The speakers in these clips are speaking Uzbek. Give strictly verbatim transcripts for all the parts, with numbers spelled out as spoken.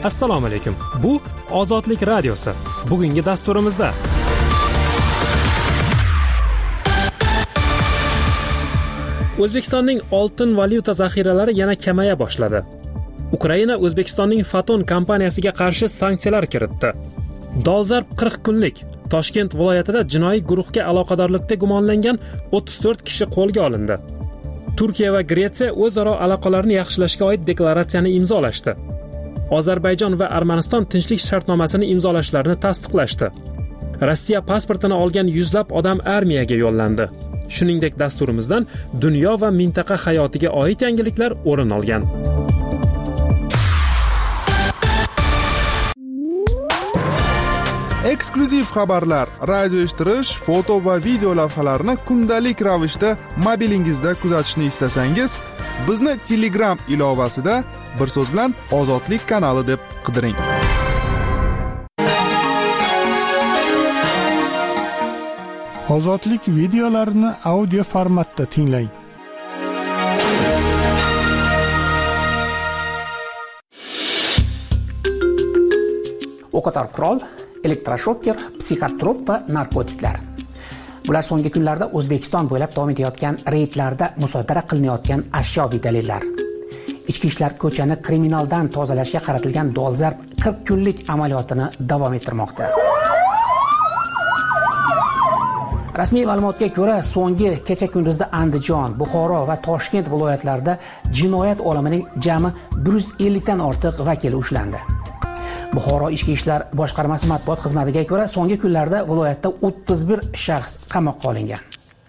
Assalomu alaykum. Bu Ozodlik radiosi. Bugungi dasturimizda O'zbekistonning oltin valyuta zaxiralari yana kamaya boshladi. Ukraina O'zbekistonning Foton kompaniyasiga qarshi sanksiyalar kiritdi. Dolzarb qirq kunlik Toshkent viloyatida jinoiy guruhga aloqadorlikda gumonlangan o'ttiz to'rt kishi qo'lga olindi. Turkiya va Gretsiya o'zaro aloqalarni yaxshilashga oid deklaratsiyani imzolashdi. Ozarbayjon va Armaniston tinchlik shartnomasini imzolashlarini tasdiqlashdi. Rossiya pasportini olgan yuzlab odam armiyaga yo'llandi. Shuningdek, dasturimizdan dunyo va mintaqa hayotiga oid yangiliklar o'rin olgan. Eksklyuziv xabarlar, radio eshittirish, foto va video lavhalarni kundalik ravishda mobilingizda kuzatishni istasangiz, bizni Telegram ilovasida bir so'z bilan Ozodlik kanali deb qidiring. Ozodlik videolarini audio formatda tinglang. O'qotar qurol, elektroshoker, psixotrop va narkotiklar. Bular so'nggi kunlarda O'zbekiston bo'ylab davom etayotgan reydlarda musodara qilinayotgan ashyoviy dalillar. Ichki ishlar ko'chani kriminaldan tozalashga qaratilgan dolzarb qirq kunlik amaliyotini davom ettirmoqda. Rasmiy ma'lumotga ko'ra, so'nggi kecha kunduzda Andijon, Buxoro va Toshkent viloyatlarida jinoyat olamining jami bir yuz ellik dan ortiq vakili ushlandi. Buxoro ichki ishlar boshqarmasi matbuot xizmatiga ko'ra, so'nggi kunlarda viloyatda o'ttiz bir shaxs qamoqqa olingan.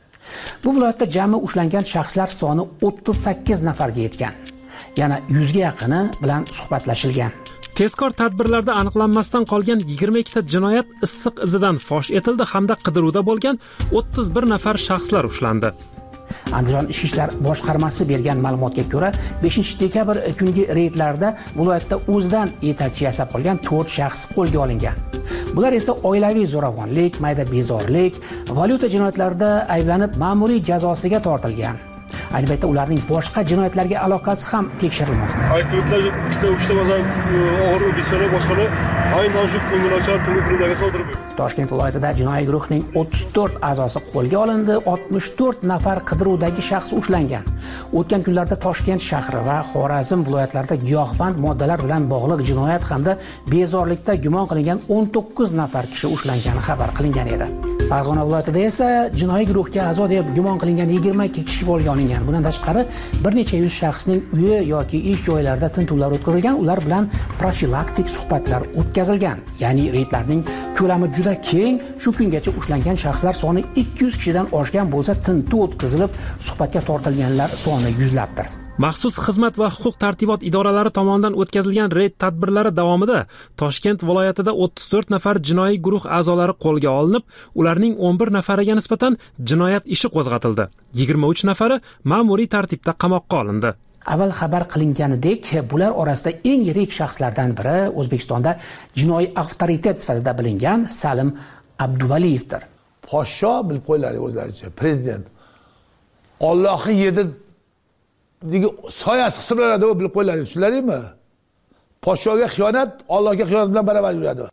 Bu viloyatda jami ushlangan shaxslar soni o'ttiz sakkiz nafarga yetgan. Yana yuzga yaqini bilan suhbatlashilgan. Tezkor tadbirlarda aniqlanmasdan qolgan yigirma ikki ta jinoyat issiq izidan fosh etildi hamda qidiruvda bo'lgan o'ttiz bir nafar shaxslar ushlandi. Andijon ichki ishlar boshqarmasi bergan ma'lumotga ko'ra, beshinchi dekabr kungi reydlarda viloyatda o'zidan yetakchi yasab qolgan to'rt shaxs qo'lga olingan. Bular esa oilaviy zo'ravonlik, mayda bezorlik, valyuta jinoyatlarida ayblanib ma'muriy jazosiga tortilgan. Ayni paytda ularning boshqa jinoyatlarga aloqasi ham tekshirilmoqda. Aytiblar, ikkita uchta mazan og'ir o'dishalar boshqalar aynan shu ko'ngilochar turiblarga sodir bo'ldi. Toshkent viloyatida jinoiy guruhning o'ttiz to'rt a'zosi qo'lga olindi, oltmish to'rt nafar qidiruvdagi shaxs ushlangan. O'tgan kunlarda Toshkent shahri va Xorazm viloyatlarida giyohvand moddalar bilan bog'liq jinoyat hamda bezorlikda gumon qilingan o'n to'qqiz nafar kishi ushlangani xabar qilingan edi. Farg'ona viloyatida esa jinoiy guruhga a'zo deb gumon qilingan yigirma ikki kishi qo'lga olingan. Bundan tashqari bir necha yuz shaxsning uyi yoki ish joylarida tintuvlar o'tkazilgan, ular bilan profilaktik suhbatlar o'tkazilgan. Ya'ni reydlarning ko'lami juda keng. Shu kungacha ushlangan shaxslar soni ikki yuz kishidan oshgan bo'lsa, tintuv o'tkazilib, suhbatga tortilganlar soni yuzlabdir. Maxsus xizmat va huquq tartibot idoralari tomonidan o'tkazilgan reyd tadbirlari davomida Toshkent viloyatida o'ttiz to'rt nafar jinoiy guruh a'zolari qo'lga olinib, ularning o'n bir nafariga nisbatan jinoyat ishi qo'zg'atildi. yigirma uch nafari ma'muriy tartibda qamoqqa olindi. Avval xabar qilinganidek, bular orasida eng yirik shaxslardan biri O'zbekistonda jinoiy avtoritet sifatida bilingan Salim Abduvaliyevdir. Podsho bilib qo'ylaring o'zlaricha, prezident. Allohning yerda degi soyasi hisoblanadi, o bilib qo'ylaring, tushunlaringmi? Podshoga xiyonat Allohga xiyonat bilan baravar yuradi.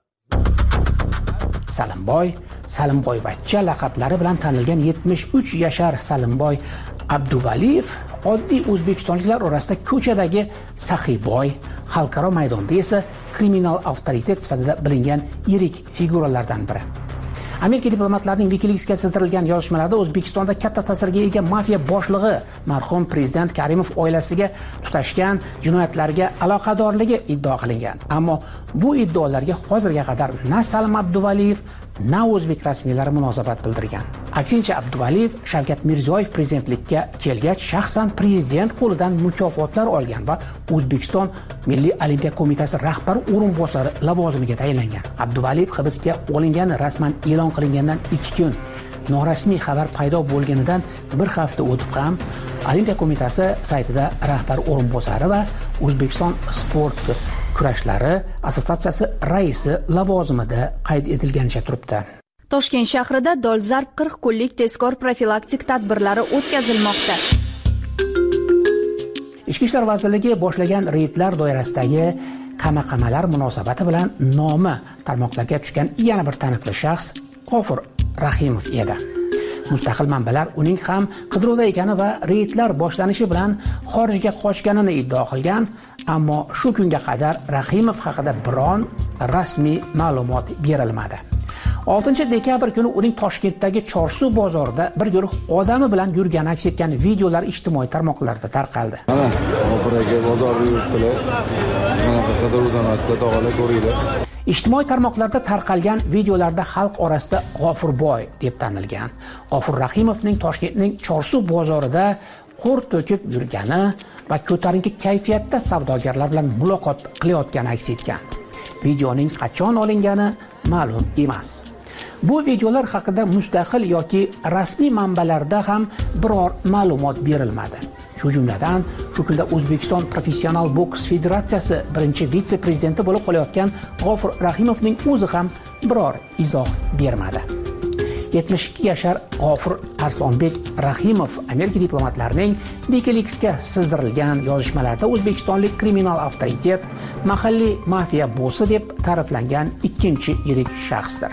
Salimboy, Salimboyvachcha laqablari bilan tanilgan yetmish uch yashar Salimboy Abduvaliyev oddiy o'zbekistonliklar orasida ko'chadagi saxiyboy, xalqaro maydonda esa kriminal avtoritet sifatida bilingan yirik figuralardan biri. Amerika diplomatlarining WikiLeaksga sizdirilgan yozishmalarda O'zbekistonda katta ta'sirga ega mafiya boshlig'i marhum prezident Karimov oilasiga tutashgan jinoyatlarga aloqadorligi iddia qilingan. Ammo bu iddaolarga hozirga qadar na Salim Abduvaliyev, na o'zbek rasmiylari munosabat bildirgan. Aksincha, Abduvaliyev Shavkat Mirziyoyev prezidentlikka kelgach shaxsan prezident qo'lidan mukofotlar olgan va O'zbekiston Milliy Olimpiya qo'mitasi rahbar o'rinbosari lavozimiga tayinlangan. Abduvaliyev hibsga olingani rasman e'lon qilingandan ikki kun, norasmiy xabar paydo bo'lganidan bir hafta o'tib ham Olimpiya qo'mitasi saytida rahbar o'rinbosari va O'zbekiston sport kurashlari assotsiatsiyasi raisi lavozimida qayd etilganicha turibdi. Toshkent shahrida dolzarb qirq kunlik tezkor profilaktik tadbirlari o'tkazilmoqda. Ichki ishlar vazirligi boshlagan reydlar doirasidagi qamaqamalar munosabati bilan nomi tarmoqlarga tushgan yana bir taniqli shaxs G'ofur Rahimov edi. Mustaqil manbalar uning ham qidiruvda ekani va reydlar boshlanishi bilan xorijga qochganini iddao qilgan, ammo shu kunga qadar Rahimov haqida biron rasmiy ma'lumot berilmadi. oltinchi dekabr kuni uning Toshkentdagi Chorsuv bozorida bir guruh odami bilan yurgani aks etgan videolar ijtimoiy tarmoqlarda tarqaldi. Mana, operaga bozorda yuribdilar. Mana qidiruvdan asla tog'ala ko'ringlar. Ijtimoiy tarmoqlarda tarqalgan videolarda xalq orasida G'ofurboy deb tanilgan. G'ofur Rahimovning Toshkentning Chorsuv bozorida qo'r to'kib yurgani va ko'tarinki kayfiyatda savdogarlar bilan muloqot qilayotgani aks etgan. Videoning qachon olingani ma'lum emas. Bu videolar haqida mustaqil yoki rasmiy manbalarda ham biror ma'lumot berilmadi. Shu jumladan, shu kunda O'zbekiston Professional boks federatsiyasi birinchi vitse-prezidenti bo'lib qolayotgan G'ofur Rahimovning o'zi ham biror izoh bermadi. yetmish ikki yashar G'ofur Arslonbek Rahimov Amerika diplomatlarining WikiLeaksga sizdirilgan yozishmalarda o'zbekistonlik kriminal avtoritet, mahalliy mafiya bossi deb ta'riflangan ikkinchi yirik shaxsdir.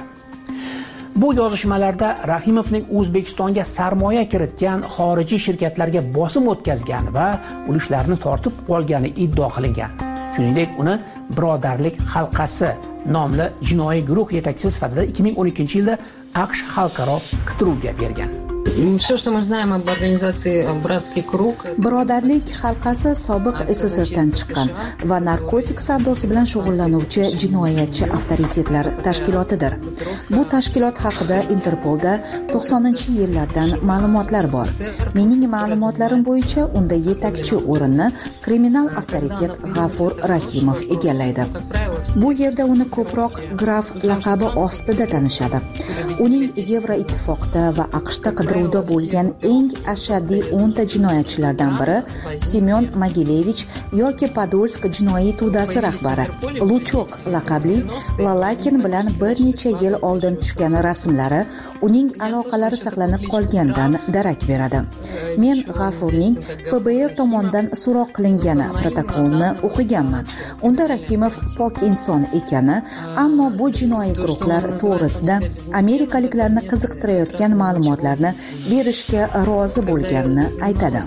Bu yozishmalarda Rahimovning O'zbekistonga sarmoya kiritgan xorijiy shirkatlarga bosim o'tkazgan va ulushlarni tortib olgani iddao qilingan. Shuningdek, uni Birodarlik halqasi nomli jinoiy guruh yetakchisi sifatida ikki ming o'n ikkinchi yilda AQSh xalqaro qidiruvga bergan. Все, что мы знаем об организации «Братский круг». Birodarlik halqasi sobiq SSRdan chiqqan va narkotik savdosi bilan shug'ullanuvchi jinoyatchi avtoritetlar tashkilotidir. Bu tashkilot haqida Interpolda to'qsoninchi yillardan ma'lumotlar bor. Mening ma'lumotlarim bo'yicha unda yetakchi o'rinni kriminal avtoritet G'ofur Rahimov egallaydi. Bu yerda uni ko'proq graf laqabi ostida tanishadi. Uning Yevroittifoqda va AQShda qidiruvda bo'lgan eng ashaddiy o'nta jinoyatchilardan biri Semyon Mogilevich yoki Podolsk jinoiy to'dasi rahbari Luchok laqabli Lalakin bilan bir necha yil oldin tushgan rasmlari uning aloqalari saqlanib qolgandan darak beradi. Men G'ofurning F B R tomonidan so'roq qilingani protokolni o'qiganman. Unda Rahimov pok inson ekani, ammo bu jinoiy guruhlar to'g'risida amerikaliklarni qiziqtirayotgan ma'lumotlarni berishga rozi bo'lganini aytadi.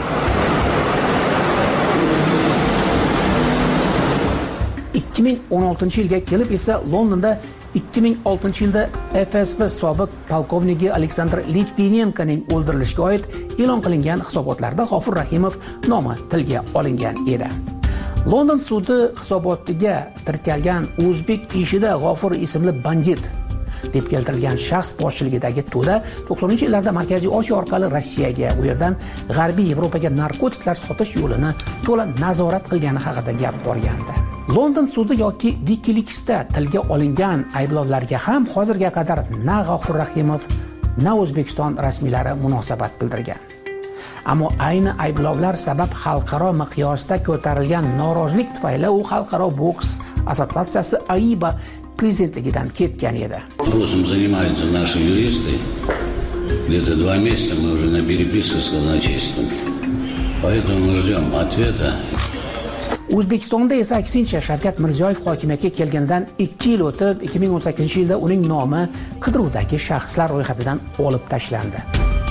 ikki ming o'n oltinchi yilga kelib esa Londonda ikki ming oltinchi yilda F S B sobiq polkovniki Aleksandr Litvinenkoning o'ldirilishiga oid e'lon qilingan hisobotlarda G'ofur Rahimov nomi tilga olingan edi. London sudi hisobotiga tirkalgan o'zbek ishida G'ofur ismli bandit deb keltirilgan shaxs boshchiligidagi to'da to'qsoninchi yillarda Markaziy Osiyo orqali Rossiyaga, u yerdan G'arbiy Yevropaga narkotiklar sotish yo'lini to'la nazorat qilgani haqida gap borgandi. London sudi yoki WikiLeaksda tilga olingan ayblovlarga ham hozirga qadar na G'ofur Rahimov, na O'zbekiston rasmiylari munosabat bildirgan. Ammo ayni ayblovlar sabab xalqaro miqyosda ko'tarilgan norozilik tufayli u xalqaro boks assotsiatsiyasi A I B A prezidentligidan ketgan edi. Вопросом занимаются наши юристы. Где-то два месяца мы уже на переписке с казначейством. Поэтому мы ждем ответа. O'zbekistonda esa aksincha Shavkat Mirziyoyev hokimiyatga kelganidan ikki yil o'tib, ikki ming o'n sakkizinchi yilda uning nomi qidiruvdagi shaxslar ro'yxatidan olib tashlandi.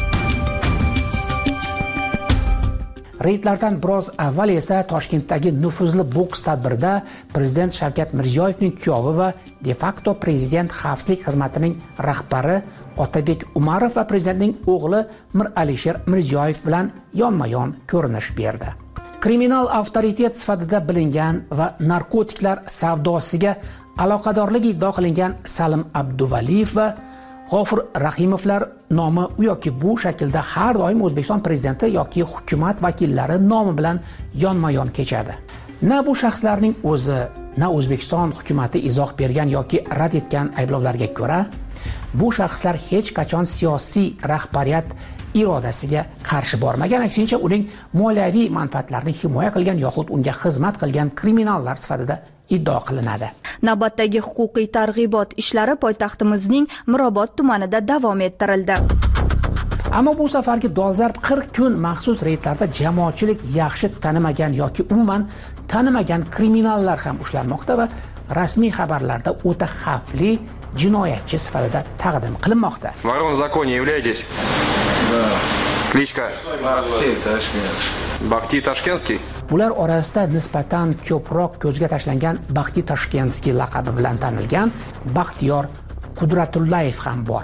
Reydlardan biroz avval esa Toshkentdagi nufuzli boks tadbirida prezident Shavkat Mirziyoyevning kuyovi va de facto prezident xavfsizlik xizmatining rahbari Otabek Umarov va prezidentning o'g'li Mir Alisher Mirziyoyev bilan yonma-yon ko'rinish berdi. Kriminal avtoritet sifatida bilingan va narkotiklar savdosiga aloqadorligi iddao qilingan Salim Abduvaliyev va G'ofur Rahimovlar nomi u yoki bu shaklda har doim O'zbekiston prezidenti yoki hukumat vakillari nomi bilan yonma-yon kechadi. Na bu shaxslarning o'zi, na O'zbekiston hukumatı izoh bergan yoki rad etgan ayblovlarga ko'ra, bu shaxslar hech qachon siyosiy rahbariyat irodasiga qarshi bormagan, aksincha uning moliyaviy manfaatlarini himoya qilgan yoxud unga xizmat qilgan kriminallar sifatida iddao qilinadi. Navbatdagi huquqiy targ'ibot ishlari poytaxtimizning Mirobod tumanida davom ettirildi. Ammo bu safargi dolzarb qirq kun maxsus reydlarda jamoatchilik yaxshi tanimagan yoki umuman tanimagan kriminallar ham ushlanmoqda va rasmiy xabarlarda o'ta xavfli jinoyatchi sifatida taqdim qilinmoqda. Ворон в законе являетесь? Да. Кличка? Бахти Tashkent. Бахти Tashkentskiy. Bular orasida nisbatan ko'proq ko'zga tashlangan Baxti Tashkentskiy laqabi bilan tanilgan Baxtiyor Qudratullayev ham bor.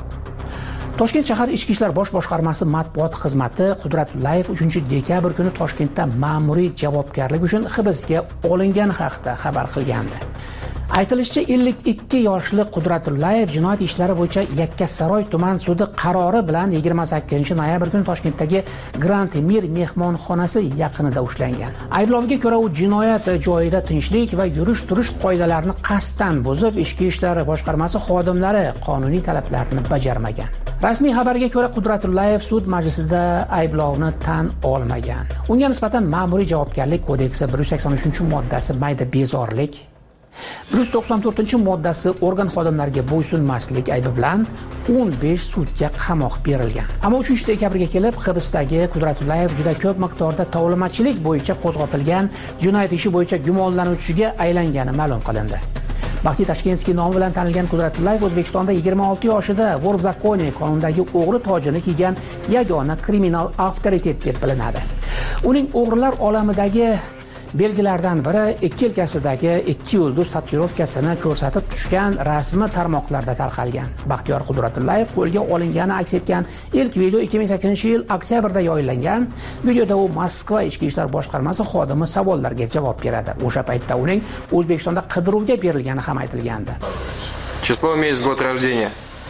Toshkent shahar Ichki ishlar bosh boshqarmasi matbuot xizmati Qudratullayev uchinchi dekabr kuni Toshkentda ma'muriy javobgarlik uchun hibsga olingani haqida xabar qilgandi. Aytilishicha, ellik ikki yoshli Qudratullayev jinoyat ishlari bo'yicha Yakkasaroy tuman sudi qarori bilan yigirma sakkizinchi noyabr kuni Toshkentdagi Grand Emir mehmonxonasi yaqinida ushlangan. Ayblovga ko'ra, u jinoyat joyida tinchlik va yurish-turish qoidalarini qasddan buzib, Ichki ishlar boshqarmasi xodimlari qonuniy talablarni bajarmagan. Rasmiy xabarga ko'ra, Qudratullayev sud majlisida ayblovni tan olmagan. Unga nisbatan ma'muriy javobgarlik kodeksi bir yuz sakson uchinchi moddasi mayda bezorlik, bir yuz to'qson to'rtinchi moddasi organ xodimlariga bo'ysunmaslik aybi bilan o'n besh sudga qamoq berilgan. Ammo uchinchi dekabrga kelib hibsdagi Qudratullayev juda ko'p miqdorda tovlamachilik bo'yicha qo'zg'atilgan jinoyat ishi bo'yicha gumonlanuvchiga aylangani ma'lum qilindi. Baxti Tashkentskiy nomi bilan tanilgan Qudratullayev O'zbekistonda yigirma olti yoshida Vor v zakoni qonundagi o'g'ri tojini kiygan yagona kriminal avtoritet deb bilinadi. Uning o'g'rilar olamidagi belgilardan biri ikki yelkasidagi ikki yulduz tatuirovkasini ko'rsatib tushgan rasmi tarmoqlarda tarqalgan. Baxtiyor Qudratullayev qo'lga olingani aks etgan ilk video ikki ming sakkizinchi yil oktyabrda yoyillangan. Videoda u Moskva Ichki ishlar boshqarmasi xodimi savollarga javob beradi. O'sha paytda uning O'zbekistonda qidiruvga berilgani ham aytilgandi. Число, месяц, год рождения.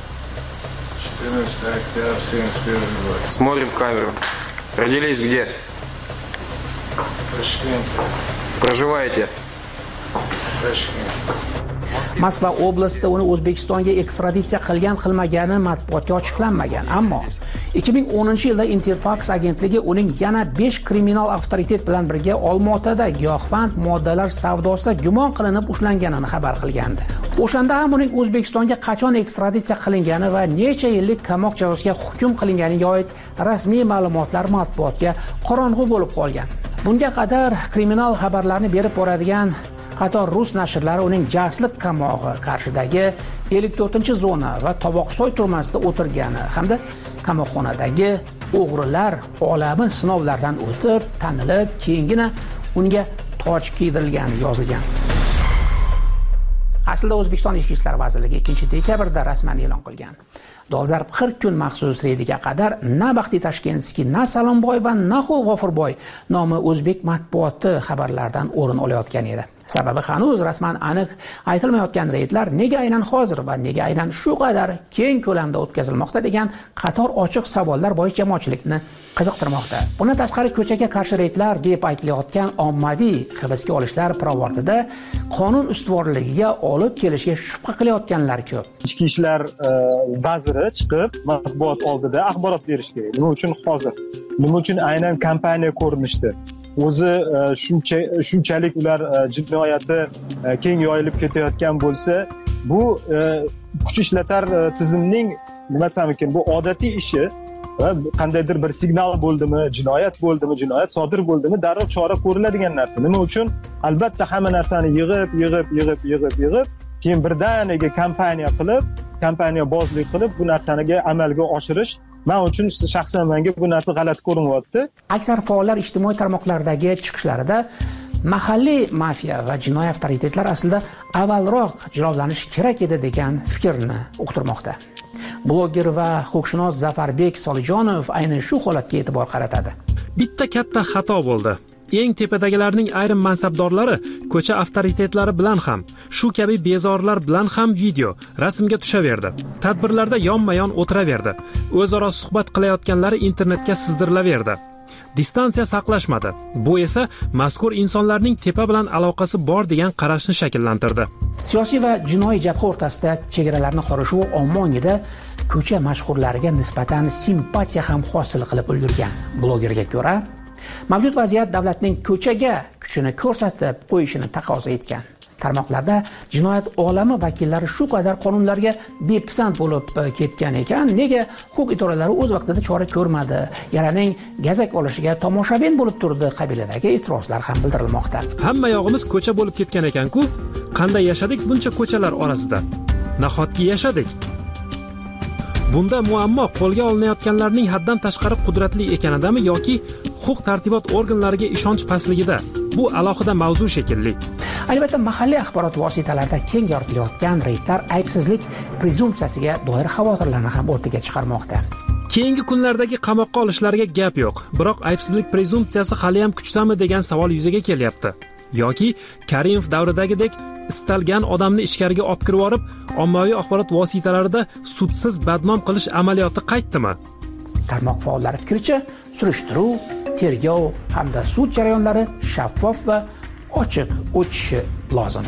четырнадцатое октября семьдесят первого года. Смотрим в камеру. Родились где? Tashkent. Проживаете? Tashkent. Moskva oblastida uni O'zbekistonga ekstraditsiya qilgan qilmagani matbuotga ochiqlanmagan. Ammo ikki ming o'ninchi yilda Interfax agentligi uning yana besh kriminal avtoritet bilan birga Olmaotada giyohvand moddalar savdosida gumon qilinib ushlanganini xabar qilgandi. O'shanda ham uning O'zbekistonga qachon ekstraditsiya qilingani va necha yillik qamoq jazosiga hukm qilinganiga oid rasmiy ma'lumotlar matbuotga qorong'u bo'lib qolgan. Bunga qadar kriminal xabarlarni berib boradigan qator rus nashrlari uning jasliq qamog'i qarshidagi ellik to'rtinchi zona va Toboqsoy turmasida o'tirgani hamda qamoqxonadagi o'g'rilar olami sinovlardan o'tib, tanilib, keyingina unga toj kiydirilgani yozilgan. Aslida O'zbekiston Ichki ishlar vazirligi ikkinchi dekabrda rasman e'lon qilgan. Dolzarb qirq kun maxsus reydiga qadar na Baxti Tashkentskiy, na Salomboy va na G'ofurboy nomi o'zbek matbuoti xabarlaridan o'rin olayotgan edi. Sababi hanuz rasman aniq aytilmayotgan reydlar nega aynan hozir va nega aynan shu qadar keng ko'lamda o'tkazilmoqda degan qator ochiq savollar bois jamoatchilikni qiziqtirmoqda. Bundan tashqari ko'chaga qarshi reydlar deb aytilayotgan ommaviy hibsga olishlar pirovardida qonun ustuvorligiga olib kelishga shubha qilayotganlar ko'p. Ichki ishlar vaziri chiqib matbuot oldida axborot berish kerak. Nima uchun hozir? Nima uchun aynan kompaniya ko'rinishdi? O'zi shuncha shunchalik ular jinoyati keng yoyilib ketayotgan bo'lsa, bu kuch ishlatar tizimning nima desam ekan, bu odatiy ishi va qandaydir bir signal bo'ldimi, jinoyat bo'ldimi, jinoyat sodir bo'ldimi, darrov chora ko'riladigan narsa. Nima uchun? Albatta hamma narsani yig'ib, yig'ib, yig'ib, yig'ib, yig'ib, keyin birdaniga kompaniya qilib, kompaniya bozlik qilib bu narsaniga amalga oshirish men uchun shaxsan menga bu narsa g'alati ko'rinyapti. Aksar faollar ijtimoiy tarmoqlardagi chiqishlarida mahalliy mafiya va jinoiy avtoritetlar aslida avvalroq jilovlanishi kerak edi degan fikrni uqtirmoqda. Bloger va huquqshunos Zafarbek Solijonov aynan shu holatga e'tibor qaratadi. Bitta katta xato bo'ldi. Eng tepadagilarning ayrim mansabdorlari ko'cha avtoritetlari bilan ham, shu kabi bezorlar bilan ham video, rasmga tushaverdi. Tadbirlarda yonma-yon o'tiraverdi. O'zaro suhbat qilayotganlari internetga sizdirilaverdi. Distansiya saqlashmadi. Bu esa mazkur insonlarning tepa bilan aloqasi bor degan qarashni shakllantirdi. Siyosiy va jinoiy jabha o'rtasida chegaralarni qorishuv omma ongida ko'cha mashhurlariga nisbatan simpatiya ham hosil qilib ulgurgan. Blogerga ko'ra, mavjud vaziyat davlatning ko'chaga kuchini ko'rsatib qo'yishini taqozo etgan. Tarmoqlarda jinoyat olami vakillari shu qadar qonunlarga bepisand bo'lib ketgan ekan, nega huquq idoralari o'z vaqtida chora ko'rmadi? Yaraning gazak olishiga tomoshabin bo'lib turdi qabilidagi e'tirozlar ham bildirilmoqda. Hamma yog'imiz ko'cha bo'lib ketgan ekan-ku, qanday yashadik buncha ko'chalar orasida? Nahotki yashadik? Bunda muammo qo'lga olinayotganlarning haddan tashqari qudratli ekanidami yoki huquq tartibot organlariga ishonch pastligida? Bu alohida mavzu shekilli. Albatta, mahalliy axborot vositalarida keng yoritilayotgan reydlar aybsizlik prezumpsiyasiga doir xavotirlarni ham o'rtaga chiqarmoqda. Keyingi kunlardagi qamoqqa olishlarga gap yo'q, biroq aybsizlik prezumpsiyasi hali ham kuchdami degan savol yuzaga kelyapti. Yoki Karimov davridagidek istalgan odamni ichkariga olib kirib yorib, ommaviy axborot vositalarida sudsiz badnom qilish amaliyoti qaytdimi? Tarmoq faollari fikricha, surishtiruv, tergov hamda sud jarayonlari shaffof va ochiq o'tishi lozim.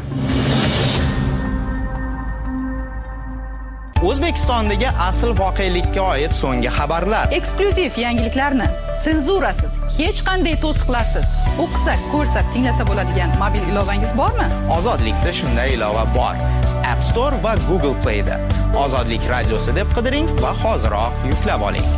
O'zbekistondagi asl voqelikka oid so'nggi xabarlar. Eksklyuziv yangiliklarni senzurasiz, hech qanday to'siqlarsiz o'qisak, ko'rsak, tinglasa bo'ladigan mobil ilovangiz bormi? Ozodlikda shunday ilova bor. App Store va Google Play da. Ozodlik radiosi deb qidiring va hoziroq yuklab oling.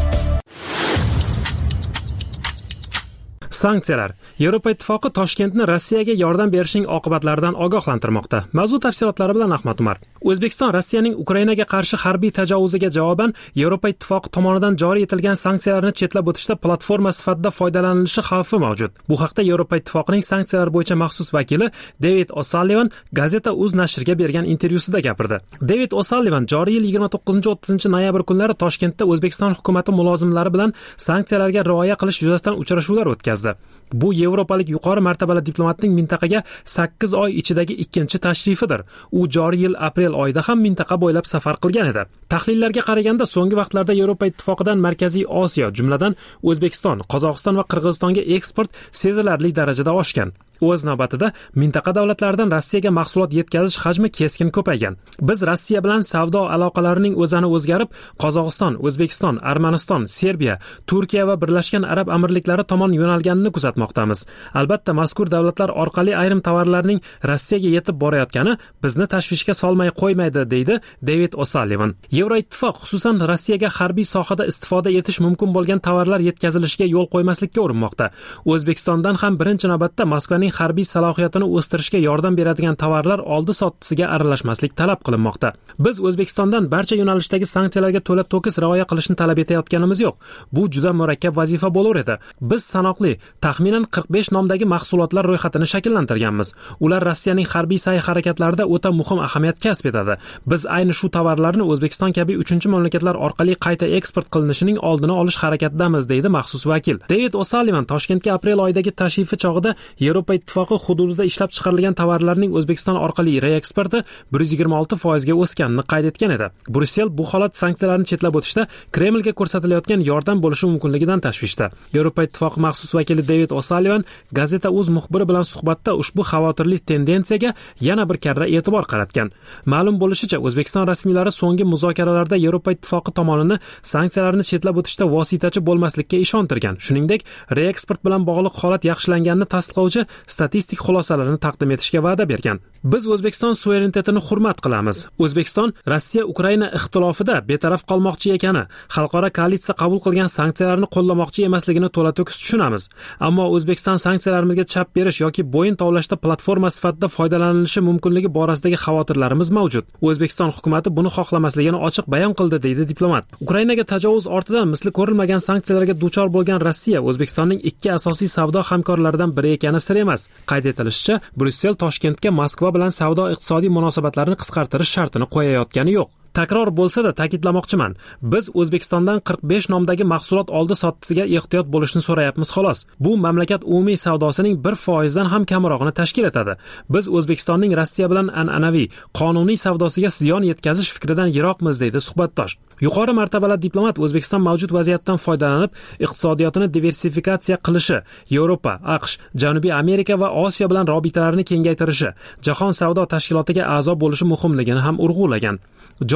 Sanksiyalar. Yevropa Ittifoqi Toshkentni Rossiyaga yordam berishning oqibatlaridan ogohlantirmoqda. Mavzu tafsilotlari bilan Ahmad Umar. O'zbekiston Rossiyaning Ukrainaga qarshi harbiy tajovuziga javoban Yevropa Ittifoqi tomonidan joriy etilgan sanksiyalarni chetlab o'tishda platforma sifatida foydalanilishi xavfi mavjud. Bu haqda Yevropa Ittifoqining sanksiyalar bo'yicha maxsus vakili David O'Sullivan Gazeta uz nashriga bergan intervyusida gapirdi. David O'Sullivan joriy yil yigirma to'qqizinchi o'ttizinchi noyabr kunlari Toshkentda O'zbekiston hukumatı mulozimlari bilan sanksiyalarga rioya qilish yuzasidan uchrashuvlar o'tkazdi. Bu yevropalik yuqori martabali diplomatning mintaqaga sakkiz oy ichidagi ikkinchi tashrifidir. U joriy yil aprel oyida ham mintaqa bo'ylab safar qilgan edi. Tahlillarga qaraganda so'nggi vaqtlarda Yevropa Ittifoqidan Markaziy Osiyo, jumladan O'zbekiston, Qozog'iston va Qirg'izistonga eksport sezilarli darajada oshgan. O'z navbatida mintaqa davlatlaridan Rossiyaga mahsulot yetkazish hajmi keskin ko'paygan. Biz Rossiya bilan savdo aloqalarining o'zani o'zgarib, Qozog'iston, O'zbekiston, Armaniston, Serbiya, Turkiya va Birlashgan Arab Amirliklari tomon yo'nalganini kuzatmoqdamiz. Albatta, mazkur davlatlar orqali ayrim tovarlarning Rossiyaga yetib borayotgani bizni tashvishga solmay qo'ymaydi, deydi David O'Sullivan. Yevroittifoq xususan Rossiyaga harbiy sohada istifoda etish mumkin bo'lgan tovarlar yetkazilishiga yo'l qo'ymaslikka urinmoqda. O'zbekistondan ham birinchi navbatda Moskvaning harbiy salohiyatini o'stirishga yordam beradigan tovarlar oldi-sottisiga aralashmaslik talab qilinmoqda. Biz O'zbekistondan barcha yo'nalishdagi sanksiyalarga to'la to'kis rioya qilishni talab etayotganimiz yo'q. Bu juda murakkab vazifa bo'lar edi. Biz sanoqli, taxminan qirq besh nomdagi mahsulotlar ro'yxatini shakllantirganmiz. Ular Rossiyaning harbiy sa'y-harakatlarida o'ta muhim ahamiyat kasb etadi. Biz ayni shu tovarlarni O'zbekiston kabi uchinchi mamlakatlar orqali qayta eksport qilinishining oldini olish harakatidamiz, deydi maxsus vakil. David O'Sullivan Toshkentga aprel oyidagi tashrifi chog'ida Yevropa Ittifoqi hududida ishlab chiqarilgan tovarlarning O'zbekiston orqali reeksporti bir yuz yigirma olti foiz ga o'sganini qayd etgan edi. Brussel bu holat sanksiyalarni chetlab o'tishda Kremlga ko'rsatilayotgan yordam bo'lishi mumkinligidan tashvishda. Yevropa Ittifoqi maxsus vakili David O'Sullivan Gazeta uz muxbiri bilan suhbatda ushbu xavotirli tendensiyaga yana bir karra e'tibor qaratgan. Ma'lum bo'lishicha, O'zbekiston rasmiylari so'nggi muzokaralarda Yevropa Ittifoqi tomonini sanksiyalarni chetlab o'tishda vositachi bo'lmaslikka ishontirgan. Shuningdek, reeksport bilan bog'liq holat yaxshilanganini tasdiqlovchi statistik xulosalarini taqdim etishga va'da bergan. Biz O'zbekiston suverenitetini hurmat qilamiz. O'zbekiston Rossiya-Ukraina ixtilofida betaraf qolmoqchi ekani, xalqaro koalitsiya qabul qilgan sanksiyalarni qo'llamoqchi emasligini to'la to'kis tushunamiz. Ammo O'zbekiston sanksiyalarimizga chap berish yoki bo'yin tovlashda platforma sifatida foydalanilishi mumkinligi borasidagi xavotirlarimiz mavjud. O'zbekiston hukumatı buni xohlamasligini ochiq bayon qildi, deydi diplomat. Ukrainaga tajovuz ortidan misli ko'rilmagan sanksiyalarga duchor bo'lgan Rossiya O'zbekistonning ikki asosiy savdo hamkorlaridan biri ekani sir emas. Qayd etilishicha, Brussel Toshkentga Moskva bilan savdo-iqtisodiy munosabatlarni qisqartirish shartini qo'yayotgani yo'q. Takror bo'lsa-da ta'kidlamoqchiman. Biz O'zbekistondan qirq besh nomdagi mahsulot oldi-sottisiga ehtiyot bo'lishni so'rayapmiz xolos. Bu mamlakat umumiy savdosining bir foiz dan ham kamrog'ini tashkil etadi. Biz O'zbekistonning Rossiya bilan an'anaviy, qonuniy savdosiga ziyon yetkazish fikridan yiroqmiz, deydi suhbatdosh. Yuqori martabali diplomat O'zbekiston mavjud vaziyatdan foydalanib, iqtisodiyotini diversifikatsiya qilishi, Yevropa, AQSh, Janubiy Amerika va Osiyo bilan rabitalarni kengaytirishi, Jahon savdo tashkilotiga a'zo bo'lishi muhimligini ham urg'ulagan.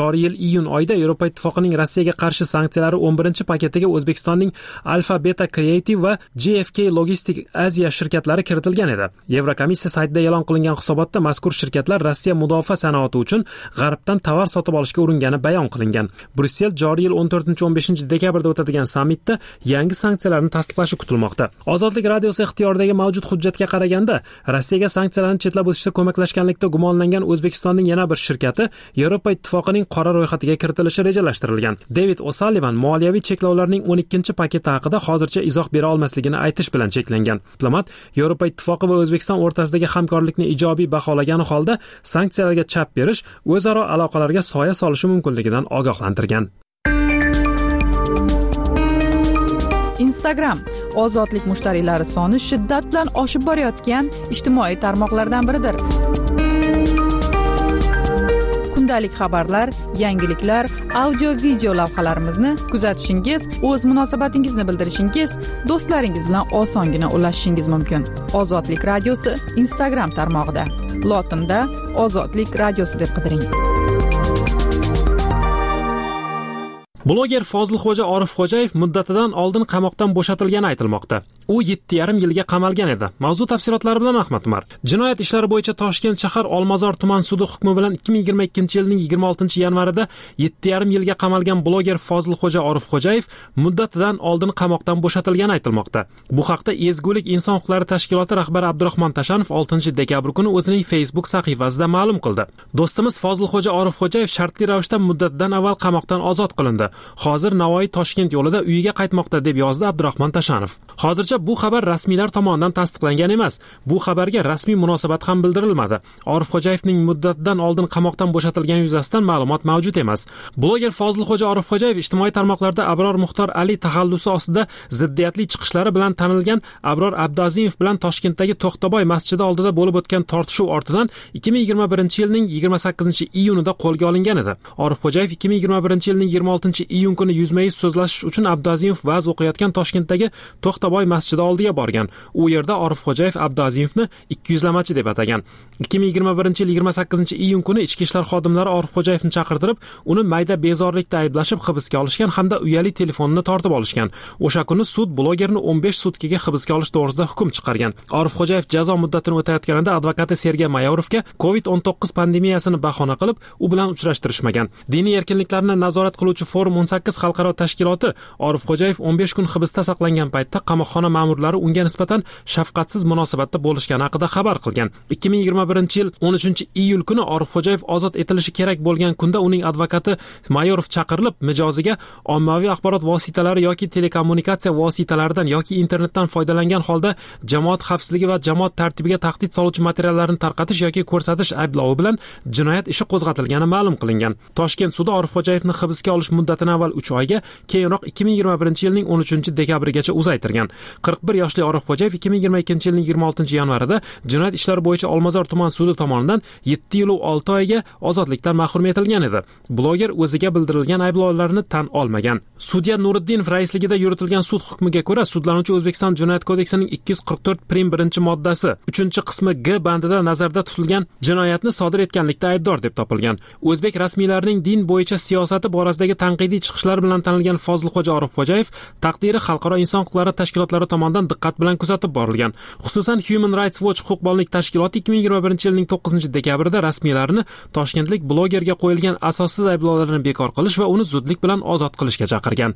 joriy yil iyun oyida Yevropa Ittifoqining Rossiyaga qarshi sanksiyalari o'n birinchi paketiga O'zbekistonning Alfa Beta Creative va G F K Logistic Asia shirkatlari kiritilgan edi. Yevrokomissiya saytida e'lon qilingan hisobotda mazkur shirkatlar Rossiya mudofaa sanoati uchun G'arbdan tovar sotib olishga uringani bayon qilingan. Bryussel joriy yil o'n to'rtinchi o'n beshinchi dekabrda o'tadigan sammitda yangi sanksiyalarni tasdiqlashi kutilmoqda. Ozodlik radiosi ixtiyoridagi mavjud hujjatga qaraganda, Rossiyaga sanksiyalarni chetlab o'tishda ko'maklashganlikda gumonlangan O'zbekistonning yana bir shirkati Yevropa Ittifoqining qora ro'yxatiga kiritilishi rejalashtirilgan. David O'Sullivan moliyaviy cheklovlarning o'n ikkinchi paketi haqida hozircha izoh bera olmasligini aytish bilan cheklangan. Diplomat Yevropa Ittifoqi va O'zbekiston o'rtasidagi hamkorlikni ijobiy baholagani holda sanksiyalarga chap berish o'zaro aloqalarga soya solishi mumkinligidan ogohlantirgan. Instagram ozodlik mushtariylari soni shiddat bilan oshib borayotgan ijtimoiy tarmoqlardan biridir. Kundalik xabarlar, yangiliklar, audio video lavhalarimizni kuzatishingiz, o'z munosabatingizni bildirishingiz, do'stlaringiz bilan osongina ulashishingiz mumkin. Ozodlik radiosi Instagram tarmog'ida. Lotinda Ozodlik radiosi deb qidiring. Bloger Fozilxo'ja Orifxo'jayev muddatidan oldin qamoqdan bo'shatilgani aytilmoqda. U yetti yarim yilga qamalgan edi. Mavzu tafsilotlari bilan Ahmad Umar. Jinoyat ishlari bo'yicha Toshkent shahar Olmazor tuman sudi hukmi bilan ikki ming yigirma ikkinchi yilning yigirma oltinchi yanvarida yetti yarim yilga qamalgan bloger Fozilxo'ja Orifxo'jayev muddatidan oldin qamoqdan bo'shatilgani aytilmoqda. Bu haqda Ezgulik inson huquqlari tashkiloti rahbari Abdurahmon Tashanov oltinchi dekabr kuni o'zining Facebook sahifasida ma'lum qildi. Do'stimiz Fozilxo'ja Orifxo'jayev shartli ravishda muddatidan avval qamoqdan ozod qilindi. Hozir Navoiy Toshkent yo'lida uyiga qaytmoqda deb yozdi Abdurahmon Tashanov. Hozircha bu xabar rasmiylar tomonidan tasdiqlangan emas. Bu xabarga rasmiy munosabat ham bildirilmadi. Orifxo'jayevning muddatidan oldin qamoqdan bo'shatilgani yuzasidan ma'lumot mavjud emas. Bloger Fozilxo'ja Orifxo'jayev ijtimoiy tarmoqlarda Abror Muxtor Ali taxallusi ostida ziddiyatli chiqishlari bilan tanilgan Abror Abdazimov bilan Toshkentdagi To'xtaboy masjidi oldida bo'lib o'tgan tortishuv ortidan ikki ming yigirma birinchi yilning yigirma sakkizinchi iyunida qo'lga olingan edi. Orifxo'jayev ikki ming yigirma birinchi yilning yigirma oltinchi iyun kuni yuzma-yuz so'zlashish uchun Abdazimov va'z o'qiyotgan Toshkentdagi To'xtaboy masjidi oldiga borgan. U yerda Orifxo'jayev Abdazimovni ikki yuzlamachi deb atagan. ikki ming yigirma birinchi yil yigirma sakkizinchi iyun kuni ichki ishlar xodimlari Orifxo'jayevni chaqirtirib, uni mayda bezorlikda ayblashib hibsga olishgan hamda uyali telefonini tortib olishgan. O'sha kuni sud blogerni o'n besh sutkaga hibsga olish to'g'risida hukm chiqargan. Orifxo'jayev jazo muddatini o'tayotganida advokati Sergey Mayorovga covid o'n to'qqiz pandemiyasini bahona qilib, u bilan uchrashtirishmagan. Diniy erkinliklarni nazorat qiluvchi Forum o'n sakkiz xalqaro tashkiloti Orifxo'jayev o'n besh kun hibsda saqlangan paytda qamoqxona ma'murlari unga nisbatan shafqatsiz munosabatda bo'lishgani haqida xabar qilgan. ikki ming yigirma birinchi yil o'n uchinchi iyul kuni Orifxo'jayev ozod etilishi kerak bo'lgan kunda uning advokati Mayorov chaqirilib, mijoziga ommaviy axborot vositalari yoki telekommunikatsiya vositalaridan yoki internetdan foydalangan holda jamoat xavfsizligi va jamoat tartibiga tahdid soluvchi materiallarni tarqatish yoki ko'rsatish ayblovi bilan jinoyat ishi qo'zg'atilgani ma'lum qilingan. Toshkent sudi Orifxo'jayevni hibsga olish muddatini avval uch oyga, keyinroq ikki ming yigirma birinchi yilning o'n uchinchi dekabrigacha uzaytirgan. qirq bir yoshli Orifxo'jayev ikki ming yigirma ikkinchi yilning yigirma oltinchi yanvarida jinoyat ishlari bo'yicha Olmazor tuman sudi tomonidan yetti yil va olti oyga ozodlikdan mahrum etilgan edi. Bloger o'ziga bildirilgan ayblovlarni tan olmagan. Sudya Nuriddinov raisligida yuritilgan sud hukmiga ko'ra sudlanuvchi O'zbekiston Jinoyat kodeksining ikki yuz qirq to'rt prim birinchi moddasi uchinchi qismi G bandida nazarda tutilgan jinoyatni sodir etganlikda aybdor deb topilgan. O'zbek rasmiylarining din bo'yicha siyosati borasidagi tanqidiy chiqishlar bilan tanilgan Fozilxo'ja Orifxo'jayev taqdiri xalqaro inson huquqlari tashkilotlari tomonidan diqqat bilan kuzatib borilgan. Xususan Human Rights Watch huquqbonlik tashkiloti ikki ming yigirma birinchi yilning to'qqizinchi dekabrida rasmiylarni Toshkentlik blogerga qo'yilgan asossiz ayblovlarni bekor qilish va uni zudlik bilan ozod qilishga chaqirgan.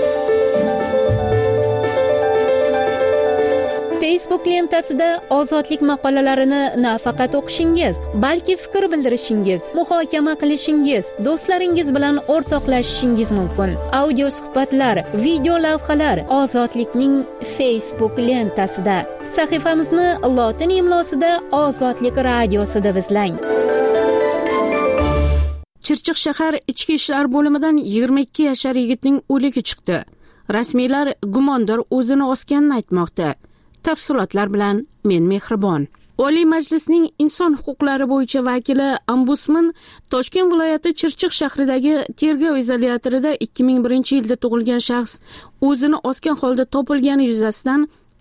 Facebook lentasida ozodlik maqolalarini nafaqat o'qishingiz, balki fikr bildirishingiz, muhokama qilishingiz, do'stlaringiz bilan o'rtoqlashishingiz mumkin. Audio suhbatlar, video lavhalar ozodlikning Facebook lentasida. Sahifamizni lotin imlosida Ozodlik radiosi deb izlang. Chirchiq shahar ichki ishlar bo'limidan yigirma ikki yashar yigitning o'ligi chiqdi. Rasmiylar gumondor o'zini osganini aytmoqda. Tafsilotlar bilan men Mehribon. Oliy Majlisning inson huquqlari bo'yicha vakili Ombudsman Toshkent viloyati Chirchiq shahridagi tergov izolyatorida ikki ming birinchi yilda tug'ilgan shaxs o'zini osgan holda topilgani yuzasidan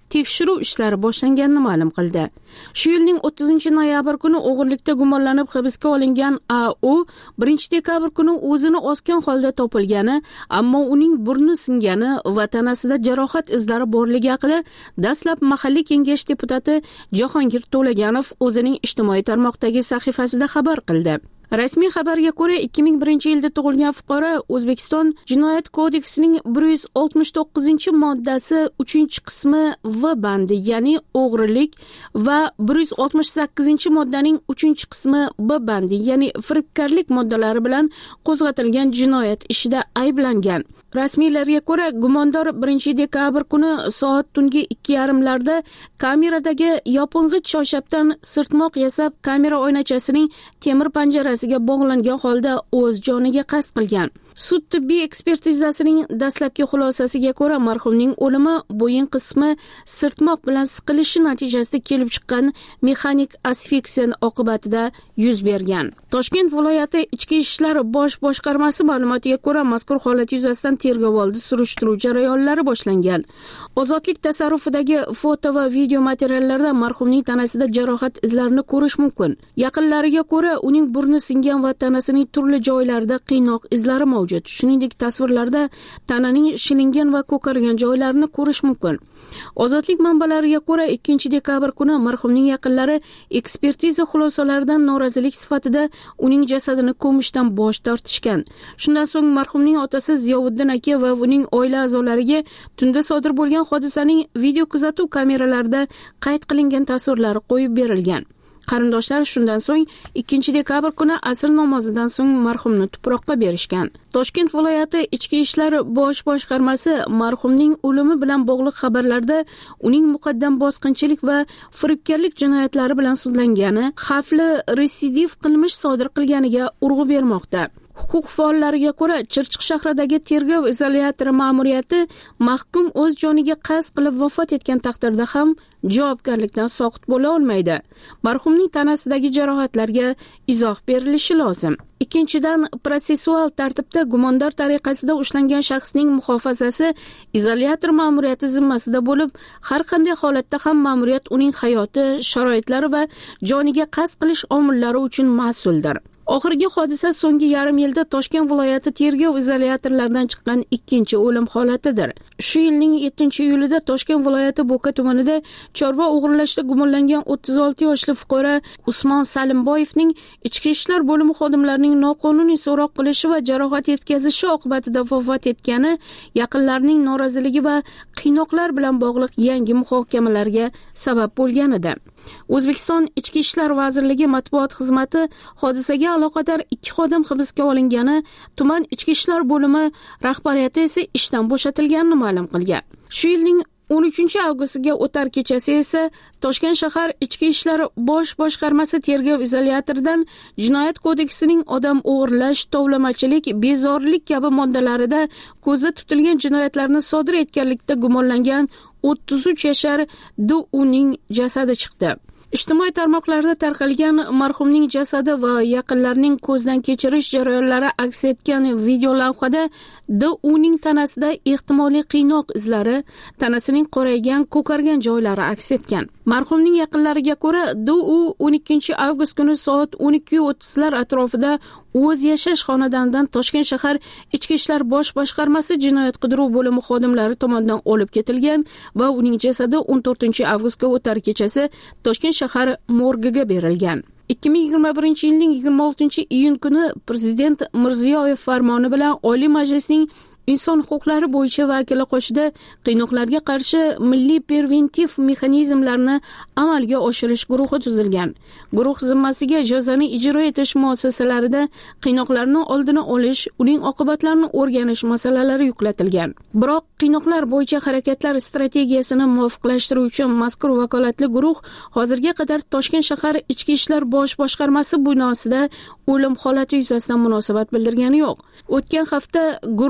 tekshiruv ishlari boshlanganini ma'lum qildi. Shu yilning o'ttizinchi noyabr kuni o'g'irlikda gumonlanib hibsga olingan A U birinchi dekabr kuni o'zini osgan holda topilgani, ammo uning burni singani va tanasida jarohat izlari borligi haqida dastlab mahalliy kengash deputati Jahongir To'laganov o'zining ijtimoiy tarmoqdagi sahifasida xabar qildi. Rasmiy xabarga ko'ra, ikki ming birinchi yilda tug'ilgan fuqaro O'zbekiston Jinoyat kodeksining bir yuz oltmish to'qqizinchi moddasi uchinchi qismi V bandi, ya'ni o'g'rilik va bir yuz oltmish sakkizinchi moddaning uchinchi qismi B bandi, ya'ni firibgarlik moddalari bilan qo'zg'atilgan jinoyat ishida ayblangan. Rasmiylarga ko'ra, gumondor birinchi dekabr kuni soat tungi ikki yarim larda kameradagi yoping'ich choyshabdan sirtmoq yasab, kamera oynachasining temir panjarasiga bog'langan holda o'z joniga qasd qilgan. Sud tibbiy ekspertizasining dastlabki xulosasiga ko'ra, marhumning o'limi bo'yin qismi sirtmoq bilan siqilishi natijasida kelib chiqqan mexanik asfiksiya oqibatida yuz bergan. Toshkent viloyati Ichki ishlar bosh boshqarmasi ma'lumotiga ko'ra, mazkur holat yuzasidan tergovoldi surishtiruv jarayonlari boshlangan. Ozodlik tasarrufidagi foto va video materiallarda marhumning tanasida jarohat izlarini ko'rish mumkin. Yaqinlariga ko'ra, uning burni singan va tanasining turli joylarida qiynoq izlari mavjud. Shuningdek, tasvirlarda tananing shilingan va ko'kargan joylarini ko'rish mumkin. Ozodlik manbalariga ko'ra, ikkinchi dekabr kuni marhumning yaqinlari ekspertiza xulosalaridan norozilik sifatida uning jasadini ko'mishdan bosh tortishgan. Shundan so'ng marhumning otasi Ziyovuddin aka va uning oila a'zolariga tunda sodir bo'lgan hodisaning video kuzatuv kameralarida qayd qilingan tasvirlari qo'yib berilgan. Qarindoshlar shundan so'ng ikkinchi dekabr kuni asr namozidan so'ng marhumni tuproqqa berishgan. Toshkent viloyati Ichki ishlar bosh boshqarmasi marhumning o'limi bilan bog'liq xabarlarda uning muqaddam bosqinchilik va firibgarlik jinoyatlari bilan sudlangani, xavfli residiv qilmish sodir qilganiga urg'u bermoqda. Huquq faollariga ko'ra, Chirchiq shahridagi tergov izolyatori ma'muriyati mahkum o'z joniga qasd qilib vafot etgan taqdirda ham javobgarlikdan soqit bo'la olmaydi. Marhumning tanasidagi jarohatlarga izoh berilishi lozim. Ikkinchidan, protsessual tartibda gumondor tariqasida ushlangan shaxsning muhofazasi izolyator ma'muriyati zimmasida bo'lib, har qanday holatda ham ma'muriyat uning hayoti, sharoitlari va joniga qasd qilish omillari uchun mas'uldir. Oxirgi hodisa so'nggi yarim yilda Toshkent viloyati tergov izolyatorlaridan chiqqan ikkinchi o'lim holatidir. Shu yilning yettinchi iyulida Toshkent viloyati Bo'ka tumanida chorva o'g'irlashda gumonlangan o'ttiz olti yoshli fuqaro Usmon Salimboyevning ichki ishlar bo'limi xodimlarining noqonuniy so'roq qilishi va jarohat yetkazishi oqibatida vafot etgani yaqinlarining noroziligi va qiynoqlar bilan bog'liq yangi muhokamalarga sabab bo'lgan edi. O'zbekiston Ichki ishlar vazirligi matbuot xizmati hodisaga aloqador ikki xodim hibsga olingani, tuman ichki ishlar bo'limi rahbariyati esa ishdan bo'shatilganini ma'lum qilgan. Shu yilning o'n uchinchi avgustga o'tar kechasi esa Toshkent shahar Ichki ishlar bosh boshqarmasi tergov izolyatoridan Jinoyat kodeksining odam o'g'irlash, tovlamachilik, bezorilik kabi moddalarida ko'zda tutilgan jinoyatlarni sodir etganlikda gumonlangan o'ttiz uch yashar D Uning jasadi chiqdi. Ijtimoiy tarmoqlarda tarqalgan marhumning jasadi va yaqinlarining ko'zdan kechirish jarayonlari aks etgan video lavhada D Uning tanasida ehtimoliy qiynoq izlari, tanasining qoraygan, ko'kargan joylari aks etgan. Marhumning yaqinlariga ko'ra, D U o'n ikkinchi avgust kuni soat o'n ikki o'ttizlar atrofida o'z yashash xonadonidan Toshkent shahar Ichki ishlar bosh boshqarmasi jinoyat qidiruv bo'limi xodimlari tomonidan olib ketilgan va uning jasadi o'n to'rtinchi avgustga o'tar kechasi Toshkent shahar morgiga berilgan. ikki ming yigirma birinchi yilning yigirma oltinchi iyun kuni Prezident Mirziyoyev farmoni bilan Oliy Majlisning Inson huquqlari bo'yicha vakili qo'shida qiynoqlarga qarshi milliy preventiv mexanizmlarni amalga oshirish guruhi tuzilgan. Guruh zimmasiga jazoni ijro etish muassasalarida qiynoqlarni oldini olish, uning oqibatlarini o'rganish masalalari yuklatilgan. Biroq qiynoqlar bo'yicha harakatlar strategiyasini muvofiqlashtiruvchi mazkur vakolatli guruh hozirga qadar Toshkent shahar Ichki ishlar bosh boshqarmasi binosida o'lim holati yuzasidan munosabat bildirgani yo'q. O'tgan hafta guruhga bosh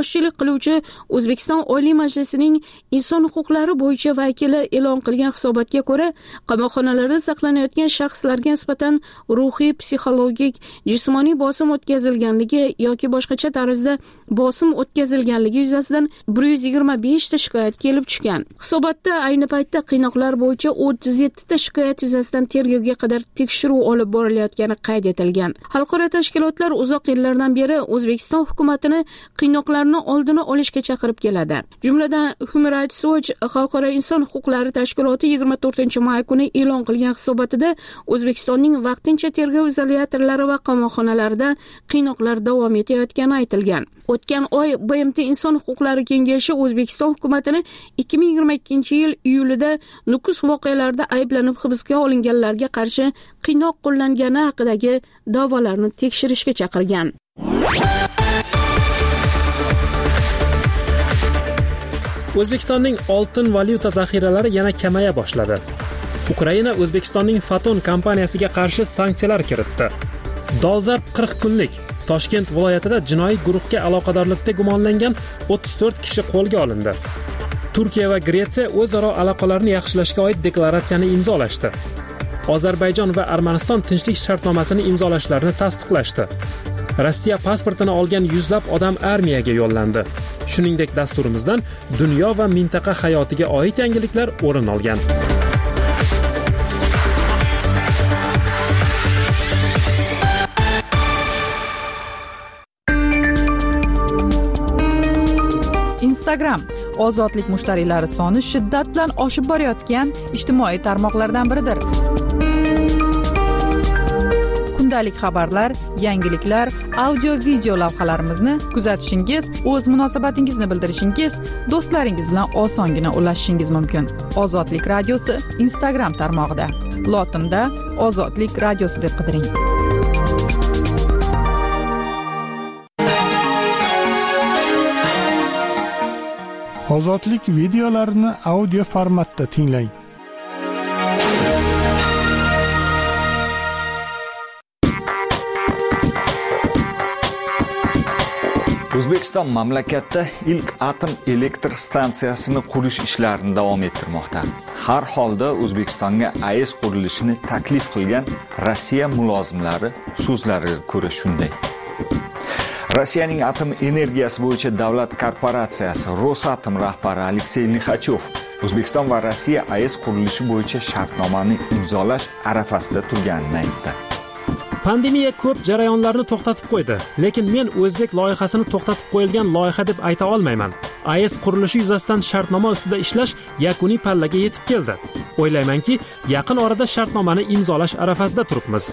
boshchilik qiluvchi O'zbekiston Oliy Majlisining inson huquqlari bo'yicha vakili e'lon qilgan hisobotga ko'ra, qamoqxonalarda saqlanayotgan shaxslarga nisbatan ruhiy, psixologik, jismoniy bosim o'tkazilganligi yoki boshqacha tarzda bosim o'tkazilganligi yuzasidan bir yuz yigirma besh ta shikoyat kelib tushgan. Hisobotda ayni paytda qiynoqlar bo'yicha o'ttiz yetti ta shikoyat yuzasidan tergovga qadar tekshiruv olib borilayotgani qayd etilgan. Xalqaro tashkilotlar uzoq yillardan beri O'zbekiston hukumatini qiynoqlarni oldini olishga chaqirib keladi. Jumladan Human Rights Watch Xalqaro inson huquqlari tashkiloti yigirma to'rtinchi may kuni e'lon qilgan hisobotida O'zbekistonning vaqtincha tergov izolyatorlari va qamoqxonalarida qiynoqlar davom etayotgani aytilgan. O'tgan oy B M T Inson huquqlari kengashi O'zbekiston hukumatini ikki ming yigirma ikkinchi yil iyulida Nukus voqealarida ayblanib hibsga olinganlarga qarshi qiynoq qo'llangani haqidagi da'volarni tekshirishga chaqirgan. O'zbekistonning oltin valyuta zaxiralari yana kamaya boshladi. Ukraina O'zbekistonning Faton kompaniyasiga qarshi sanksiyalar kiritdi. Dolzarb qirq kunlik Toshkent viloyatida jinoiy guruhga aloqadorlikda gumonlangan o'ttiz to'rt kishi qo'lga olindi. Turkiya va Gretsiya o'zaro aloqalarni yaxshilashga oid deklaratsiyani imzolashdi. Ozarbayjon va Armaniston tinchlik shartnomasini imzolashlarini tasdiqlashdi. Rossiya pasportini olgan yuzlab odam armiyaga yo'llandi. Shuningdek, dasturimizdan dunyo va mintaqa hayotiga oid yangiliklar o'rin olgan. Instagram ozodlik mushtariylari soni shiddat bilan oshib borayotgan ijtimoiy tarmoqlardan biridir. Kundalik xabarlar, yangiliklar, audio video lavhalarimizni kuzatishingiz, o'z munosabatingizni bildirishingiz, do'stlaringiz bilan osongina ulashishingiz mumkin. Ozodlik radiosi Instagram tarmog'ida. Lotinda Ozodlik radiosi deb qidiring. Ozodlik videolarini audio formatda tinglang. O'zbekiston mamlakatda ilk atom elektr stansiyasini qurish ishlarini davom ettirmoqda. Har holda O'zbekistonga A E S qurilishini taklif qilgan Rossiya mulozimlari so'zlariga ko'ra shunday. Rossiyaning atom energiyasi bo'yicha davlat korporatsiyasi Rosatom rahbari Aleksey Lixachov O'zbekiston va Rossiya A E S qurilishi bo'yicha shartnomani imzolash arafasida turganini aytdi. Pandemiya ko'p jarayonlarni to'xtatib qo'ydi, lekin men o'zbek loyihasini to'xtatib qo'yilgan loyiha deb ayta olmayman. A E S qurilishi yuzasidan shartnoma ustida ishlash yakuniy pallaga yetib keldi. O'ylaymanki, yaqin orada shartnomani imzolash arafasida turibmiz.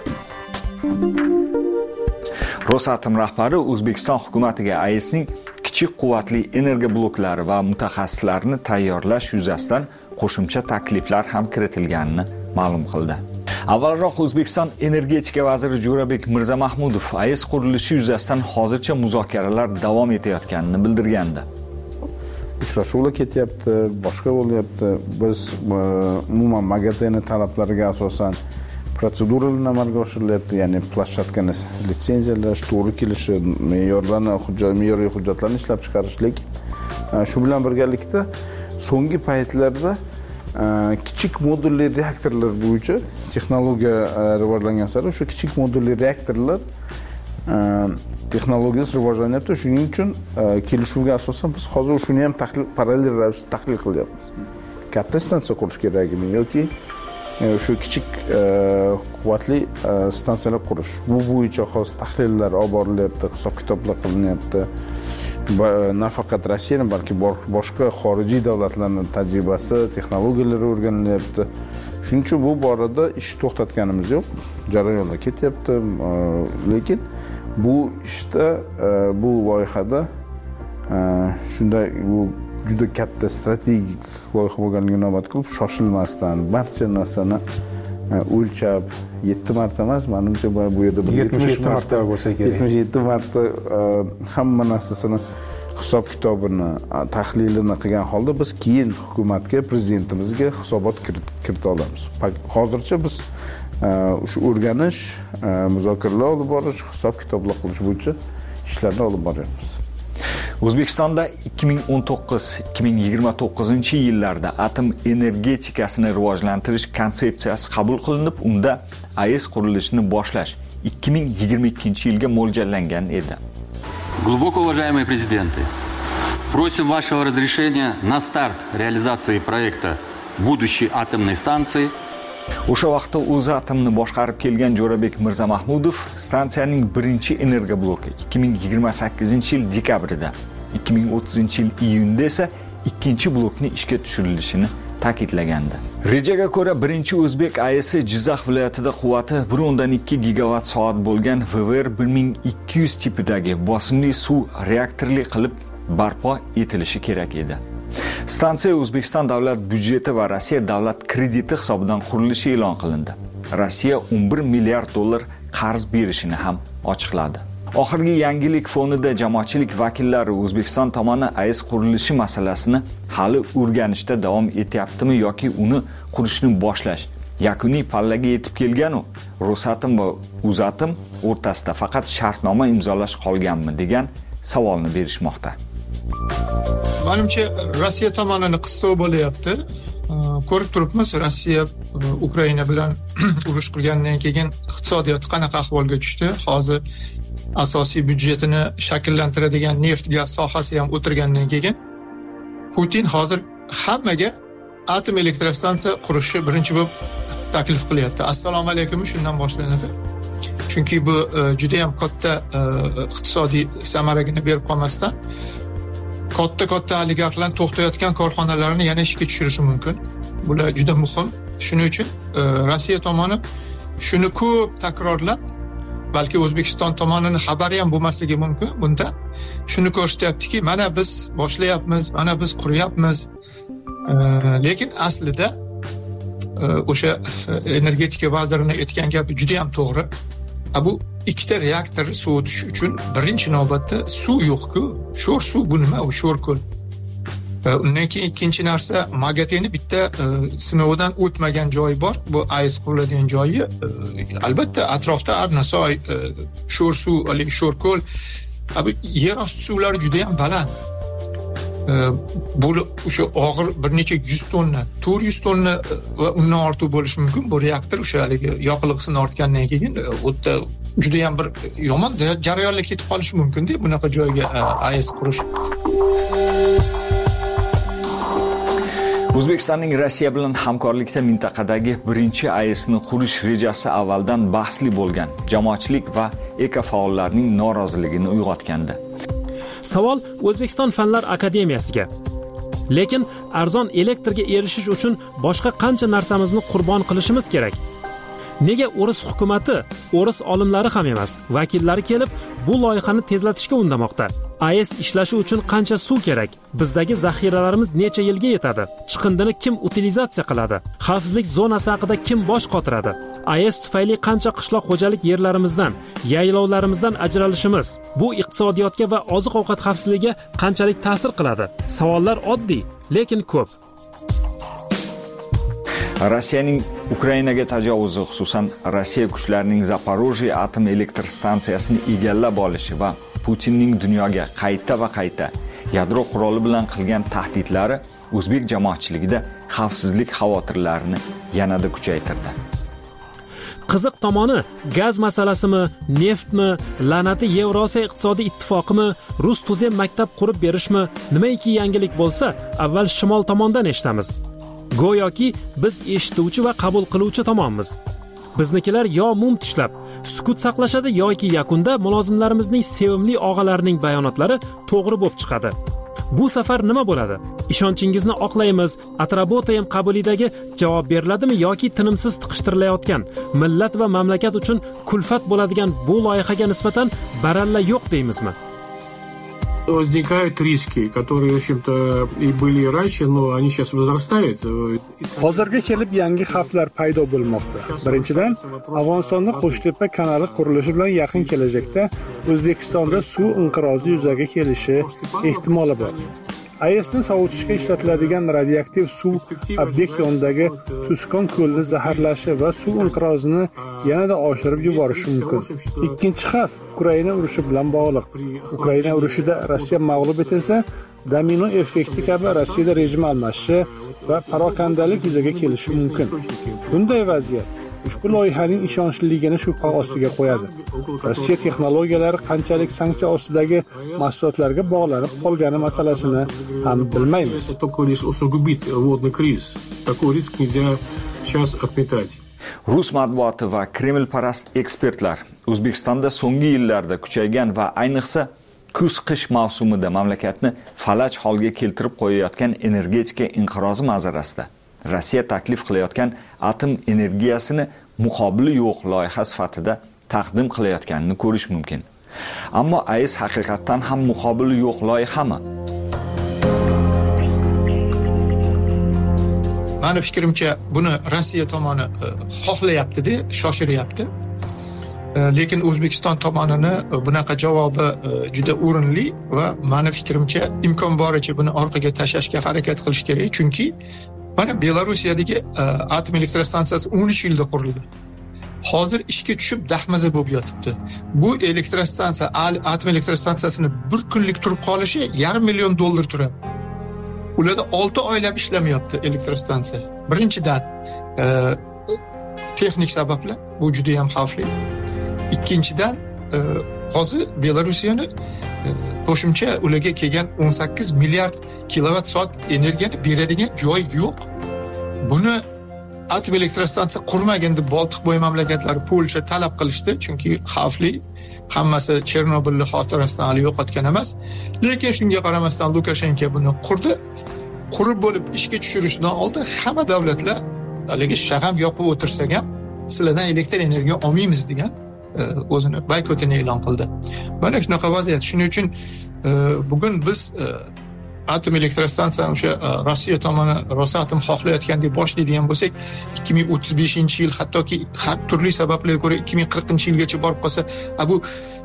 Rosatom rahbari O'zbekiston hukumatiga A E S'ning kichik quvvatli energiya bloklari va mutaxassislarini tayyorlash yuzasidan qo'shimcha takliflar ham kiritilganini ma'lum qildi. Avvalroq O'zbekiston energetika vaziri Jo'rabek Mirzamahmudov A E S qurilishi yuzasidan hozircha muzokaralar davom etayotganini bildirgandi. Uchrashuvlar ketyapti, boshqa bo'lyapti. Biz umuman MAGATEni talablariga asosan protseduralar amalga oshirilyapti, ya'ni planshetkani litsenziyalash, to'g'ri kelishi, me'yorlarni, hujjat, me'yoriy hujjatlarni ishlab chiqarishlik. Shu bilan birgalikda so'nggi paytlarda kichik modulli reaktorlar bo'yicha texnologiya rivojlangan sari o'sha kichik modulli reaktorlar texnologiyasi rivojlanyapti. Shuning uchun kelishuvga asosan biz hozir shuni ham tahlil parallel ravishda tahlil qilyapmiz. Katta stansiya qurish kerakmi yoki shu kichik quvvatli stansiyalar qurish. Bu bo'yicha hozir tahlillar olib borilyapti, hisob-kitoblar qilinyapti. Nafaqat Rossiyaning, balki boshqa xorijiy davlatlarning tajribasi, texnologiyalari o'rganilyapti. Shuning uchun bu borada ish to'xtatganimiz yo'q. Jarayonlar ketyapti, lekin bu ishda, bu loyihada shunday bu juda katta strategik loyiha bo'lganligini inobat qilib, shoshilmasdan barcha narsani o'lchab yetti marta emas, menimcha bu yerda yetmish yetti marta bo'lsa kerak. yetmish yetti marta hamma narsasini hisob-kitobini, tahlilini qilgan holda biz keyin hukumatga, prezidentimizga hisobot kirita olamiz. Hozircha biz shu o'rganish, muzokaralar olib borish, hisob-kitoblar qilish bo'yicha ishlarni olib boryapmiz. O'zbekistonda ikki ming o'n to'qqiz ikki ming yigirma to'qqizinchi yillarda atom energetikasini rivojlantirish konsepsiyasi qabul qilinib, unda A E S qurilishini boshlash ikki ming yigirma ikkinchi yilga mo'ljallangan edi. Глубоко уважаемые президенты, просим вашего разрешения на старт реализации проекта будущей атомной станции. O'sha vaqtda O'zatomni boshqarib kelgan Jo'rabek Mirzamahmudov stansiyaning birinchi energobloki ikki ming yigirma sakkizinchi yil dekabrida, ikki ming o'ttizinchi yil iyunda esa ikkinchi blokni ishga tushirilishini ta'kidlagandi. Rejaga ko'ra birinchi o'zbek A E S Jizzax viloyatida quvvati bir o'ndan ikki gigavat soat bo'lgan V V R bir ming ikki yuz tipidagi bosimli suv reaktorli qilib barpo etilishi kerak edi. Stansiya O'zbekiston davlat byudjeti va Rossiya davlat krediti hisobidan qurilishi e'lon qilindi. Rossiya o'n bir milliard dollar qarz berishini ham ochiqladi. Oxirgi yangilik fonida jamoatchilik vakillari O'zbekiston tomoni A E S qurilishi masalasini hali o'rganishda davom etyaptimi yoki uni qurishni boshlash yakuniy pallaga yetib kelgan-u, Rosatom va O'zatom o'rtasida faqat shartnoma imzolash qolganmi degan savolni berishmoqda. Menimcha Rossiya tomonini qistov bo'lyapti. Ko'rib turibmiz, Rossiya Ukraina bilan urush qilgandan keyin iqtisodiyot qanaqa ahvolga tushdi. Hozir asosiy byudjetini shakllantiradigan neft gaz sohasi ham o'tirgandan keyin Putin hozir hammaga atom elektrostansiya qurishni birinchi bo'lib taklif qilyapti. Assalomu alaykum shundan boshlanadi. Chunki bu juda ham katta iqtisodiy samaragini berib qolmasdan katta-katta oligarxlar to'xtayotgan korxonalarni yana ishga tushirishi mumkin. Bular juda muhim. Shuning uchun Rossiya tomoni shuni ko'p takrorlab, balki O'zbekiston tomonining xabari ham bo'lmasligi mumkin bunda. Shuni ko'rsatyaptiki, mana biz boshlayapmiz, mana biz quryapmiz. Lekin aslida o'sha energetika vazirining aytgan gapi juda ham to'g'ri. Bu ikkita reaktor sovutish uchun birinchi navbatda suv yo'q-ku. Sho'r suv bu nima? U sho'r ko'l. Undan keyin ikkinchi narsa, Magateni bitta sinovdan o'tmagan joyi bor. Bu A E S quriladigan joyi. Albatta atrofda Arnasoy, sho'r suv, sho'r ko'l. Bu yer osti suvlari juda ham baland. Bu o'sha og'ir bir necha yuz tonna, to'rt yuz tonna va undan ortiq bo'lishi mumkin. Bu reaktor o'sha haligi yoqilg'isini ortgandan keyin o'tda juda ham bir yomon jarayonga ketib qolishi mumkin-da bunaqa joyga A E S qurish. O'zbekistonning Rossiya bilan hamkorlikda mintaqadagi birinchi A E Sni qurish rejasi avvaldan bahsli bo'lgan jamoatchilik va ekofaollarning noroziligini uyg'otgandi. Savol O'zbekiston Fanlar akademiyasiga. Lekin arzon elektrga erishish uchun boshqa qancha narsamizni qurbon qilishimiz kerak? Nega o'ris hukumatı, o'ris olimlari ham emas, vakillari kelib bu loyihani tezlatishga undamoqda? A E S ishlashi uchun qancha suv kerak? Bizdagi zaxiralarimiz necha yilga yetadi? Chiqindini kim utilizatsiya qiladi? Xavfsizlik zonasi haqida kim bosh qotiradi? A E S tufayli qancha qishloq xo'jalik yerlarimizdan, yaylovlarimizdan ajralishimiz bu iqtisodiyotga va oziq-ovqat xavfsizligiga qanchalik ta'sir qiladi? Savollar oddiy, lekin ko'p. Rossiyaning Ukrainaga tajovuzi, xususan Rossiya kuchlarining Zaporojye atom elektr stansiyasini egallab olishi va Putinning dunyoga qayta va qayta yadro quroli bilan qilgan tahdidlari o'zbek jamoatchiligida xavfsizlik xavotirlarini yanada kuchaytirdi. Qiziq tomoni gaz masalasimi, neftmi, la'nati Yevrosiyo iqtisodiy ittifoqimi, rus tuzem maktab qurib berishmi, nimaiki yangilik bo'lsa, avval shimol tomondan eshitamiz. Go'yoki biz eshituvchi va qabul qiluvchi tomonmiz. Biznikilar yo mum tishlab, sukut saqlashadi yoki yakunda mulozimlarimizning sevimli og'alarining bayonotlari to'g'ri bo'lib chiqadi. Bu safar nima bo'ladi? Ishonchingizni oqlaymiz. Atrabotaym qabulidagi javob beriladimi yoki tinimsiz tiqishtirilayotgan millat va mamlakat uchun kulfat bo'ladigan bu loyihaga nisbatan baralla yo'q deymizmi? Возникают риски, которые, в общем-то, и были раньше, но они сейчас возрастают. Hozirga kelib yangi xavflar paydo bo'lmoqda. Birinchidan, Afg'onistonda Qo'shtepa kanali qurilishi bilan yaqin kelajakda O'zbekistonda suv inqirozi yuzaga kelishi ehtimoli bor. A E S'ni sovutishga ishlatiladigan radioaktiv suv obyekt yonidagi Tuskon ko'lini zaharlashi va suv inqirozini yanada oshirib yuborishi mumkin. Ikkinchi xavf Ukraina urushi bilan bog'liq. Ukraina urushida Rossiya mag'lub etilsa, domino effekti kabi Rossiyada rejim almashishi va parokandalik yuzaga kelishi mumkin. Bunday vaziyat ushbu loyihaning ishonchliligini shubha ostiga qo'yadi. Rossiya texnologiyalari qanchalik sanksiya ostidagi mahsulotlarga bog'lanib qolgani masalasini ham bilmaymiz. Rus matbuoti va Kremlparast ekspertlar O'zbekistonda so'nggi yillarda kuchaygan va ayniqsa kuz-qish mavsumida mamlakatni falaj holga keltirib qo'yayotgan energetika inqirozi manzarasida Rossiya taklif qilayotgan atom energiyasini muqobili yo'q loyiha sifatida taqdim qilayotganini ko'rish mumkin. Ammo A E S haqiqatan ham muqobili yo'q loyihami? Mani fikrimcha buni Rossiya tomoni xohlayapti-da, shoshiryapti. Lekin O'zbekiston tomonini bunaqa javobi juda o'rinli va mani fikrimcha imkon boricha buni orqaga tashlashga harakat qilish kerak, chunki mana Belarusiyadagi atom elektrostansiyasi o'n uch yilda qurildi. Hozir ishga tushib daxmaza bo'lib yotibdi. Bu elektrostansiya, atom elektrostansiyasini bir kunlik turib qolishi yarim million dollar turadi. Ularda olti oylab ishlamayapti elektrostansiya. Birinchidan, texnik sabablar, bu juda ham xavfli. Ikkinchidan, hozir Belarusiyani qo'shimcha ularga kelgan o'n sakkiz milliard kilovat soat energiyani beradigan joy yo'q. Buni atom elektrostansiya qurmagan deb Boltiqbo'yi mamlakatlari Polsha talab qilishdi, chunki xavfli. Hammasi Chernobilni xotirasidan hali yo'qotgan emas. Lekin shunga qaramasdan Lukashenko buni qurdi. Qurib bo'lib ishga tushirishdan oldin hamma davlatlar haligi shag'am yoqib o'tirsak ham sizlardan elektr energiya olmaymiz degan o'zini boykotini e'lon qildi. Mana shunaqa vaziyat. Shuning uchun bugun biz atom elektrostansiyani o'sha Rossiya tomoni Rosatom xohlayotgan deb boshlaydigan bo'lsak, ikki ming o'ttiz beshinchi yil, hattoki har turli sabablarga ko'ra ikki ming qirqinchi yilgacha borib qolsa, bu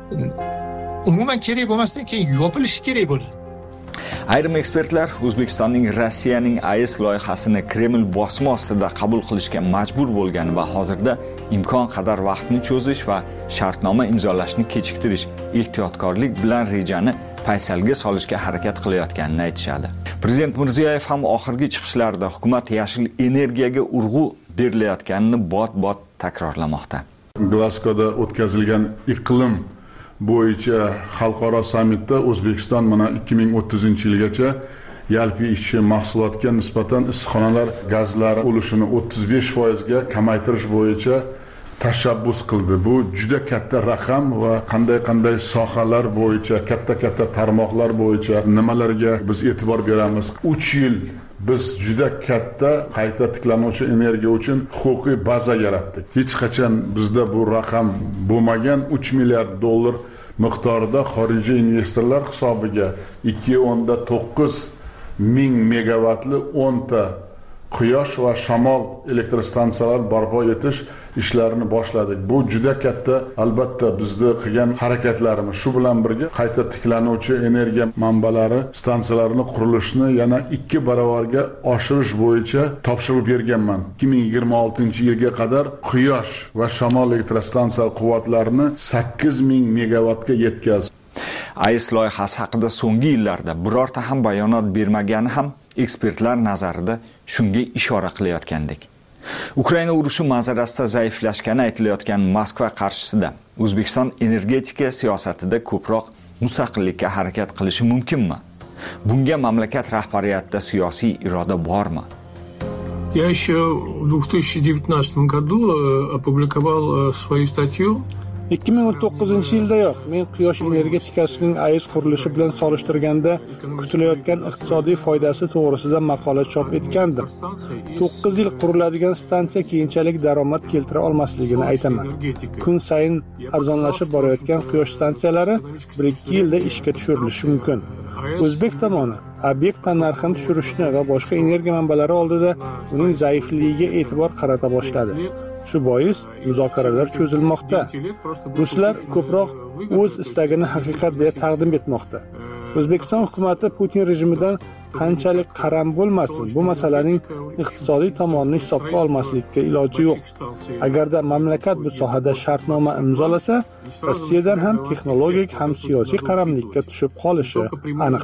umuman kerak bo'lmasdan keyin yopilishi kerak bo'ladi. Ayrim ekspertlar O'zbekistonning Rossiyaning A E S loyihasini Kreml bosma ostida qabul qilishga majbur bo'lgan va hozirda imkon qadar vaqtni cho'zish va shartnoma imzolashni kechiktirish, ehtiyotkorlik bilan rejani paysalga solishga harakat qilayotganini aytishadi. Prezident Mirziyoyev ham oxirgi chiqishlarida hukumat yashil energiyaga urg'u berilayotganini bot-bot takrorlamoqda. Glasgowda o'tkazilgan iqlim bo'yicha xalqaro sammitda O'zbekiston mana ikki ming o'ttizinchi yilgacha yalpi ishchi mahsulotga nisbatan issiqxonalar gazlari ulushini o'ttiz besh foizga kamaytirish bo'yicha tashabbus qildi. Bu juda katta raqam va qanday-qanday sohalar bo'yicha, katta-katta tarmoqlar bo'yicha nimalarga biz e'tibor beramiz. uch yil biz juda katta qayta tiklanuvchi energiya uchun huquqiy baza yaratdik. Hech qachon bizda bu raqam bo'lmagan uch milliard dollar miqdorida xorijiy investorlar hisobiga ikki o'nda to'qqiz ming megavatli o'nta quyosh va shamol elektrostansiyalar barpo etish ishlarini boshladik. Bu juda katta, albatta bizning qilgan harakatlarimiz. Shu bilan birga qayta tiklanuvchi energiya manbalari stansiyalarini qurilishini yana ikki barobarga oshirish bo'yicha topshiriq berganman. ikki ming yigirma oltinchi yilga qadar quyosh va shamol elektrostansiya quvvatlarini sakkiz ming megavatga yetkazdik. A E S loyihasi haqida so'nggi yillarda birorta ham bayonot bermagani ham ekspertlar nazarida shunga ishora qilayotgandek. Ukraina urushi manzarasida zaiflashgani aytilayotgan Moskva qarshisida O'zbekiston energetika siyosatida ko'proq mustaqillikka harakat qilishi mumkinmi? Bunga mamlakat rahbariyatida siyosiy iroda bormi? Я еще в две тысячи девятнадцатом году опубликовал свою статью. ikki ming o'n to'qqizinchi yildayoq men quyosh energetikasining A E S qurilishi bilan solishtirganda kutilayotgan iqtisodiy foydasi to'g'risida maqola chop etgandim. to'qqiz yil quriladigan stansiya keyinchalik daromad keltira olmasligini aytaman. Kun sayin arzonlashib borayotgan quyosh stansiyalari bir ikki yilda ishga tushirilishi mumkin. O'zbek tomoni obyekt narxini tushirishni va boshqa energiya manbalari oldida uning zaifligiga e'tibor qarata boshladi. Shu bois muzokaralar cho'zilmoqda. Ruslar ko'proq o'z istagini haqiqat deb taqdim etmoqda. O'zbekiston hukumatı Putin rejimidan qanchalik qaram bo'lmasin, bu masalaning iqtisodiy tomonini hisobga olmaslikka iloji yo'q. Agarda mamlakat bu sohada shartnoma imzolasa, Rossiyadan ham texnologik ham siyosiy qaramlikka tushib qolishi aniq.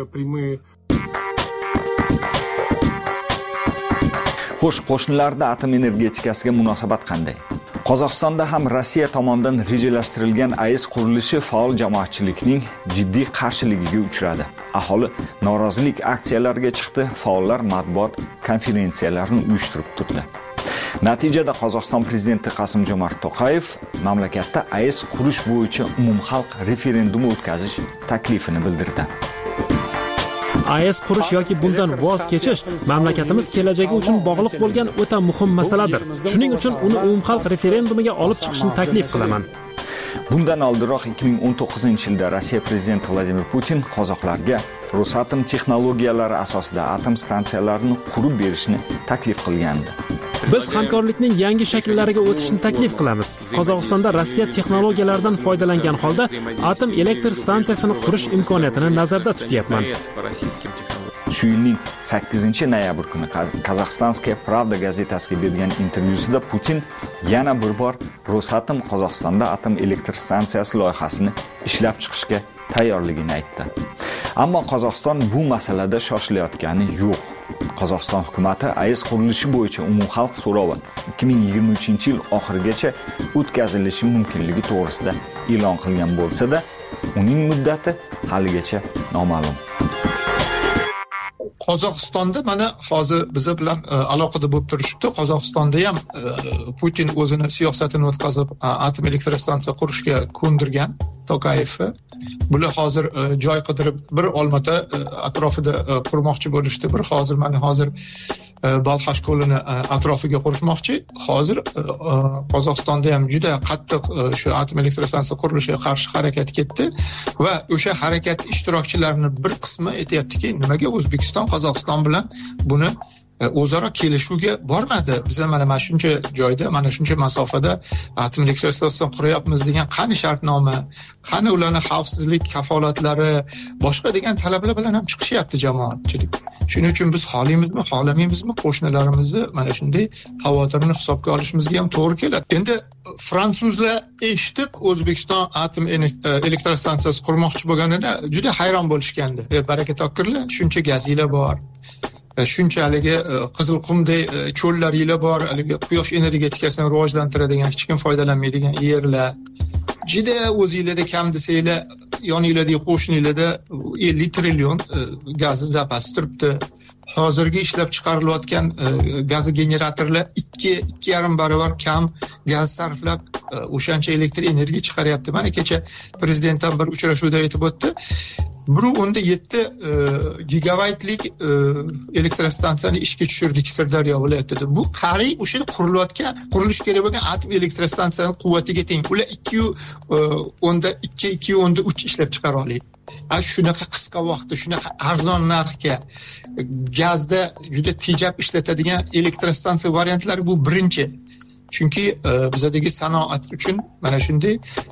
Xo'sh, qo'shnilarda atom energetikasiga munosabat qanday? Qozog'istonda ham Rossiya tomonidan rejalashtirilgan A E S qurilishi faol jamoatchilikning jiddiy qarshiligiga uchradi. Aholi norozilik aksiyalariga chiqdi, faollar matbuot konferensiyalarini uyushtirib turdi. Natijada Qozog'iston prezidenti Qasim-Jomart To'qayev mamlakatda A E S qurish bo'yicha umumxalq referendumi o'tkazish taklifini bildirdi. A E S qurish yoki bundan voz kechish mamlakatimiz kelajagi uchun bog'liq bo'lgan o'ta muhim masaladir. Shuning uchun uni umumxalq referendumiga olib chiqishni taklif qilaman. Bundan oldinroq ikki ming o'n to'qqizinchi yilda Rossiya prezidenti Vladimir Putin qozoqlarga Rosatom texnologiyalari asosida atom stansiyalarini qurib berishni taklif qilgandi. Biz hamkorlikning yangi shakllariga o'tishni taklif qilamiz. Qozog'istonda Rossiya texnologiyalaridan foydalangan holda atom elektr stansiyasini qurish imkoniyatini nazarda tutyapman. Shu yilning sakkizinchi noyabr kuni Qozog'istonskaya Pravda gazetasiga bergan intervyusida Putin yana bir bor Rosatom Qozog'istonda atom elektr stansiyasi loyihasini ishlab chiqishga tayyorligini aytdi. Ammo Qozog'iston bu masalada shoshilayotgani yo'q. Qozog'iston hukumatı A E S qurilishi bo'yicha umumxalq so'rovi ikki ming yigirma uchinchi yil oxirigacha o'tkazilishi mumkinligi to'g'risida e'lon qilgan bo'lsa-da, uning muddati haligacha noma'lum. Qozog'istonda mana hozir biz bilan aloqada bo'lib turishibdi. Qozog'istonda ham Putin o'zini siyosatini o'tkazib atom elektr stansiya qurishga ko'ndirgan To'qayevni. Bular hozir joy qidirib bir Olmata atrofida qurmoqchi bo'lishdi. Bir hozir mana hozir Balxash ko'lini atrofiga qurishmoqchi. Hozir Qozog'istonda ham juda qattiq shu atom elektr stansiyasi qurilishiga qarshi harakat ketdi va o'sha harakat ishtirokchilarining bir qismi aytayaptiki, nimaga O'zbekiston Qozog'iston bilan buni o'zaro kelishuvga bormadi. Biz mana mana shuncha joyda, mana shuncha masofada atom elektr stansiyasini quryapmiz degan qani shartnoma, qani ularning xavfsizlik kafolatlari, boshqa degan talablar bilan ham chiqishyapti jamoatchilik. Shuning uchun biz xohlaymizmi, xohlamaymizmi qo'shnilarimizni mana shunday xavotirini hisobga olishimizga ham to'g'ri keladi. Endi fransuzlar eshitib O'zbekiston atom elektr stansiyasi qurmoqchi bo'lganida juda hayron bo'lishgandi. E, baraka topkirlar, shuncha gazinglar bor. Shunchalik Qizilqumday cho'llaringlar bor, haligi quyosh energetikasini rivojlantiradigan, hech kim foydalanmaydigan yerlar. Juda o'zingizlarda kam desanglar, yoninglardagi qo'shnilarda ellik trillion gaz zapasi turibdi. Hozirgi ishlab chiqarilayotgan gaz generatorlar ikki ikki yarim barobar kam gaz sarflab o'shancha elektr energiya chiqaryapti. Mana kecha prezident ham bir uchrashuvda aytib o'tdi. bir o'n yetti gigabaytlik elektr stansiyani ishga tushirdik Sirdaryo viloyatida. Bu qariyb o'sha qurilayotgan, qurilish kerak bo'lgan atom elektr stansiyasining quvvatiga teng. Ular ikki o'nda ikki, ikki o'nda uch ishlab chiqara oladi. A shunaqa qisqa vaqtda, shunaqa arzon narxga gazda juda tejab ishlatadigan elektr stansiya variantlari bu birinchi. Chunki bizdagi sanoat uchun mana shunday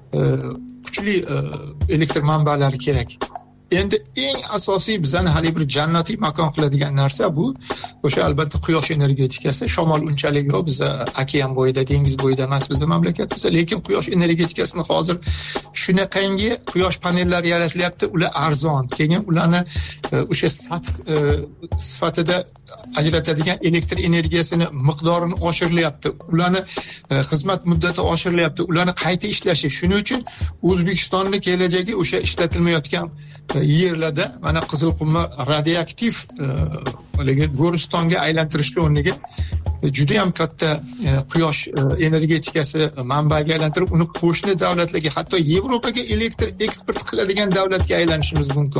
kuchli elektr manbalari kerak. Endi eng asosiy bizani hali bir jannatiy makon qiladigan narsa bu o'sha albatta quyosh energetikasi. Shamol unchalik yo'q, biz okean bo'yida, dengiz bo'yida emas bizning mamlakatimiz, lekin quyosh energetikasini hozir shunaqangi quyosh panellari yaratilyapti, ular arzon. Keyin ularni o'sha sath sifatida ajratadigan elektr energiyasini miqdorini oshirilyapti. Ularni xizmat muddati oshirilyapti. Ularni qayta ishlashi. Shuning uchun O'zbekistonning kelajagi o'sha ishlatilmayotgan yerlarda mana Qizilqumni radioaktiv haligi Go'ristonga aylantirishga o'rniga juda ham katta quyosh energetikasi manbaga aylantirib, uni qo'shni davlatlarga, hatto Yevropaga elektr eksport qiladigan davlatga aylanishimiz mumkin.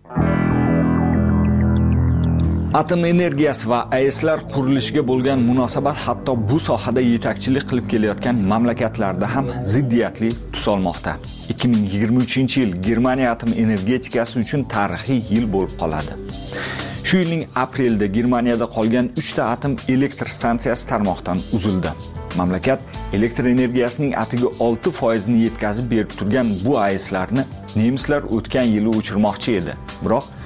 Atom energiyasi va A E S'lar qurilishiga bo'lgan munosabat hatto bu sohada yetakchilik qilib kelayotgan mamlakatlarda ham ziddiyatli tus olmoqda. ikki ming yigirma uchinchi yil Germaniya atom energetikasi uchun tarixiy yil bo'lib qoladi. Shu yilning aprelida Germaniyada qolgan uchta atom elektr stansiyasi tarmoqdan uzildi. Mamlakat elektr energiyasining atigi olti foiz ni yetkazib berib turgan bu A E S'larni nemislar o'tgan yili o'chirmoqchi edi. Biroq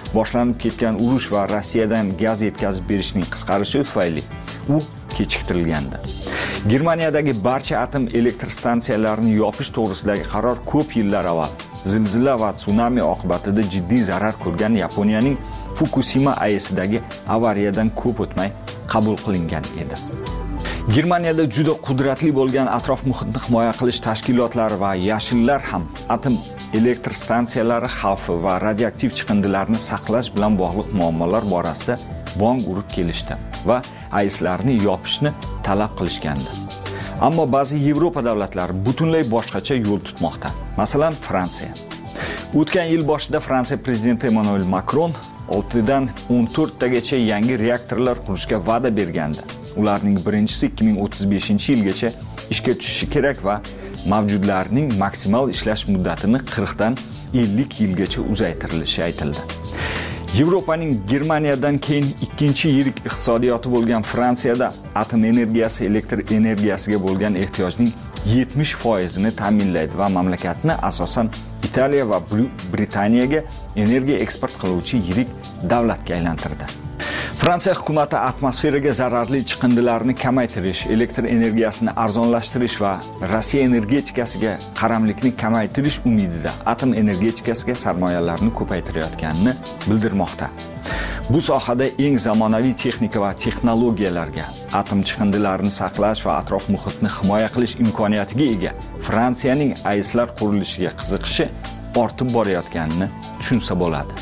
boshlanib ketgan urush va Rossiyadan gaz yetkazib berishning qisqarishi tufayli u kechiktirilgandi. Germaniyadagi barcha atom elektr stansiyalarini yopish to'g'risidagi qaror ko'p yillar avval zilzila va tsunami oqibatida jiddiy zarar ko'rgan Yaponiyaning Fukushima A E S'dagi avariyadan ko'p o'tmay qabul qilingan edi. Germaniyada juda qudratli bo'lgan atrof muhitni himoya qilish tashkilotlari va yashillar ham atom elektr stansiyalari xavfi va radioaktiv chiqindilarni saqlash bilan bog'liq muammolar borasida bong urib kelishdi va A E S'larni yopishni talab qilishgandi. Ammo ba'zi Yevropa davlatlari butunlay boshqacha yo'l tutmoqda. Masalan, Fransiya. O'tgan yil boshida Fransiya prezidenti Emmanuel Macron oltidan o'n to'rttagacha yangi reaktorlar qurishga va'da bergandi. Ularning birinchisi ikki ming o'ttiz beshinchi yilgacha ishga tushishi kerak va mavjudlarning maksimal ishlash muddatini qirqdan ellik yilgacha uzaytirilishi aytildi. Yevropaning Germaniyadan keyin ikkinchi yirik iqtisodiyoti bo'lgan Fransiyada atom energiyasi elektr energiyasiga bo'lgan ehtiyojning yetmish foizini ta'minlaydi va mamlakatni asosan Italiya va Britaniyaga energiya eksport qiluvchi yirik davlatga aylantirdi. Fransiya hukumati atmosferaga zararli chiqindilarni kamaytirish, elektr energiyasini arzonlashtirish va Rossiya energetikasiga qaramlikni kamaytirish umidida atom energetikasiga sarmoyalarni ko'paytirayotganini bildirmoqda. Bu sohada eng zamonaviy texnika va texnologiyalarga, atom chiqindilarini saqlash va atrof muhitni himoya qilish imkoniyatiga ega Fransiyaning A E S'lar qurilishiga qiziqishi ortib borayotganini tushunsa bo'ladi.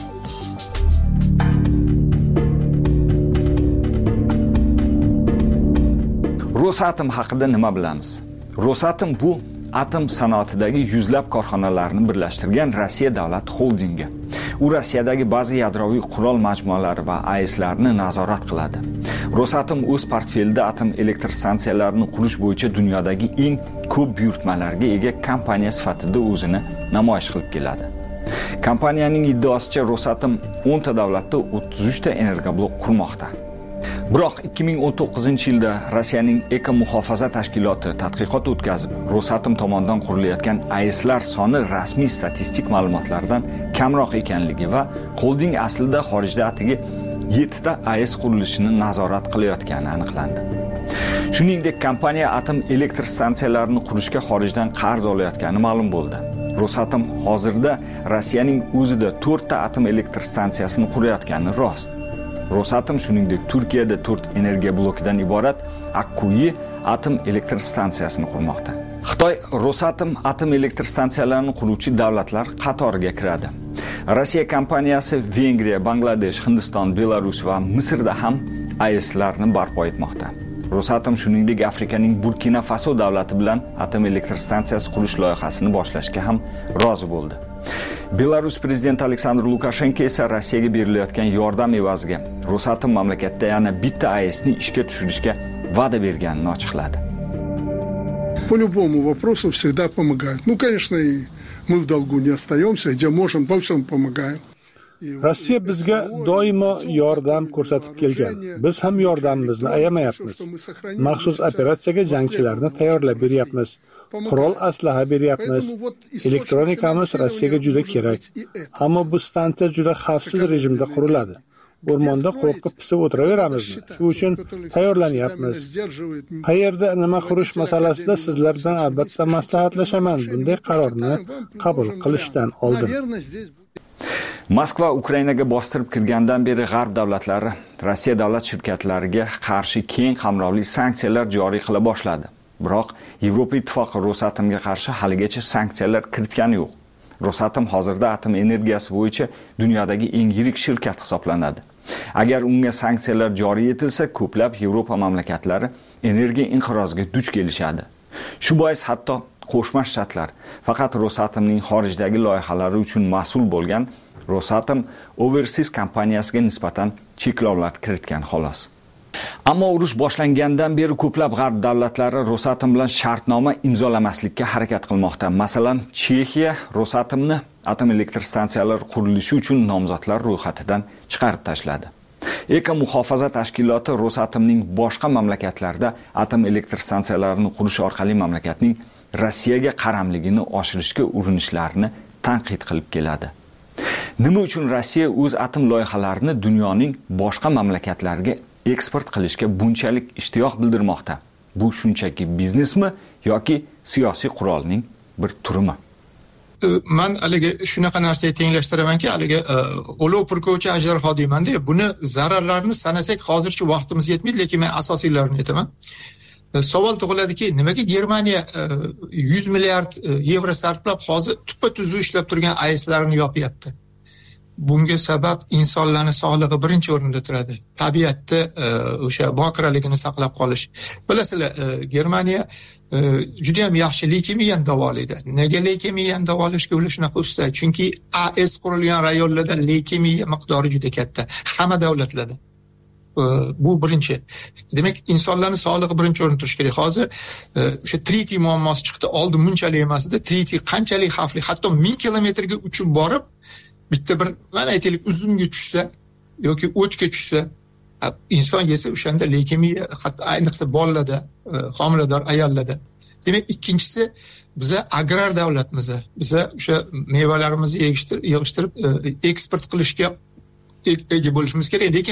Rosatom haqida nima bilamiz? Rosatom bu atom sanoatidagi yuzlab korxonalarni birlashtirgan Rossiya davlat xoldingi. U Rossiyadagi ba'zi yadroviy qurol majmualari va A E S'larni nazorat qiladi. Rosatom o'z portfelida atom elektr stansiyalarini qurish bo'yicha dunyodagi eng ko'p buyurtmalarga ega kompaniya sifatida o'zini namoyish qilib keladi. Kompaniyaning iddaosicha Rosatom o'nta davlatda o'ttiz uchta energoblok qurmoqda. Biroq ikki ming o'n to'qqizinchi yilda Rossiyaning Eko muhofaza tashkiloti tadqiqot o'tkazib, Rosatom tomonidan qurilayotgan A E S'lar soni rasmiy statistik ma'lumotlardan kamroq ekanligi va xolding aslida xorijda atigi yettita A E S qurilishini nazorat qilayotgani aniqlandi. Shuningdek, kompaniya atom elektr stansiyalarini qurishga xorijdan qarz olayotgani ma'lum bo'ldi. Rosatom hozirda Rossiyaning o'zida to'rtta atom elektr stansiyasini qurayotgani rost. Rosatom shuningdek Turkiyada to'rt energiya blokidan iborat Akkuyi atom elektr stansiyasini qurmoqda. Xitoy Rosatom atom elektr stansiyalarini quruvchi davlatlar qatoriga kiradi. Rossiya kompaniyasi Vengriya, Bangladesh, Hindiston, Belarus va Misrda ham A E S'larni barpo etmoqda. Rosatom shuningdek Afrikaning Burkina Faso davlati bilan atom elektr stansiyasi qurish loyihasini boshlashga ham rozi bo'ldi. Belarus prezidenti Aleksandr Lukashenko esa Rossiyaga berilayotgan yordam evaziga Rosatom mamlakatda yana bitta A E S'ni ishga tushirishga va'da berganini ochiqladi. По любому вопросу всегда помогают. Ну, конечно, и мы в долгу не остаемся, где можем, во всем помогаем. Rossiya bizga doimo yordam ko'rsatib kelgan. Biz ham yordamimizni ayamayapmiz. Maxsus operatsiyaga jangchilarni tayyorlab beryapmiz. Qurol aslaha beryapmiz. Elektronikamiz Rossiyaga juda kerak. Ammo bu stansiya juda xavfsiz rejimda quriladi. O'rmonda qo'rqib pisib o'tiraveramizmi? Shu uchun tayyorlanyapmiz. Qayerda nima qurish masalasida sizlardan albatta maslahatlashaman. Bunday qarorni qabul qilishdan oldin. Moskva Ukrainaga bostirib kirgandan beri g'arb davlatlari Rossiya davlat shirkatlariga qarshi keng qamrovli sanksiyalar joriy qila boshladi. Biroq Yevropa ittifoqi Rosatomga qarshi haligacha sanksiyalar kiritgani yo'q. Rosatom hozirda atom energiyasi bo'yicha dunyodagi eng yirik shirkat hisoblanadi. Agar unga sanksiyalar joriy etilsa, ko'plab Yevropa mamlakatlari energiya inqiroziga duch kelishadi. Shu bois hatto Qo'shma Shtatlar faqat Rosatomning xorijdagi loyihalari uchun mas'ul bo'lgan Rosatom Overseas kompaniyasiga nisbatan cheklovlar kiritgan xolos. Ammo urush boshlangandan beri ko'plab g'arb davlatlari Rosatom bilan shartnoma imzolamaslikka harakat qilmoqda. Masalan, Chexiya Rosatomni atom elektr stansiyalari qurilishi uchun nomzodlar ro'yxatidan chiqarib tashladi. Eko muhofaza tashkiloti Rosatomning boshqa mamlakatlarda atom elektr stansiyalarini qurish orqali mamlakatning Rossiyaga qaramligini oshirishga urinishlarini tanqid qilib keladi. Nima uchun Rossiya o'z atom loyihalarini dunyoning boshqa mamlakatlariga eksport qilishga bunchalik ishtiyoq bildirmoqda? Bu shunchaki biznesmi yoki siyosiy qurolning bir turimi? Man haligi shunaqa narsaga tenglashtiramanki, haligi olov purkovchi ajdarho deyman-da, buni zararlarini sanasak hozircha vaqtimiz yetmaydi, lekin men asosiylarini aytaman. Savol tug'iladiki, nimaga Germaniya yuz milliard yevro sarflab hozir tuppa-tuzuk ishlab turgan A E S'larini yopyapti? Bunga sabab insonlarning sog'lig'i birinchi o'rinda turadi. Tabiatda o'sha bokiraligini saqlab qolish. Bilasizlar, Germaniya juda ham yaxshi leykemiyani davolaydi. Nega leykemiyani davolashga ular shunaqa usta? Chunki A E S qurilgan rayonlarda leykemiya miqdori juda katta. Hamma davlatlarda. Bu birinchi. Demak, insonlarning sog'lig'i birinchi o'rinda turishi kerak. Hozir o'sha tritiy muammosi chiqdi. Oldin bunchalik emas edi. Tritiy qanchalik xavfli, hatto ming kilometrga uchib borib bitta bir mana aytaylik uzumga tushsa yoki o'tga tushsa, inson yesa o'shanda leykemiya, hatto ayniqsa bolalarda, homilador ayollarda. Demak, ikkinchisi, biza agrar davlatmiz. Biza o'sha mevalarimizni yig'ishtirib eksport qilishga ega bo'lishimiz kerak. Lekin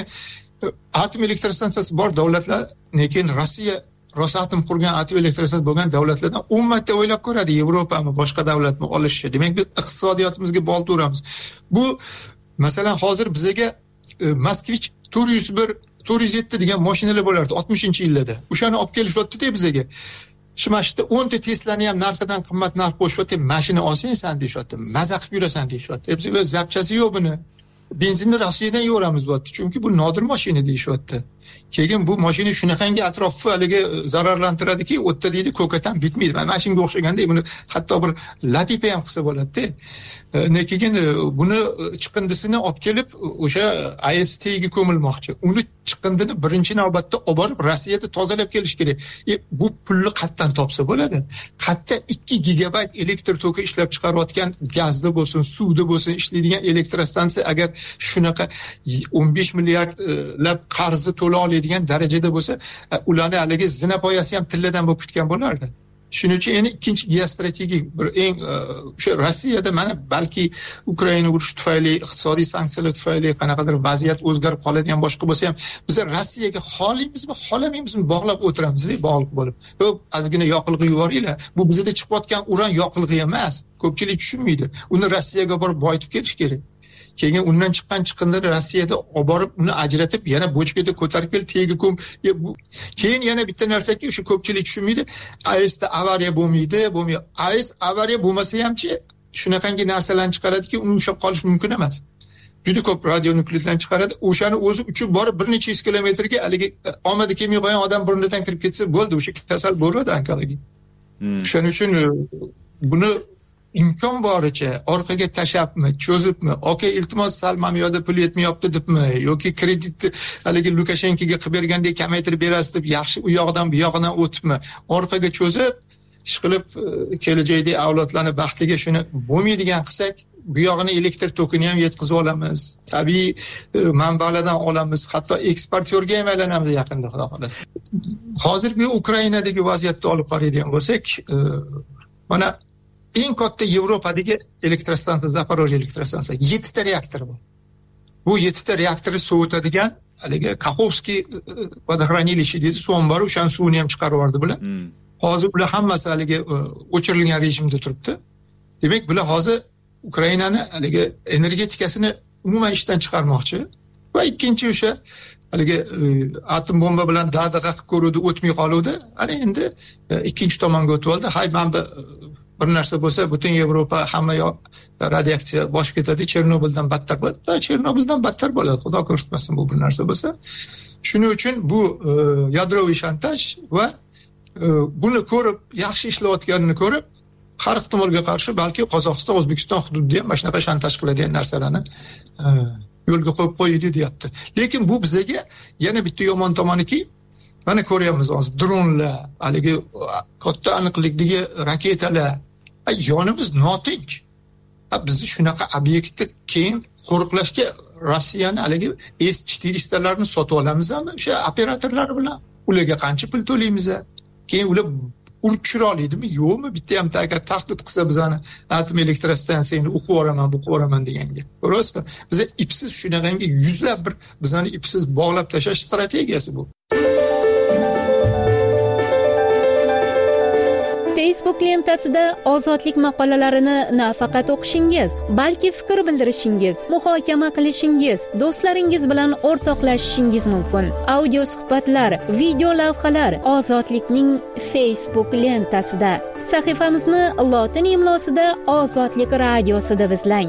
atom elektrostansiyasi bor davlatlar, lekin Rossiya Rosatom qurgan atom elektrostansiyasi bo'lgan davlatlardan o'n marta o'ylab ko'radi, Yevropami, boshqa davlatmi olishni. Demak, biz iqtisodiyotimizga bolt uramiz. Bu masalan hozir bizaga Moskvich to'rt yuz bir, to'rt yuz yetti degan mashinalar bo'lardi oltmishinchi yillarda. O'shani olib kelishyapti-da bizaga. Shimashda o'n ta Tesla'ni ham narxidan qimmat narx qo'shyapti, mashina olsang san deyapti, maza qilib yurasan deyapti. Bizga zapchasi yo'q buni. Benzinni Rossiyadan yo'ramiz deyapti, chunki bu nodir mashina deyapti. Keyin bu mashina shunaqangi atrofni haliga zararlantiradiki, o'tda deydi, ko'katan bitmaydi. Mana shunga o'xshaganda buni hatto bir latifa ham qilsa bo'ladi-da. Keyin buni chiqindisini olib kelib o'sha A E S T'ga ko'milmoqchi. Uni chiqindini birinchi navbatda olib borib Rossiyada tozalab kelish kerak. E, bu pulni qayerdan topsa bo'ladi? Qayerda ikki gigabayt elektr toki ishlab chiqarayotgan gazda bo'lsin, suvda bo'lsin ishlaydigan elektrostansiya agar shunaqa o'n besh milliardlab qarzni to'la oladigan darajada bo'lsa, ularni haligi zinapoyasi ham tilladan bo'lib ketgan bo'lardi. Shuning uchun yana ikkinchi geostrategik bir eng o'sha Rossiyada mana balki Ukraina urushi tufayli, iqtisodiy sanksiyalar tufayli qanaqadir vaziyat o'zgarib qoladigan boshqa bo'lsa ham biz Rossiyaga xoliymizmi, xolamaymizmi bog'lab o'tiramiz, bog'liq bo'lib. Bu ozgina yoqilg'i yuboringlar. Bu bizda chiqayotgan uran yoqilg'i emas. Ko'pchilik tushunmaydi. Uni Rossiyaga borib boyitib kelish kerak. Keyin undan chiqqan chiqindini Rossiyada olib borib uni ajratib yana bochkada ko'tarib kelib tegi ko'm. Keyin yana bitta narsaki, o'sha ko'pchilik tushunmaydi. A E S'da avariya bo'lmaydi, bo'lmaydi. A E S avariya bo'lmasa hamchi shunaqangi narsalarni chiqaradiki, uni ushlab qolish mumkin emas. Juda ko'p radionukleidlarni chiqaradi. O'shani o'zi uchib borib bir necha yuz kilometrga haligi omadi kelmay qo'ygan odam burnidan kirib ketsa bo'ldi, o'sha kasal bo'ladi onkologiya. Shuning uchun buni imkon boricha orqaga tashabmi, cho'zibmi, okey, iltimos sal mana yoqda pul yetmayapti debmi, yoki kreditni haligi Lukashenkoga qilib bergandek kamaytirib berasiz deb yaxshi u yoqdan bu yoqdan o'tibmi, orqaga cho'zib ish qilib kelajakda avlodlarni baxtiga shuni bo'lmaydigan qilsak, bu yog'ini elektr tokini ham yetkazib olamiz, tabiiy manbalardan olamiz, hatto eksportyorga ham aylanamiz yaqinda, xudo xolasa. Hozirgi Ukrainadagi vaziyatni olib qaraydigan bo'lsak, mana eng katta Yevropadagi elektrostansiya, Zaporojye elektrostansiya, yettita reaktor bor. Bu yettita reaktorni sovutadigan haligi Kakhovskiy vodoxranilishi deydi, suv bor, o'shaning suvini ham chiqarib yubordi bular. Hozir ular hammasi haligi o'chirilgan rejimda turibdi. Demak, bular hozir Ukrainani haligi energetikasini umuman ishdan chiqarmoqchi va ikkinchi o'sha haligi atom bomba bilan dag'dag'a qilib ko'ruvdi, o'tmay qoluvdi. Ana endi ikkinchi tomonga o'tib oldi. Hay, mana bir narsa bo'lsa, butun Yevropa hamma yoq radiatsiya boshib ketadi, Chernobyldan battar bo'ladi. Chernobyldan battar bo'ladi, xudo ko'rsatmasin bu bir narsa bo'lsa. Shuning uchun bu yadroviy shantaj va buni ko'rib, yaxshi ishlayotganini ko'rib, har ehtimolga qarshi balki Qozog'iston, O'zbekiston hududida ham mana shunaqa shantaj qiladigan narsalarni yo'lga qo'yib qo'ydi, deyapti. Lekin bu bizaga yana bitta yomon tomoniki, mana ko'ryapmiz hozir dronlar, haligi katta aniqlikdagi raketalar, yonimiz notinch. Bizni shunaqa obyektni keyin qo'riqlashga Rossiyani haligi S четыреста larni sotib olamizmi o'sha operatorlar bilan? Ularga qancha pul to'laymiz? Keyin ular urib tushira oladimi yo'qmi? Bitta ham agar tahdid qilsa bizani atom elektrostansiyani o'qib yuboraman, o'qib yuboraman deganga. Ko'rasizmi? Biz ipsiz shunaqangi yuzlab bir bizani ipsiz bog'lab tashlash strategiyasi bu. Facebook lentasida ozodlik maqolalarini nafaqat o'qishingiz, balki fikr bildirishingiz, muhokama qilishingiz, do'stlaringiz bilan o'rtoqlashishingiz mumkin. Audio suhbatlar, video lavhalar Ozodlikning Facebook lentasida. Sahifamizni lotin imlosida Ozodlik radiosi deb izlang.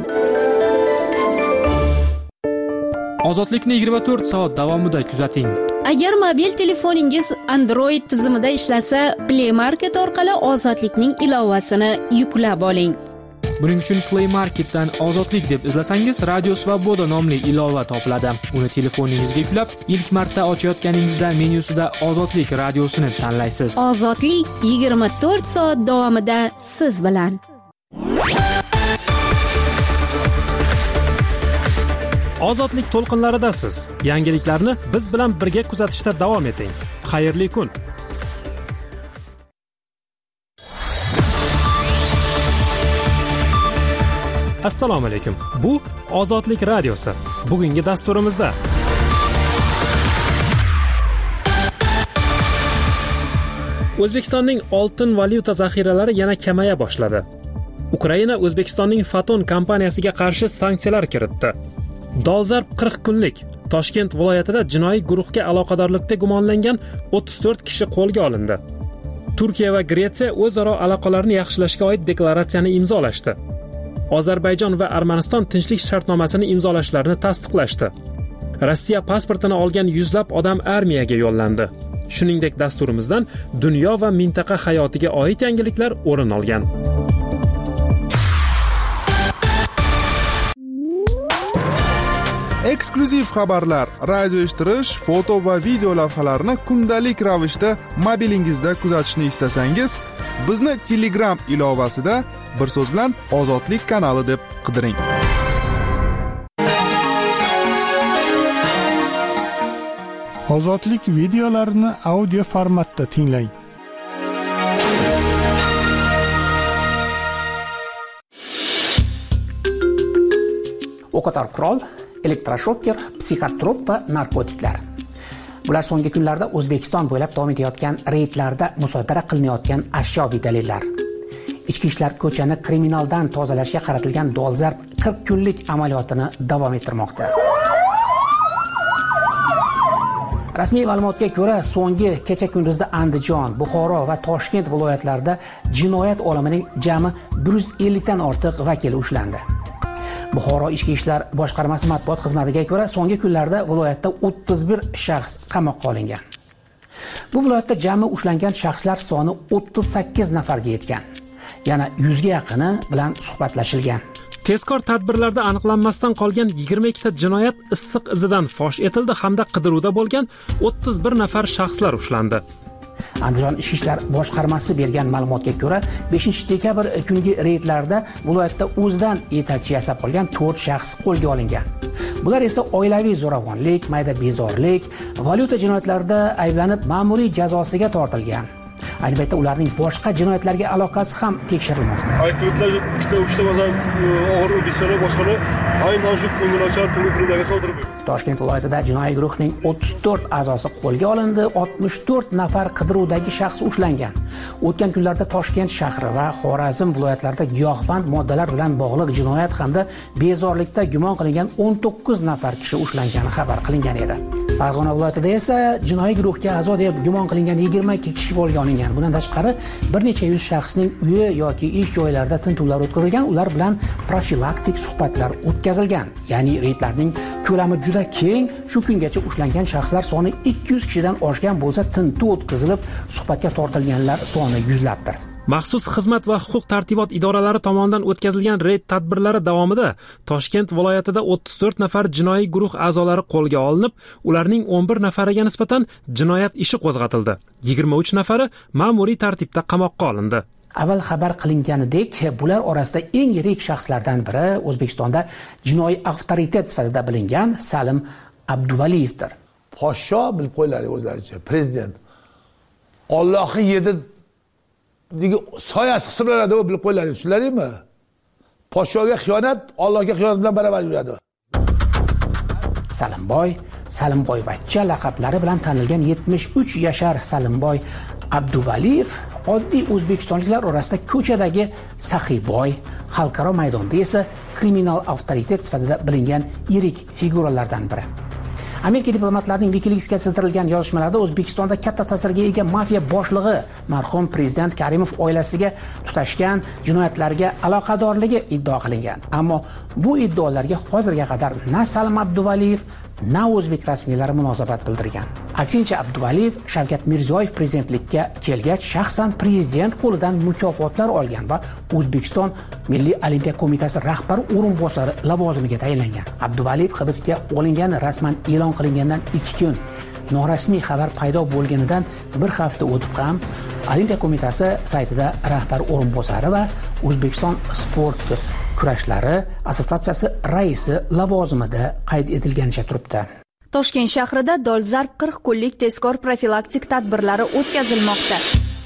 Ozodlikni yigirma to'rt soat davomida kuzating. Agar mobil telefoningiz Android tizimida ishlasa, Play Market orqali Ozodlikning ilovasini yuklab oling. Buning uchun Play Marketdan Ozodlik deb izlasangiz, Radio Svoboda nomli ilova topiladi. Uni telefoningizga yuklab, ilk marta ochayotganingizda menyusida Ozodlik radiosini tanlaysiz. Ozodlik yigirma to'rt soat davomida siz bilan. Ozodlik to'lqinlaridasiz. Yangiliklarni biz bilan birga kuzatishda davom eting. Xayrli kun. Assalomu alaykum. Bu Ozodlik radiosi. Bugungi dasturimizda O'zbekistonning oltin valyuta zaxiralari yana kamaya boshladi. Ukraina O'zbekistonning Faton kompaniyasiga qarshi sanksiyalar kiritdi. Dolzarb qirq kunlik Toshkent viloyatida jinoiy guruhga aloqadorlikda gumonlangan o'ttiz to'rt kishi qo'lga olindi. Turkiya va Gretsiya o'zaro aloqalarni yaxshilashga oid deklaratsiyani imzolashdi. Ozarbayjon va Armaniston tinchlik shartnomasini imzolashlarini tasdiqlashdi. Rossiya pasportini olgan yuzlab odam armiyaga yo'llandi. Shuningdek, dasturimizdan dunyo va mintaqa hayotiga oid yangiliklar o'rin olgan. Eksklyuziv xabarlar, radio eshittirish, foto va video lavhalarni kundalik ravishda mobilingizda kuzatishni istasangiz, bizni Telegram ilovasida bir so'z bilan Ozodlik kanali deb qidiring. Ozodlik videolarini audio formatda tinglang. O'qotar qurol, elektroshoker, psixotrop va narkotiklar. Bular so'nggi kunlarda O'zbekiston bo'ylab davom etayotgan reydlarda musodara qilinayotgan ashyoviy dalillar. Ichki ishlar ko'chani kriminaldan tozalashga qaratilgan dolzarb qirq kunlik amaliyotini davom ettirmoqda. Rasmiy ma'lumotga ko'ra, so'nggi kecha kunduzda Andijon, Buxoro va Toshkent viloyatlarida jinoyat olamining jami bir yuz ellik dan ortiq vakili ushlandi. Buxoro ichki ishlar boshqarmasi matbuot xizmatiga ko'ra, so'nggi kunlarda viloyatda o'ttiz bir shaxs qamoqqa olingan. Bu viloyatda jami ushlangan shaxslar soni o'ttiz sakkiz nafarga yetgan. Yana yuzga yaqini bilan suhbatlashilgan. Tezkor tadbirlarda aniqlanmasdan qolgan yigirma ikkita jinoyat issiq izidan fosh etildi hamda qidiruvda bo'lgan o'ttiz bir nafar shaxslar ushlandi. Andijon ichki ishlar boshqarmasi bergan ma'lumotga ko'ra, beshinchi dekabr kungi reydlarda viloyatda o'zidan yetakchi yasab qolgan to'rt shaxs qo'lga olingan. Bular esa oilaviy zo'ravonlik, mayda bezorilik, valyuta jinoyatlarida ayblanib ma'muriy jazosiga tortilgan. Ayni paytda ularning boshqa jinoyatlarga aloqasi ham tekshirilmoqda. Aytiblar, ikkita uchta mazal og'ir o'dishlar boshqalar aynan shu ko'ngilochar turibdagi sodir bo'ldi. Toshkent viloyatida jinoiy guruhning o'ttiz to'rt a'zosi qo'lga olindi, oltmish to'rt nafar qidiruvdagi shaxs ushlangan. O'tgan kunlarda Toshkent shahri va Xorazm viloyatlarida giyohvand moddalar bilan bog'liq jinoyat hamda bezorlikda gumon qilingan o'n to'qqiz nafar kishi ushlangani xabar qilingan edi. Farg'ona viloyatida esa jinoiy guruhga a'zo deb gumon qilingan yigirma ikki kishi qo'lga olingan. Bundan tashqari bir necha yuz shaxsning uyi yoki ish joylarida tintuvlar o'tkazilgan, ular bilan profilaktik suhbatlar o'tkazilgan. Ya'ni reydlarning ko'lami juda keng. Shu kungacha ushlangan shaxslar soni ikki yuz kishidan oshgan bo'lsa, tintuv o'tkazilib, suhbatga tortilganlar soni yuzlabdir. Maxsus xizmat va huquq tartibot idoralari tomonidan o'tkazilgan reyd tadbirlari davomida Toshkent viloyatida o'ttiz to'rt nafar jinoiy guruh a'zolari qo'lga olinib, ularning o'n bir nafariga nisbatan jinoyat ishi qo'zg'atildi. yigirma uch nafari ma'muriy tartibda qamoqqa olindi. Avval xabar qilinganidek, bular orasida eng yirik shaxslardan biri O'zbekistonda jinoiy avtoritet sifatida bilingan Salim Abduvaliyevdir. Podsho bilib qo'yinglar o'zlaricha, prezident. Allohning yerda soyasi hisoblanadi, u bilib qo'yinglar, tushunlaringmi? Podshoga xiyonat Allohga xiyonat bilan baravar yuradi. Salimboy, Salimboyvachcha laqablari bilan tanilgan yetmish uch yashar Salimboy Abduvaliyev oddiy o'zbekistonliklar orasida ko'chadagi saxiyboy, xalqaro maydonda esa kriminal avtoritet sifatida bilingan yirik figuralardan biri. Amerika diplomatlarining WikiLeaksga sizdirilgan yozishmalarda O'zbekistonda katta ta'sirga ega mafiya boshlig'i marhum prezident Karimov oilasiga tutashgan jinoyatlarga aloqadorligi iddao qilingan. Ammo bu iddaolarga hozirga qadar na Salim Abduvaliyev, na o'zbek rasmiylari munosabat bildirgan. Aksincha, Abduvaliyev Shavkat Mirziyoyev prezidentlikka kelgach shaxsan prezident qo'lidan mukofotlar olgan va O'zbekiston Milliy Olimpiya qo'mitasi rahbari o'rinbosari lavozimiga tayinlangan. Abduvaliyev hibsga olingani rasman e'lon qilingandan ikki kun, norasmiy xabar paydo bo'lganidan bir hafta o'tib ham Olimpiya qo'mitasi saytida rahbar o'rinbosari va O'zbekiston sport kurashlari assotsiatsiyasi raisi lavozimida qayd etilganicha turibdi. Toshkent shahrida dolzarb qirq kunlik tezkor profilaktik tadbirlari o'tkazilmoqda.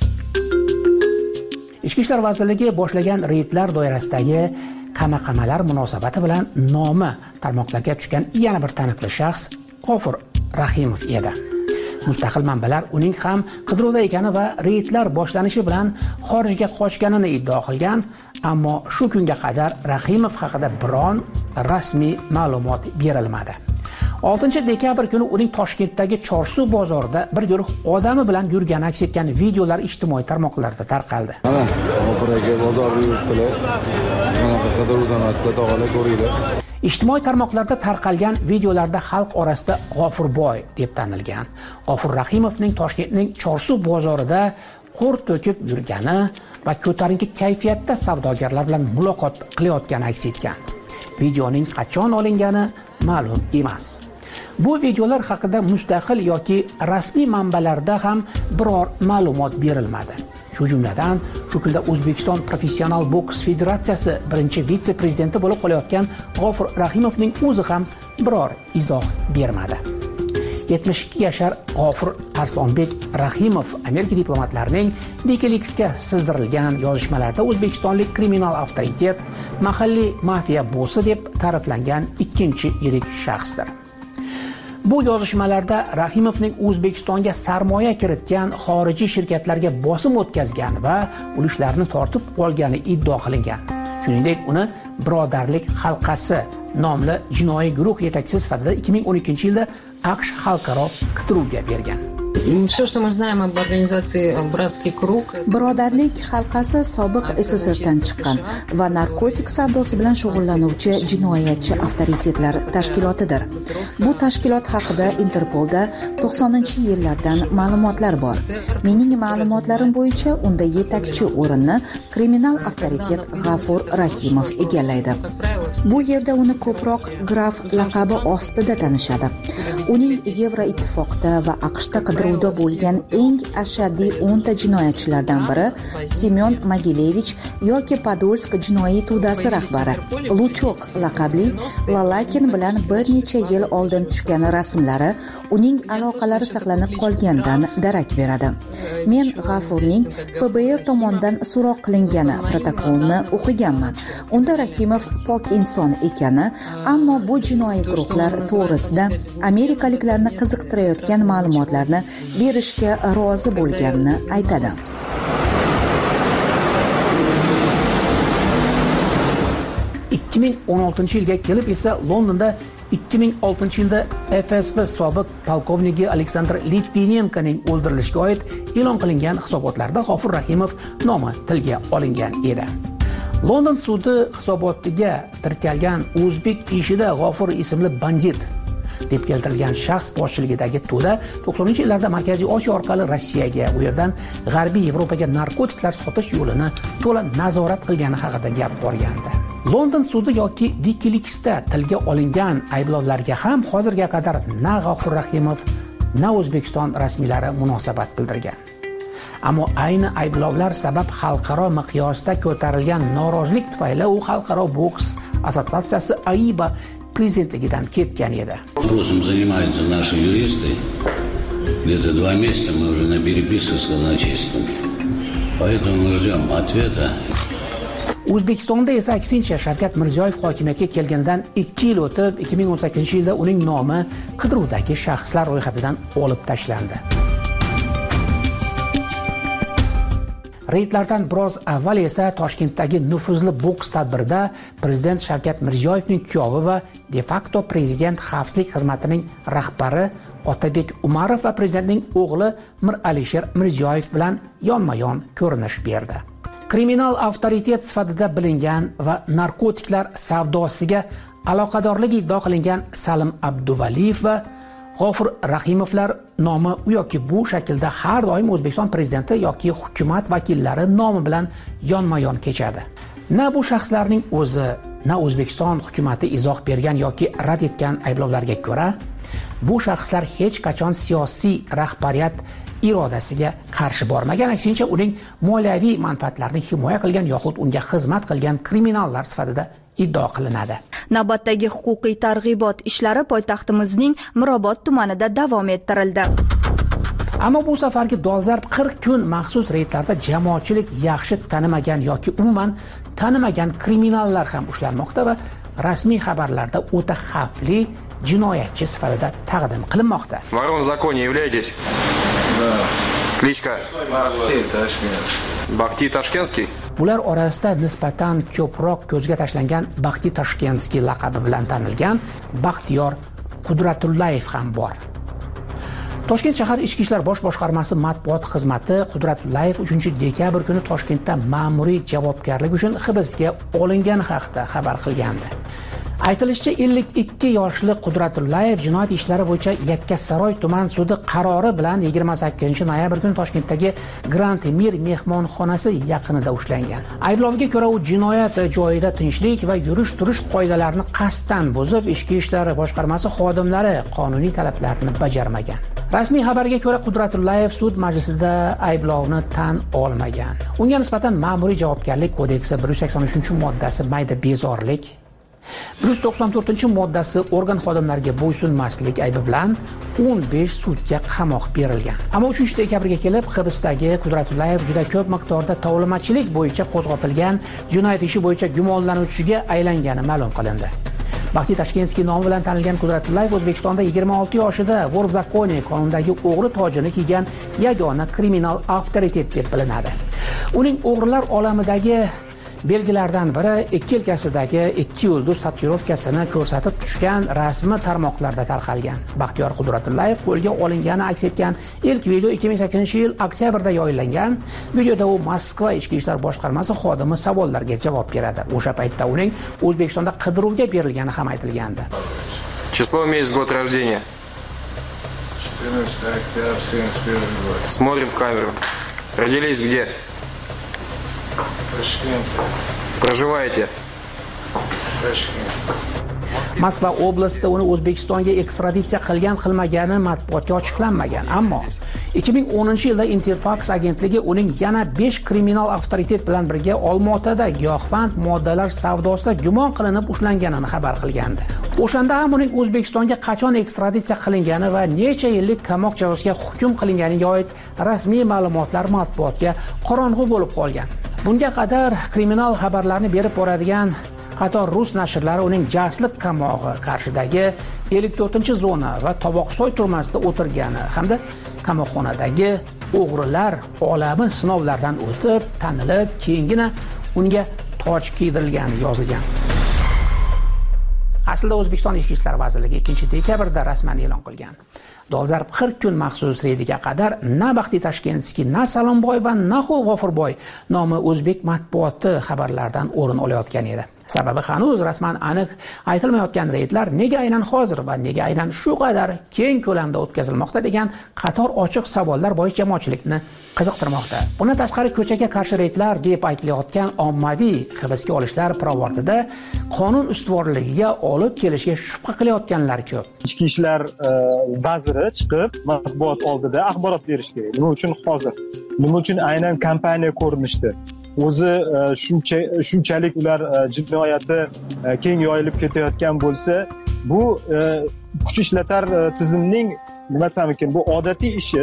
Ichki ishlar vazirligi boshlagan reydlar doirasidagi qamaqamalar munosabati bilan nomi tarmoqlarga tushgan yana bir taniqli shaxs G'ofur Rahimov edi. Mustaqil manbalar uning ham qidiruvda ekani va reydlar boshlanishi bilan xorijga qochganini iddao qilgan, ammo shu kunga qadar Rahimov haqida biron rasmiy ma'lumot berilmadi. oltinchi dekabr kuni uning Toshkentdagi Chorsu bozorida bir guruh odami bilan yurgani aks etgan videolar ijtimoiy tarmoqlarda tarqaldi. Mana, G'ofurga bozorda yuribdilar. Mana bu qadar uzamaslar, tog'alar ko'ringlar. Ijtimoiy tarmoqlarda tarqalgan videolarda xalq orasida G'ofurboy deb tanilgan G'ofur Rahimovning Toshkentning Chorsu bozorida qo'r to'kib yurgani va ko'tarinki kayfiyatda savdogarlar bilan muloqot qilayotgani aks etgan. Videoning qachon olingani ma'lum emas. Bu videolar haqida mustaqil yoki rasmiy manbalarda ham biror ma'lumot berilmadi. Shu jumladan, shu kunda O'zbekiston Professional boks federatsiyasi birinchi vitse-prezidenti bo'lib qolayotgan G'ofur Rahimovning o'zi ham biror izoh bermadi. yetmish ikki yashar G'ofur Arslonbek Rahimov Amerika diplomatlarining WikiLeaksga sizdirilgan yozishmalarda o'zbekistonlik kriminal avtoritet, mahalliy mafiya bossi deb ta'riflangan ikkinchi yirik shaxsdir. Bu yozishmalarda Rahimovning O'zbekistonga sarmoya kiritgan xorijiy shirkatlarga bosim o'tkazgan va ulushlarni tortib olgani iddao qilingan. Shuningdek, uni Birodarlik halqasi nomli jinoiy guruh yetakchisi sifatida ikki ming o'n ikkinchi yilda AQSh xalqaro qidiruvga bergan. Все, что мы знаем об организации «Братский круг». Birodarlik halqasi sobiq SSRdan chiqqan va narkotik savdosi bilan shug'ullanuvchi jinoyatchi avtoritetlar tashkilotidir. Bu tashkilot haqida Interpolda to'qsoninchi yillardan ma'lumotlar bor. Mening ma'lumotlarim bo'yicha unda yetakchi o'rinni kriminal avtoritet G'ofur Rahimov egallaydi. Bu yerda uni ko'proq graf laqabi ostida tanishadi. Uning Yevroittifoqda va AQShda qidiruvda bo'lgan eng ashaddiy o'nta jinoyatchilardan biri Semyon Mogilevich yoki Podolsk jinoiy to'dasi rahbari Luchok laqabli Lalakin bilan bir necha yil oldin tushgan rasmlari uning aloqalari saqlanib qolgandan darak beradi. Men G'ofurning F B R tomonidan so'roq qilingani protokolni o'qiganman. Unda Rahimov pok inson ekani, ammo bu jinoiy guruhlar to'g'risida amerikaliklarni qiziqtirayotgan ma'lumotlarni berishga rozi bo'lganini aytadi. ikki ming o'n oltinchi yilga kelib esa Londonda ikki ming oltinchi yilda F S B sobiq polkovniki Aleksandr Litvinenkoning o'ldirilishiga oid e'lon qilingan hisobotlarda G'ofur Rahimov nomi tilga olingan edi. London sudi hisobotiga kiritilgan o'zbek ishida G'ofur ismli bandit deb keltirilgan shaxs boshchiligidagi to'da to'qsoninchi yillarda Markaziy Osiyo orqali Rossiyaga, u yerdan G'arbiy Yevropaga narkotiklar sotish yo'lini to'la nazorat qilgani haqida gap borgandi. London sudi yoki WikiLeaksda tilga olingan ayblovlarga ham hozirga qadar na G'ofur Rahimov, na O'zbekiston rasmiylari munosabat bildirgan. Ammo ayni ayblovlar sabab xalqaro miqyosda ko'tarilgan norozilik tufayli u xalqaro boks assotsiatsiyasi A I B A prezidentligidan ketgan edi. Вопросом занимаются наши юристы. Где-то два месяца мы уже на переписке с казначейством. Поэтому мы ждем ответа. O'zbekistonda esa aksincha Shavkat Mirziyoyev hokimiyatga kelganidan ikki yil o'tib, ikki ming o'n sakkizinchi yilda uning nomi qidiruvdagi shaxslar ro'yxatidan olib tashlandi. Reydlardan biroz avval esa Toshkentdagi nufuzli boks tadbirida prezident Shavkat Mirziyoyevning kuyovi va de facto prezident xavfsizlik xizmatining rahbari Otabek Umarov va prezidentning o'g'li Miralisher Mirziyoyev bilan yonma-yon ko'rinish berdi. Kriminal avtoritet sifatida bilingan va narkotiklar savdosiga aloqadorligi iddio qilingan Salim Abduvaliyev va G'ofur Rahimovlar nomi u yoki bu shaklda har doim O'zbekiston prezidenti yoki hukumat vakillari nomi bilan yonma-yon kechadi. Na bu shaxslarning o'zi, na O'zbekiston hukumatı izoh bergan yoki rad etgan ayblovlarga ko'ra, bu shaxslar hech qachon siyosiy rahbariyat irodasiga qarshi bormagan, aksincha uning moliyaviy manfaatlarini himoya qilgan yoxud unga xizmat qilgan kriminallar sifatida iddio qilinadi. Navbatdagi huquqiy targ'ibot ishlari poytaxtimizning Mirobod tumanida davom ettirildi. Ammo bu safargi dolzarb qirq kun maxsus reydlarda jamoatchilik yaxshi tanimagan yoki umuman tanimagan kriminallar ham ushlanmoqda va rasmiy xabarlarda o'ta xavfli jinoyatchi sifatida taqdim qilinmoqda. Ворон в законе являетесь? Да. Кличка? Бахти Tashkent. Бахти Tashkentskiy. Ular orasida nisbatan ko'proq ko'zga tashlangan Baxti Tashkentskiy laqabi bilan tanilgan Baxtiyor Qudratullayev ham bor. Toshkent shahar Ichki ishlar bosh boshqarmasi matbuot xizmati Qudratullayev uchinchi dekabr kuni Toshkentda ma'muriy javobgarlik uchun hibsga olingani haqida xabar qilgandi. Aytilishicha, ellik ikki yoshli Qudratullayev jinoyat ishlari bo'yicha Yakkasaroy tuman sudi qarori bilan yigirma sakkizinchi noyabr kuni Toshkentdagi Grand Emir mehmonxonasi yaqinida ushlangan. Ayblovga ko'ra, u jinoyat joyida tinchlik va yurish-turish qoidalarini qasddan buzib, ichki ishlar boshqarmasi xodimlari qonuniy talablarni bajarmagan. Rasmiy xabarga ko'ra, Qudratullayev sud majlisida ayblovni tan olmagan. Unga nisbatan ma'muriy javobgarlik kodeksi bir yuz sakson uchinchi moddasi mayda bezorlik, bir yuz to'qson to'rtinchi moddasi organ xodimlariga bo'ysunmaslik aybi bilan o'n besh sudga qamoq berilgan. Ammo uchinchi dekabrga kelib hibsdagi Qudratullayev juda ko'p miqdorda tovlamachilik bo'yicha qo'zg'atilgan jinoyat ishi bo'yicha gumonlanuvchiga aylangani ma'lum qilindi. Baxti Tashkentskiy nomi bilan tanilgan Qudratullayev O'zbekistonda yigirma olti yoshida Vor в законе qonundagi o'g'ri tojini kiygan yagona kriminal avtoritet deb bilinadi. Uning o'g'rilar olamidagi belgilardan biri ikki yelkasidagi ikki yulduz tatuirovkasini ko'rsatib tushgan rasmi tarmoqlarda tarqalgan. Baxtiyor Qudratullayev qo'lga olingani aks etgan ilk video ikki ming sakkizinchi yil oktyabrda yoyillangan. Videoda u Moskva ichki ishlar boshqarmasi xodimi savollarga javob beradi. O'sha paytda uning O'zbekistonda qidiruvga berilgani ham aytilgandi. Число, месяц, год рождения. четырнадцатое октября семьдесят первый год. Смотрим в камеру. Родились где? Ташкент. Проживаете? Ташкент. Moskva oblastida uni O'zbekistonga ekstraditsiya qilgan qilmagani matbuotga ochiqlanmagan. Ammo ikki ming o'ninchi yilda Interfax agentligi uning yana besh kriminal avtoritet bilan birga Olmaotada giyohvand moddalar savdosida gumon qilinib ushlanganini xabar qilgandi. O'shanda ham uning O'zbekistonga qachon ekstraditsiya qilingani va necha yillik qamoq jazosiga hukm qilinganiga oid rasmiy ma'lumotlar matbuotga qorong'u bo'lib qolgan. Bunga qadar kriminal xabarlarni berib boradigan qator rus nashrlari uning jaslik qamog'i qarshidagi ellik to'rtinchi zona va Toboqsoy turmasida o'tirgani hamda qamoqxonadagi o'g'rilar olami sinovlardan o'tib, tanilib, keyingina unga toj kiydirilgani yozilgan. Aslida O'zbekiston Ichki ishlar vazirligi ikkinchi dekabrda rasman e'lon qilgan. Dolzarb qirq kun maxsus reydiga qadar na Baxti Tashkentskiy, na Salomboy va na G'ofurboy nomi o'zbek matbuoti xabarlaridan o'rin olayotgan edi. Sababi hanuz rasman aniq aytilmayotgan reydlar nega aynan hozir va nega aynan shu qadar keng ko'lamda o'tkazilmoqda degan qator ochiq savollar bo'yicha jamoatchilikni qiziqtirmoqda. Bundan tashqari ko'chaga qarshi reydlar deb aytilayotgan ommaviy hibsga olishlar pirovardida qonun ustuvorligiga olib kelishiga shubha qilayotganlar ko'p. Ichki ishlar vaziri chiqib matbuot oldida axborot berish kerak. Nima uchun hozir? Nima uchun aynan kompaniya ko'rinishdi? O'zi shuncha shunchalik ular jinoyati keng yoyilib ketayotgan bo'lsa, bu kuch ishlatar tizimning nima desam ekan, bu odatiy ishi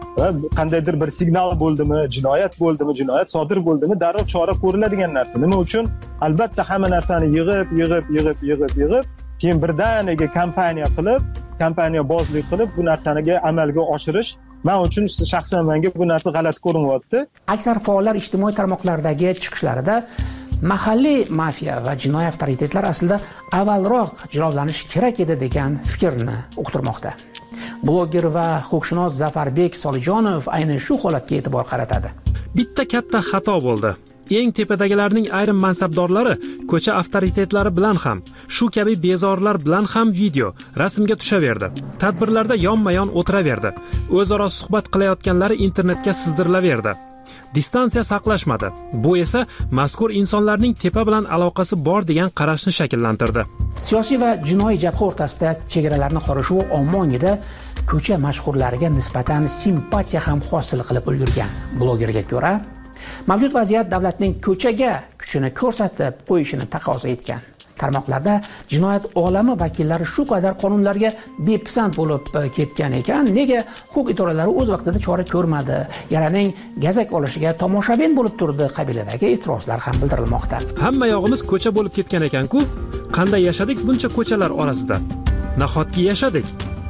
va qandaydir bir signal bo'ldimi, jinoyat bo'ldimi, jinoyat sodir bo'ldimi, darrov chora ko'riladigan narsa. Nima uchun? Albatta hamma narsani yig'ib, yig'ib, yig'ib, yig'ib, yig'ib, keyin birdaniga kampaniya qilib, kampaniya bozlik qilib bu narsaniga amalga oshirish men uchun shaxsan menga bu narsa g'alati ko'rinyapti. Aksar faollar ijtimoiy tarmoqlardagi chiqishlarida mahalliy mafiya va jinoiy avtoritetlar aslida avvalroq jilovlanishi kerak edi degan fikrni uqtirmoqda. Bloger va huquqshunos Zafarbek Solijonov aynan shu holatga e'tibor qaratadi. Bitta katta xato bo'ldi. Eng tepadagilarning ayrim mansabdorlari ko'cha avtoritetlari bilan ham, shu kabi bezorilar bilan ham video, rasmga tushaverdi. Tadbirlarda yonma-yon o'tiraverdi. O'zaro suhbat qilayotganlari internetga sizdirilaverdi. Distansiya saqlashmadi. Bu esa mazkur insonlarning tepa bilan aloqasi bor degan qarashni shakllantirdi. Siyosiy va jinoiy jabha o'rtasida chegaralarni qorishuv ommongida ko'cha mashhurlariga nisbatan simpatiya ham hosil qilib ulgurgan. Blogerga ko'ra, mavjud vaziyat davlatning ko'chaga kuchini ko'rsatib qo'yishini taqozo etgan. Tarmoqlarda jinoyat olami vakillari shu qadar qonunlarga bepisand bo'lib ketgan ekan, nega huquq idoralari o'z vaqtida chora ko'rmadi? Yaraning gazak olishiga tomoshabin bo'lib turdi qabilidagi e'tirozlar ham bildirilmoqda. Hamma yog'imiz ko'cha bo'lib ketgan ekan-ku, qanday yashadik buncha ko'chalar orasida? Nahotki yashadik?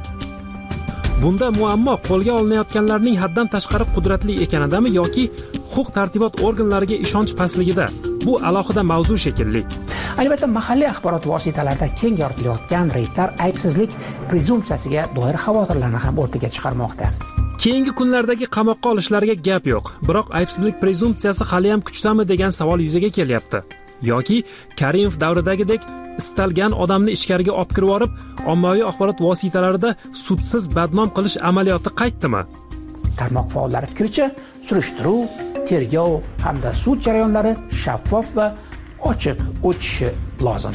Bunda muammo qo'lga olinayotganlarning haddan tashqari qudratli ekanidami yoki huquq tartibot organlariga ishonch pastligida? Bu alohida mavzu shekilli. Albatta, mahalliy axborot vositalarida keng yoritilayotgan reydlar aybsizlik prezumpsiyasiga doir xavotirlarni ham o'rtaga chiqarmoqda. Keyingi kunlardagi qamoqqa olishlarga gap yo'q, biroq aybsizlik prezumpsiyasi hali ham kuchdami degan savol yuzaga kelyapti. Yoki Karimov davridagidek istalgan odamni ichkariga olib kirib yorib, ommaviy axborot vositalarida sudsiz badnom qilish amaliyoti qaytdimi? Tarmoq faollari fikricha, surishtiruv, tergov hamda sud jarayonlari shaffof va ochiq o'tishi lozim.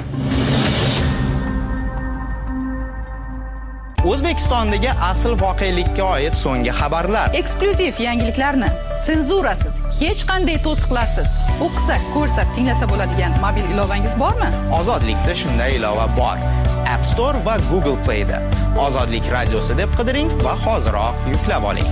O'zbekistondagi asl voqelikka oid so'nggi xabarlar. Eksklyuziv yangiliklarni senzurasiz, hech qanday to'siqlarsiz o'qisa, ko'rsa, tinglasa bo'ladigan mobil ilovangiz bormi? Ozodlikda shunday ilova bor. App Store va Google Play da. Ozodlik radiosi deb qidiring va hoziroq yuklab oling.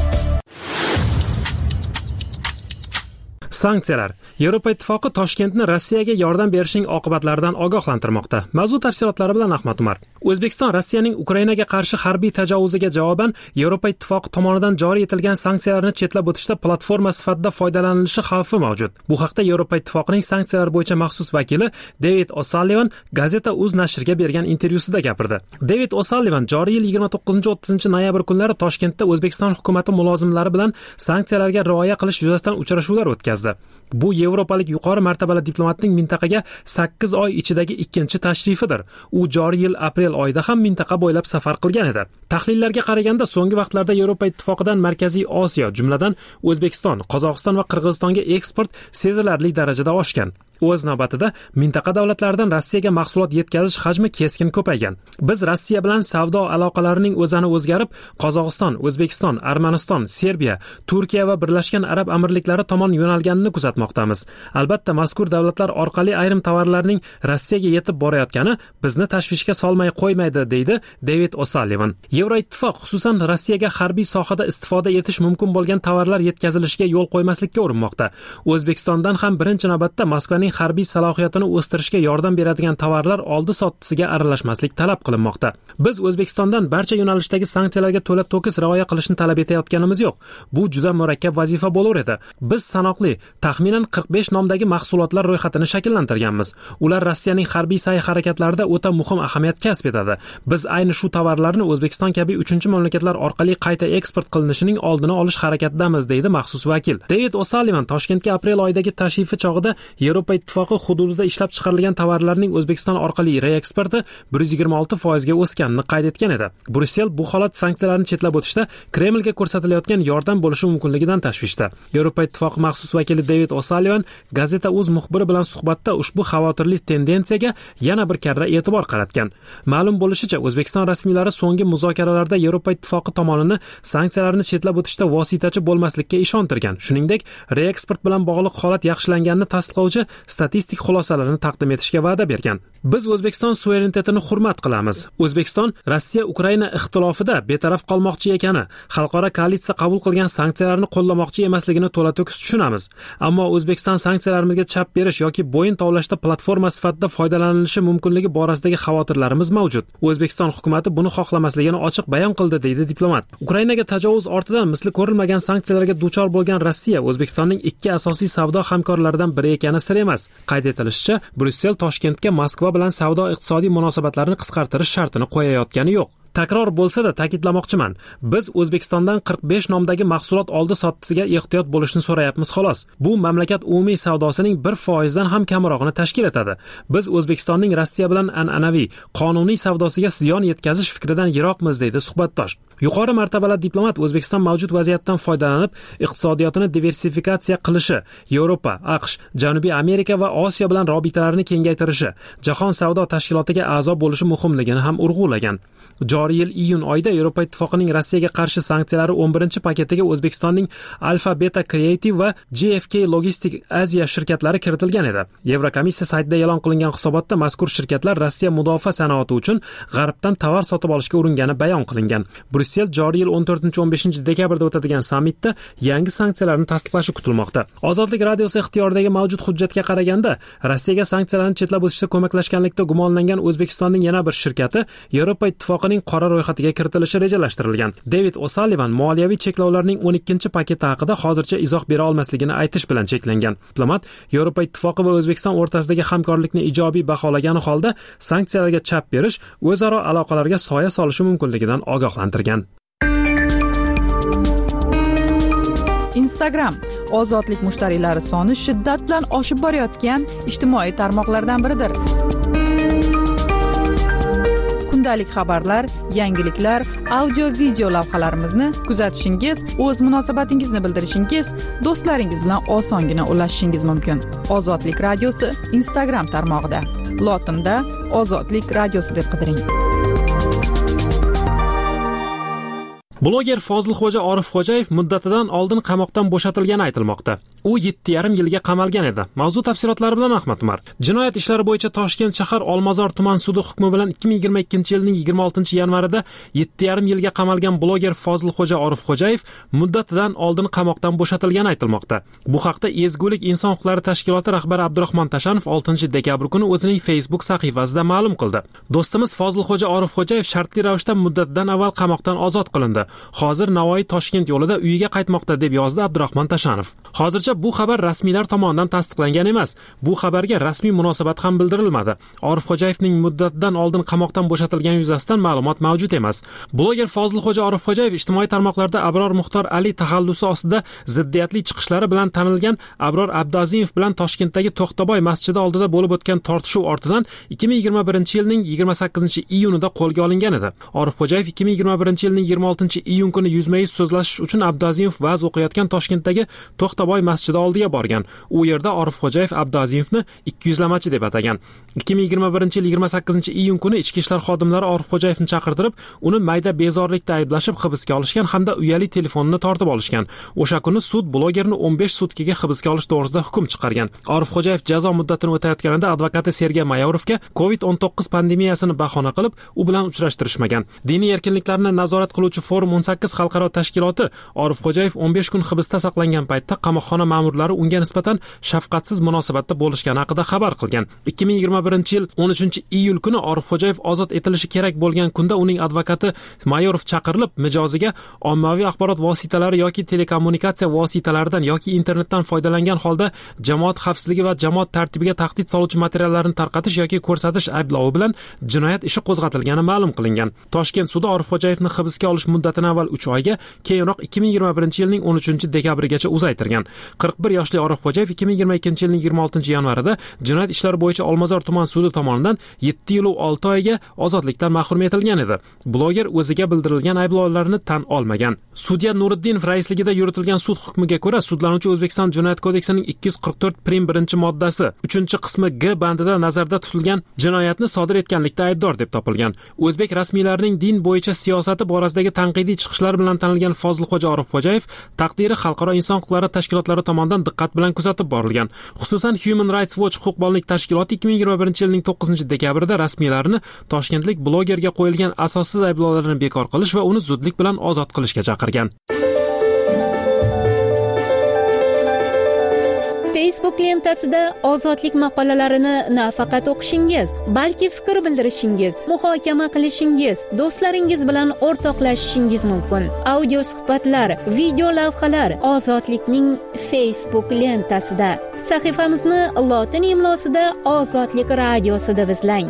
Sanksiyalar. Yevropa Ittifoqi Toshkentni Rossiyaga yordam berishning oqibatlaridan ogohlantirmoqda. Mavzu tafsilotlari bilan Ahmad Umar. O'zbekiston Rossiyaning Ukrainaga qarshi harbiy tajovuziga javoban Yevropa Ittifoqi tomonidan joriy etilgan sanksiyalarni chetlab o'tishda platforma sifatida foydalanilishi xavfi mavjud. Bu haqda Yevropa Ittifoqining sanksiyalar bo'yicha maxsus vakili David O'Sullivan Gazeta uz nashriga bergan intervyusida gapirdi. David O'Sullivan joriy yil yigirma to'qqizinchi o'ttizinchi noyabr kunlari Toshkentda O'zbekiston hukumatı mulozimlari bilan sanksiyalarga rioya qilish yuzasidan uchrashuvlar o'tkazdi. Bu yevropalik yuqori martabali diplomatning mintaqaga sakkiz oy ichidagi ikkinchi tashrifidir. U joriy yil aprel oyida ham mintaqa bo'ylab safar qilgan edi. Tahlillarga qaraganda so'nggi vaqtlarda Yevropa Ittifoqidan Markaziy Osiyo, jumladan O'zbekiston, Qozog'iston va Qirg'izistonga eksport sezilarli darajada oshgan. O'z navbatida mintaqa davlatlaridan Rossiyaga mahsulot yetkazish hajmi keskin ko'paygan. Biz Rossiya bilan savdo aloqalarining o'zani o'zgarib, Qozog'iston, O'zbekiston, Armaniston, Serbiya, Turkiya va Birlashgan Arab Amirliklari tomon yo'nalganini kuzatmoqdamiz. Albatta, mazkur davlatlar orqali ayrim tovarlarning Rossiyaga yetib borayotgani bizni tashvishga solmay qo'ymaydi, deydi David O'Sullivan. Yevroittifoq xususan Rossiyaga harbiy sohada istifoda etish mumkin bo'lgan tovarlar yetkazilishiga yo'l qo'ymaslikka urinmoqda. O'zbekistondan ham birinchi navbatda Moskvaning harbiy salohiyatini o'stirishga yordam beradigan tovarlar oldi sottisiga aralashmaslik talab qilinmoqda. Biz O'zbekistondan barcha yo'nalishdagi sanksiyalarga to'la to'kis rioya qilishni talab etayotganimiz yo'q. Bu juda murakkab vazifa bo'lar edi. Biz sanoqli, taxminan qirq besh nomdagi mahsulotlar ro'yxatini shakllantirganmiz. Ular Rossiyaning harbiy sa'y-harakatlarida o'ta muhim ahamiyat kasb etadi. Biz ayni shu tovarlarni O'zbekiston kabi uchinchi mamlakatlar orqali qayta eksport qilinishining oldini olish harakatidamiz, deydi maxsus vakil. David O'Sullivan Toshkentga aprel oyidagi tashrifi chog'ida Yevropa Ittifoqi hududida ishlab chiqarilgan tovarlarning O'zbekiston orqali reeksporti bir yuz yigirma olti foiz ga o'sganini qayd etgan edi. Brussel bu holat sanksiyalarni chetlab o'tishda Kremlga ko'rsatilayotgan yordam bo'lishi mumkinligidan tashvishda. Yevropa Ittifoqi maxsus vakili David O'Sullivan Gazeta uz muxbiri bilan suhbatda ushbu xavotirli tendensiyaga yana bir karra e'tibor qaratgan. Ma'lum bo'lishicha, O'zbekiston rasmiylari so'nggi muzokaralarda Yevropa Ittifoqi tomonini sanksiyalarni chetlab o'tishda vositachi bo'lmaslikka ishontirgan. Shuningdek, reeksport bilan bog'liq holat yaxshilanganini tasdiqlovchi statistik xulosalarni taqdim etishga va'da bergan. Biz O'zbekiston suverenitetini hurmat qilamiz. O'zbekiston Rossiya Ukraina ixtilofida betaraf qolmoqchi ekani, xalqaro koalitsiya qabul qilgan sanksiyalarni qo'llamoqchi emasligini to'la to'kis tushunamiz. Ammo O'zbekiston sanksiyalarimizga chap berish yoki bo'yin tovlashda platforma sifatida foydalanilishi mumkinligi borasidagi xavotirlarimiz mavjud. O'zbekiston hukumatı buni xohlamasligini ochiq bayon qildi, deydi diplomat. Ukrainaga tajovuz ortidan misli ko'rilmagan sanksiyalarga duchor bo'lgan Rossiya O'zbekistonning ikki asosiy savdo hamkorlaridan biri ekani sir emas. Qayd etilishicha, Bryussel Toshkentga Moskva bilan savdo-iqtisodiy munosabatlarni qisqartirish shartini qo'yayotgani yo'q. Takror bo'lsa-da ta'kidlamoqchiman. Biz O'zbekistondan qirq besh nomdagi mahsulot oldi-sottisiga ehtiyot bo'lishni so'rayapmiz xolos. Bu mamlakat umumiy savdosining bir foiz dan ham kamrog'ini tashkil etadi. Biz O'zbekistonning Rossiya bilan an'anaviy, qonuniy savdosiga ziyon yetkazish fikridan yiroqmiz, deydi suhbatdosh. Yuqori martabali diplomat O'zbekiston mavjud vaziyatdan foydalanib, iqtisodiyotini diversifikatsiya qilishi, Yevropa, AQSh, Janubiy Amerika va Osiyo bilan rabitalarini kengaytirishi, Jahon savdo tashkilotiga a'zo bo'lishi muhimligini ham urg'ulagan. Joriy yil iyun oyida Yevropa ittifoqining Rossiyaga qarshi sanksiyalari o'n birinchi paketiga O'zbekistonning Alfa Beta Creative va G F K Logistic Asia shirkatlari kiritilgan edi. Yevrokomissiya saytida e'lon qilingan hisobotda mazkur shirkatlar Rossiya mudofaa sanoati uchun G'arbdan tovar sotib olishga uringani bayon qilingan. Bryussel joriy yil o'n to'rtinchi o'n beshinchi dekabrda o'tadigan sammitda yangi sanksiyalarni tasdiqlashi kutilmoqda. Ozodlik radiosi ixtiyoridagi mavjud hujjatga qaraganda, Rossiyaga sanksiyalarni chetlab o'tishda ko'maklashganlikda gumonlangan O'zbekistonning yana bir shirkati Yevropa ittifoqining qora ro'yxatiga kiritilishi rejalashtirilgan. David O'Sullivan moliyaviy cheklovlarning o'n ikkinchi paketi haqida hozircha izoh bera olmasligini aytish bilan cheklangan. Diplomat Yevropa ittifoqi va O'zbekiston o'rtasidagi hamkorlikni ijobiy baholagani holda sanksiyalarga chap berish o'zaro aloqalarga soya solishi mumkinligidan ogohlantirgan. Instagram ozodlik mushtariylari soni shiddat bilan oshib borayotgan ijtimoiy tarmoqlardan biridir. Kundalik xabarlar, yangiliklar, audio-video lavhalarimizni kuzatishingiz, o'z munosabatingizni bildirishingiz, do'stlaringiz bilan osongina ulashishingiz mumkin. Ozodlik radiosi Instagram tarmog'ida. Lotinda Ozodlik radiosi deb qidiring. Bloger Fozilxo'ja Orifxo'jayev muddatidan oldin qamoqdan bo'shatilgani aytilmoqda. U yetti yarim yilga qamalgan edi. Mavzu tafsilotlari bilan Ahmad Umar. Jinoyat ishlari bo'yicha Toshkent shahar Olmazor tuman sudi hukmi bilan ikki ming yigirma ikkinchi yilning yigirma oltinchi yanvarida yetti yarim yilga qamalgan bloger Fozilxo'ja Orifxo'jayev muddatidan oldin qamoqdan bo'shatilgani aytilmoqda. Bu haqda Ezgulik inson huquqlari tashkiloti rahbari Abdurahmon Tashanov oltinchi dekabr kuni o'zining Facebook sahifasida ma'lum qildi. Do'stimiz Fozilxo'ja Orifxo'jayev shartli ravishda muddatidan avval qamoqdan ozod qilindi. Hozir Navoiy Toshkent yo'lida uyiga qaytmoqda, deb yozdi Abdurahmon Tashanov. Hozircha bu xabar rasmiylar tomonidan tasdiqlangan emas. Bu xabarga rasmiy munosabat ham bildirilmadi. Orifxo'jayevning muddatidan oldin qamoqdan bo'shatilgani yuzasidan ma'lumot mavjud emas. Bloger Fozilxo'ja Orifxo'jayev ijtimoiy tarmoqlarda Abror Muxtor Ali taxallusi ostida ziddiyatli chiqishlari bilan tanilgan Abror Abdazimov bilan Toshkentdagi To'xtaboy masjidi oldida bo'lib o'tgan tortishuv ortidan ikki ming yigirma birinchi yilning yigirma sakkizinchi iyunida qo'lga olingan edi. Orifxo'jayev ikki ming yigirma birinchi yilning yigirma oltinchi iyun kuni yuzma-yuz so'zlashish uchun Abdazimov va'z o'qiyotgan Toshkentdagi To'xtaboy masjidi oldiga borgan. U yerda Orifxo'jayev Abdazimovni ikki yuzlamachi deb atagan. ikki ming yigirma birinchi yil yigirma sakkizinchi iyun kuni ichki ishlar xodimlari Orifxo'jayevni chaqirtirib, uni mayda bezorlikda ayblashib hibsga olishgan hamda uyali telefonini tortib olishgan. O'sha kuni sud blogerni o'n besh sutkaga hibsga olish to'g'risida hukm chiqargan. Orifxo'jayev jazo muddatini o'tayotganida advokati Sergey Mayorovga covid o'n to'qqiz pandemiyasini bahona qilib, u bilan uchrashtirishmagan. Diniy erkinliklarni nazorat qiluvchi Forum o'n sakkiz xalqaro tashkiloti Orifxo'jayev o'n besh kun hibsda saqlangan paytda qamoqxona ma'murlari unga nisbatan shafqatsiz munosabatda bo'lishgani haqida xabar qilgan. ikki ming yigirma birinchi yil o'n uchinchi iyul kuni Orifxo'jayev ozod etilishi kerak bo'lgan kunda uning advokati Mayorov chaqirilib, mijoziga ommaviy axborot vositalari yoki telekommunikatsiya vositalaridan yoki internetdan foydalangan holda jamoat xavfsizligi va jamoat tartibiga tahdid soluvchi materiallarni tarqatish yoki ko'rsatish ayblovi bilan jinoyat ishi qo'zg'atilgani ma'lum qilingan. Toshkent sudi Orifxo'jayevni hibsga olish muddatini avval uch oyga, keyinroq ikki ming yigirma birinchi yilning o'n uchinchi dekabrigacha uzaytirgan. qirq bir yoshli Orifxo'jayev ikki ming yigirma ikkinchi yilning yigirma oltinchi yanvarida jinoyat ishlari bo'yicha Olmazor tuman sudi tomonidan yetti yil va olti oyga ozodlikdan mahrum etilgan edi. Bloger o'ziga bildirilgan ayblovlarni tan olmagan. Sudya Nuriddinov raisligida yuritilgan sud hukmiga ko'ra, sudlanuvchi O'zbekiston Jinoyat kodeksining ikki yuz qirq to'rt prim birinchi moddasi uchinchi qismi G bandida nazarda tutilgan jinoyatni sodir etganlikda aybdor deb topilgan. O'zbek rasmiylarining din bo'yicha siyosati borasidagi tanqidiy tanqidiy chiqishlari bilan tanilgan Fozilxo'ja Orifxo'jayev taqdiri xalqaro inson huquqlari tashkilotlari tomonidan diqqat bilan kuzatib borilgan. Xususan, Human Rights Watch huquqbonlik tashkiloti ikki ming yigirma birinchi yilning to'qqizinchi dekabrida rasmiylarni toshkentlik blogerga qo'yilgan asossiz ayblovlarni bekor qilish va uni zudlik bilan ozod qilishga chaqirgan. Facebook lentasida ozodlik maqolalarini nafaqat o'qishingiz, balki fikr bildirishingiz, muhokama qilishingiz, do'stlaringiz bilan o'rtoqlashishingiz mumkin. Audio suhbatlar, video lavhalar ozodlikning Facebook lentasida. Sahifamizni lotin imlosida Ozodlik radiosida izlang.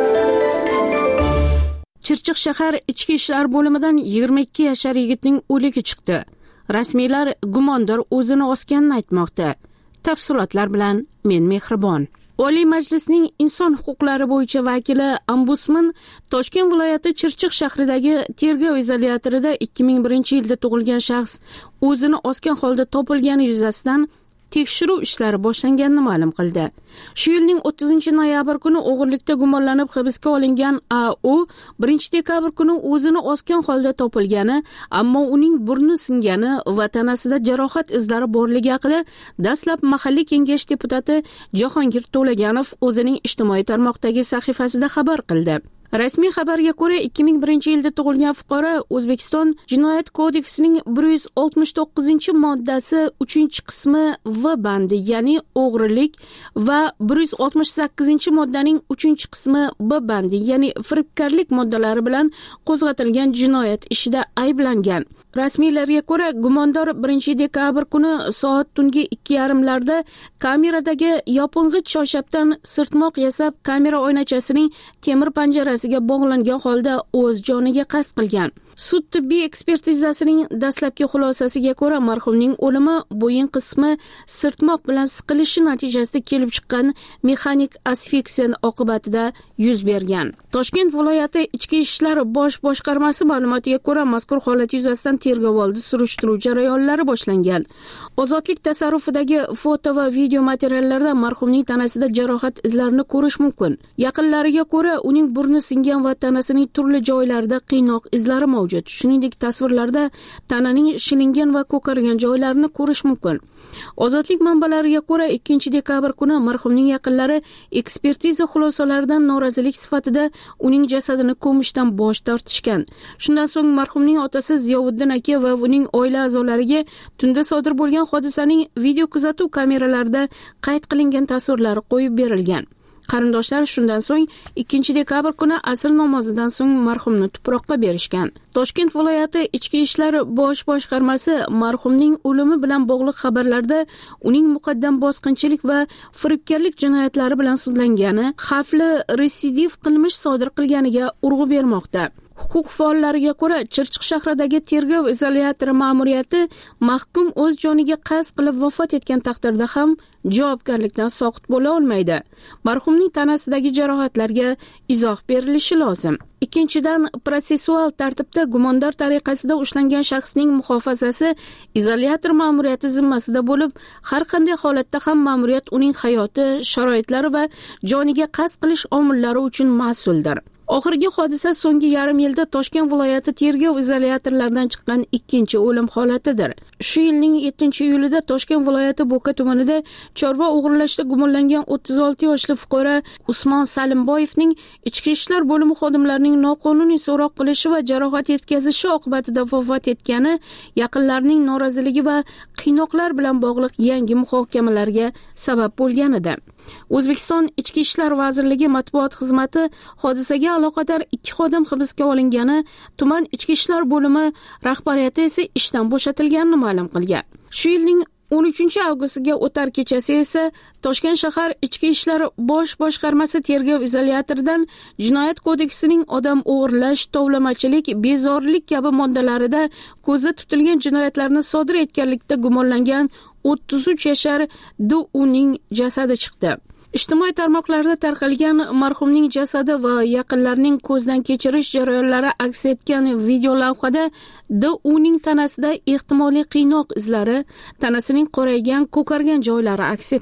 Chirchiq shahar ichki ishlar bo'limidan yigirma ikki yashar yigitning o'ligi chiqdi. Rasmiylar gumondor o'zini osganini aytmoqda. Tafsilotlar bilan men Mehribon. Oliy Majlisning inson huquqlari bo'yicha vakili Ombudsman Toshkent viloyati Chirchiq shahridagi tergov izolyatorida ikki ming birinchi yilda tug'ilgan shaxs o'zini osgan holda topilgani yuzasidan tekshiruv ishlari boshlanganini ma'lum qildi. Shu yilning o'ttizinchi noyabr kuni o'g'irlikda gumonlanib hibsga olingan A U birinchi dekabr kuni o'zini osgan holda topilgani, ammo uning burni singani va tanasida jarohat izlari borligi haqida dastlab mahalliy kengash deputati Jahongir To'laganov o'zining ijtimoiy tarmoqdagi sahifasida xabar qildi. Rasmiy xabarga ko'ra, ikki ming birinchi yilda tug'ilgan fuqaro O'zbekiston Jinoyat kodeksining bir yuz oltmish to'qqizinchi moddasi uchinchi qismi V bandi, ya'ni o'g'rilik va bir yuz oltmish sakkizinchi moddaning uchinchi qismi B bandi, ya'ni firibgarlik moddalari bilan qo'zg'atilgan jinoyat ishida ayblangan. Rasmiylarga ko'ra, gumondor birinchi dekabr kuni soat tungi ikki yarimlarda kameradagi yoping'ich choyshabdan sirtmoq yasab, kamera oynachasining temir panjarasiga bog'langan holda o'z joniga qasd qilgan. Sud tibbiy ekspertizasining dastlabki xulosasiga ko'ra, marhumning o'limi bo'yin qismi sirtmoq bilan siqilishi natijasida kelib chiqqan mexanik asfiksiya oqibatida yuz bergan. Toshkent viloyati Ichki ishlar bosh boshqarmasi ma'lumotiga ko'ra, mazkur holat yuzasidan tergovoldi surishtiruv jarayonlari boshlangan. Ozodlik tasarrufidagi foto va video materiallarda marhumning tanasida jarohat izlarini ko'rish mumkin. Yaqinlariga ko'ra, uning burni singan va tanasining turli joylarida qiynoq izlari mavjud. Shuningdek, tasvirlarda tananing shilingan va ko'kargan joylarini ko'rish mumkin. Ozodlik manbalariga ko'ra, ikkinchi dekabr kuni marhumning yaqinlari ekspertiza xulosalaridan norozilik sifatida uning jasadini ko'mishdan bosh tortishgan. Shundan so'ng marhumning otasi Ziyovuddin aka va uning oila a'zolariga tunda sodir bo'lgan hodisaning video kuzatuv kameralarida qayd qilingan tasvirlari qo'yib berilgan. Qarindoshlar shundan so'ng ikkinchi dekabr kuni asr namozidan so'ng marhumni tuproqqa berishgan. Toshkent viloyati Ichki ishlar bosh boshqarmasi marhumning o'limi bilan bog'liq xabarlarda uning muqaddam bosqinchilik va firibgarlik jinoyatlari bilan sudlangani, xavfli residiv qilmish sodir qilganiga urg'u bermoqda. Huquq faollariga ko'ra, Chirchiq shahridagi tergov izolyatori ma'muriyati mahkum o'z joniga qasd qilib vafot etgan taqdirda ham javobgarlikdan soqit bo'la olmaydi. Marhumning tanasidagi jarohatlarga izoh berilishi lozim. Ikkinchidan, protsessual tartibda gumondor tariqasida ushlangan shaxsning muhofazasi izolyator ma'muriyati zimmasida bo'lib, har qanday holatda ham ma'muriyat uning hayoti, sharoitlari va joniga qasd qilish omillari uchun mas'uldir. Oxirgi hodisa so'nggi yarim yilda Toshkent viloyati tergov izolyatorlaridan chiqqan ikkinchi o'lim holatidir. Shu yilning yettinchi iyulida Toshkent viloyati Bo'ka tumanida chorva o'g'irlashda gumonlangan o'ttiz olti yoshli fuqaro Usmon Salimboyevning ichki ishlar bo'limi xodimlarining noqonuniy so'roq qilishi va jarohat yetkazishi oqibatida vafot etgani yaqinlarining noroziligi va qiynoqlar bilan bog'liq yangi muhokamalarga sabab bo'lgan edi. O'zbekiston Ichki ishlar vazirligi matbuot xizmati hodisaga aloqador ikki xodim hibsga olingani, tuman ichki ishlar bo'limi rahbariyati esa ishdan bo'shatilganini ma'lum qilgan. Shu yilning o'n uchinchi avgustiga o'tar kechasi esa Toshkent shahar ichki ishlar bosh boshqarmasi tergov izolyatoridan Jinoyat kodeksining odam o'g'irlash, tovlamachilik, bezorilik kabi moddalarida ko'zda tutilgan jinoyatlarni sodir etganlikda gumonlangan o'ttiz uch yashar D Uning jasadi chiqdi. Ijtimoiy tarmoqlarda tarqalgan marhumning jasadi va yaqinlarining ko'zdan kechirish jarayonlari aks etgan video lavhada D Uning tanasida ehtimoliy qiynoq izlari, tanasining qoraygan, ko'kargan joylari aks etgan.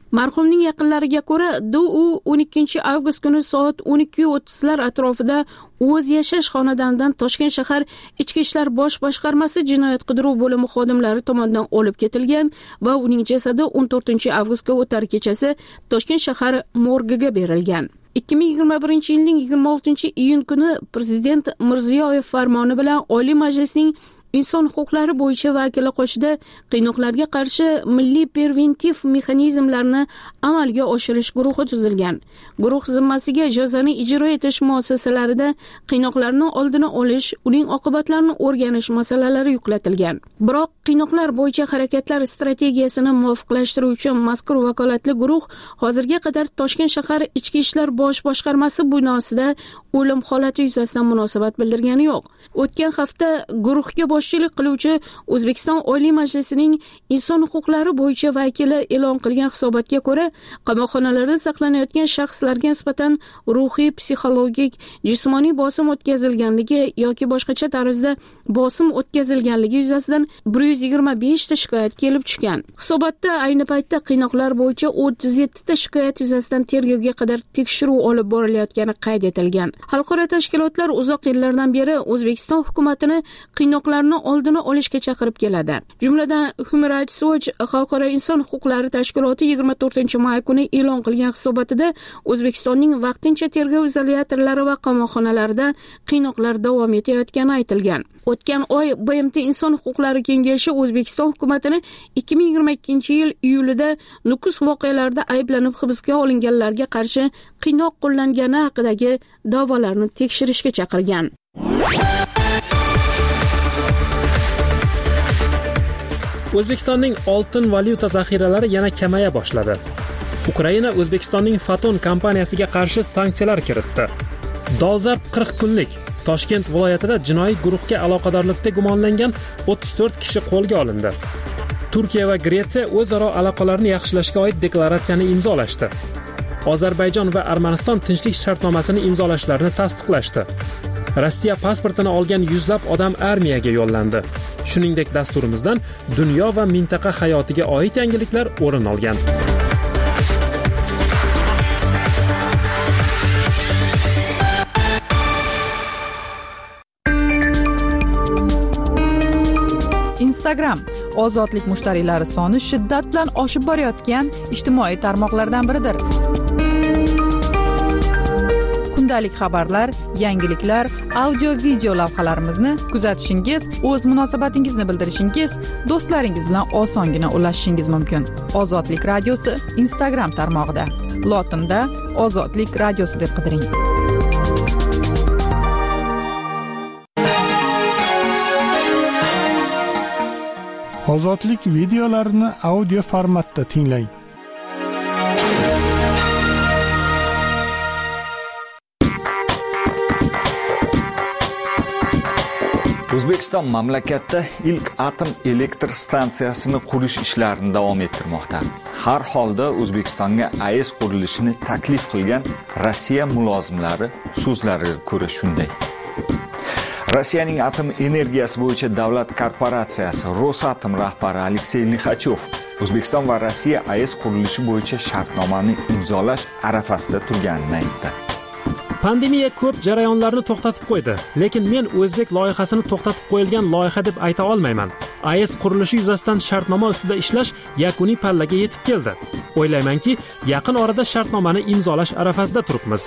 Marhumning yaqinlariga ko'ra, u o'n ikkinchi avgust kuni soat o'n ikki o'ttizlar atrofida o'z yashash xonadonidan Toshkent shahar Ichki ishlar bosh boshqarmasi jinoyat qidiruv bo'limi xodimlari tomonidan olib ketilgan va uning jasadi o'n to'rtinchi avgustga o'tar kechasi Toshkent shahar morgiga berilgan. ikki ming yigirma birinchi yilning yigirma oltinchi iyun kuni Prezident Mirziyoyev farmoni bilan Oliy Majlisning Inson huquqlari bo'yicha vakili qo'shida qiynoqlarga qarshi milliy preventiv mexanizmlarni amalga oshirish guruhi tuzilgan. Guruh zimmasiga jazoni ijro etish muassasalarida qiynoqlarni oldini olish, uning oqibatlarini o'rganish masalalari yuklatilgan. Biroq qiynoqlar bo'yicha harakatlar strategiyasini muvofiqlashtiruvchi mazkur vakolatli guruh hozirga qadar Toshkent shahar Ichki ishlar bosh boshqarmasi binosida o'lim holati yuzasidan munosabat bildirgani yo'q. O'tgan hafta guruhga boshchilik qiluvchi O'zbekiston Oliy Majlisining inson huquqlari bo'yicha vakili e'lon qilgan hisobotga ko'ra, qamoqxonalarda saqlanayotgan shaxslarga nisbatan ruhiy, psixologik, jismoniy bosim o'tkazilganligi yoki boshqacha tarzda bosim o'tkazilganligi yuzasidan bir yuz yigirma besh ta shikoyat kelib tushgan. Hisobotda ayni paytda qiynoqlar bo'yicha o'ttiz yetti ta shikoyat yuzasidan tergovga qadar tekshiruv olib borilayotgani qayd etilgan. Xalqaro tashkilotlar uzoq yillardan beri O'zbekiston hukumatini qiynoqlarni oldini olishga chaqirib keladi. Jumladan Human Rights Watch Xalqaro inson huquqlari tashkiloti yigirma to'rtinchi may kuni e'lon qilgan hisobotida O'zbekistonning vaqtincha tergov izolyatorlari va qamoqxonalarida qiynoqlar davom etayotgani aytilgan. O'tgan oy B M T Inson huquqlari kengashi O'zbekiston hukumatini ikki ming yigirma ikkinchi yil iyulida Nukus voqealarida ayblanib hibsga olinganlarga qarshi qiynoq qo'llangani haqidagi da'volarni tekshirishga chaqirgan. O'zbekistonning oltin valyuta zaxiralari yana kamaya boshladi. Ukraina O'zbekistonning Faton kompaniyasiga qarshi sanksiyalar kiritdi. Dolzarb qirq kunlik Toshkent viloyatida jinoiy guruhga aloqadorlikda gumonlangan o'ttiz to'rt kishi qo'lga olindi. Turkiya va Gretsiya o'zaro aloqalarni yaxshilashga oid deklaratsiyani imzolashdi. Ozarbayjon va Armaniston tinchlik shartnomasini imzolashlarini tasdiqlashdi. Rossiya pasportini olgan yuzlab odam armiyaga yo'llandi. Shuningdek, dasturimizdan dunyo va mintaqa hayotiga oid yangiliklar o'rin olgan. Instagram ozodlik mushtariylari soni shiddat bilan oshib borayotgan ijtimoiy tarmoqlardan biridir. Kundalik xabarlar, yangiliklar, audio video lavhalarimizni kuzatishingiz, o'z munosabatingizni bildirishingiz, do'stlaringiz bilan osongina ulashishingiz mumkin. Ozodlik radiosi Instagram tarmog'ida. Lotinda Ozodlik radiosi deb qidiring. Ozodlik videolarini audio formatda tinglang. O'zbekiston mamlakatda ilk atom elektr stansiyasini qurish ishlarini davom ettirmoqda. Har holda O'zbekistonga A E S qurilishini taklif qilgan Rossiya mulozimlari so'zlariga ko'ra shunday. Rossiyaning atom energiyasi bo'yicha davlat korporatsiyasi Rosatom rahbari Aleksey Lixachov O'zbekiston va Rossiya A E S qurilishi bo'yicha shartnomani imzolash arafasida turganini aytdi. Pandemiya ko'p jarayonlarni to'xtatib qo'ydi, lekin men o'zbek loyihasini to'xtatib qo'yilgan loyiha deb ayta olmayman. A E S qurilishi yuzasidan shartnoma ustida ishlash yakuniy pallaga yetib keldi. O'ylaymanki, yaqin orada shartnomani imzolash arafasida turibmiz.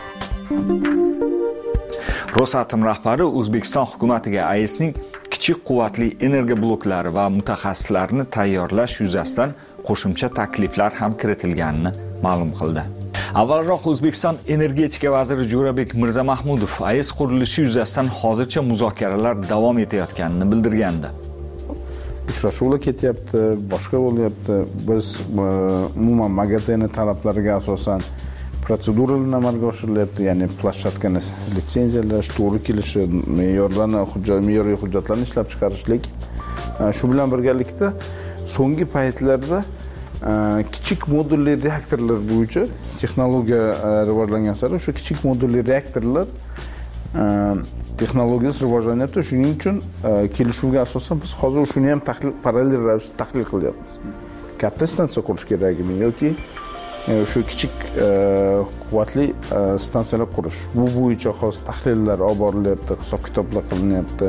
Rosatom rahbari O'zbekiston hukumatiga A E S'ning kichik quvvatli energiya bloklari va mutaxassislarini tayyorlash yuzasidan qo'shimcha takliflar ham kiritilganini ma'lum qildi. Avvalroq O'zbekiston energetika vaziri Jo'rabek Mirzamahmudov A E S qurilishi yuzasidan hozircha muzokaralar davom etayotganini bildirgandi. Uchrashuvlar ketyapti, boshqa bo'lyapti. Biz umuman MAGATEni talablariga asosan protseduralarni amalga oshirilyapti, ya'ni planshetkani litsenziyalash, to'g'ri kelishi, me'yorlarni, hujjat, me'yoriy hujjatlarni ishlab chiqarishlik. Shu bilan birgalikda so'nggi paytlarda kichik modulli reaktorlar bo'yicha texnologiya rivojlangan sari o'sha kichik modulli reaktorlar texnologiyasi rivojlanyapti. Shuning uchun kelishuvga asosan biz hozir shuni ham tahlil parallel ravishda tahlil qilyapmiz. katta stansiya qurish kerakmi yoki shu kichik quvvatli stansiyalar qurish. Bu bo'yicha xos tahlillar olib borilyapti, hisob-kitoblar qilinyapti.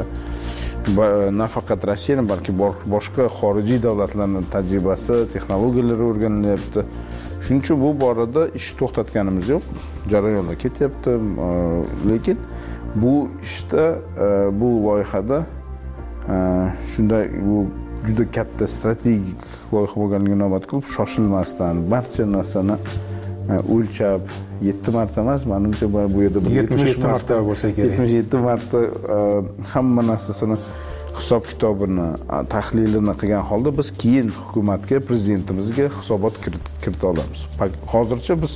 Nafaqat Rossiyaning, balki boshqa xorijiy davlatlarning tajribasi, texnologiyalari o'rganilyapti. Shuning uchun bu borada ish to'xtatganimiz yo'q. Jarayonlar ketyapti, lekin bu ishda, bu loyihada shunday bu juda katta strategik loyiha bo'lganligini inobat qilib, shoshilmasdan barcha narsani o'lchab yetti marta emas, menimcha bu yerda yetmish yetti marta bo'lsa kerak. yetmish yetti marta hamma narsasini hisob-kitobini, tahlilini qilgan holda biz keyin hukumatga, prezidentimizga hisobot kirita olamiz. Hozircha biz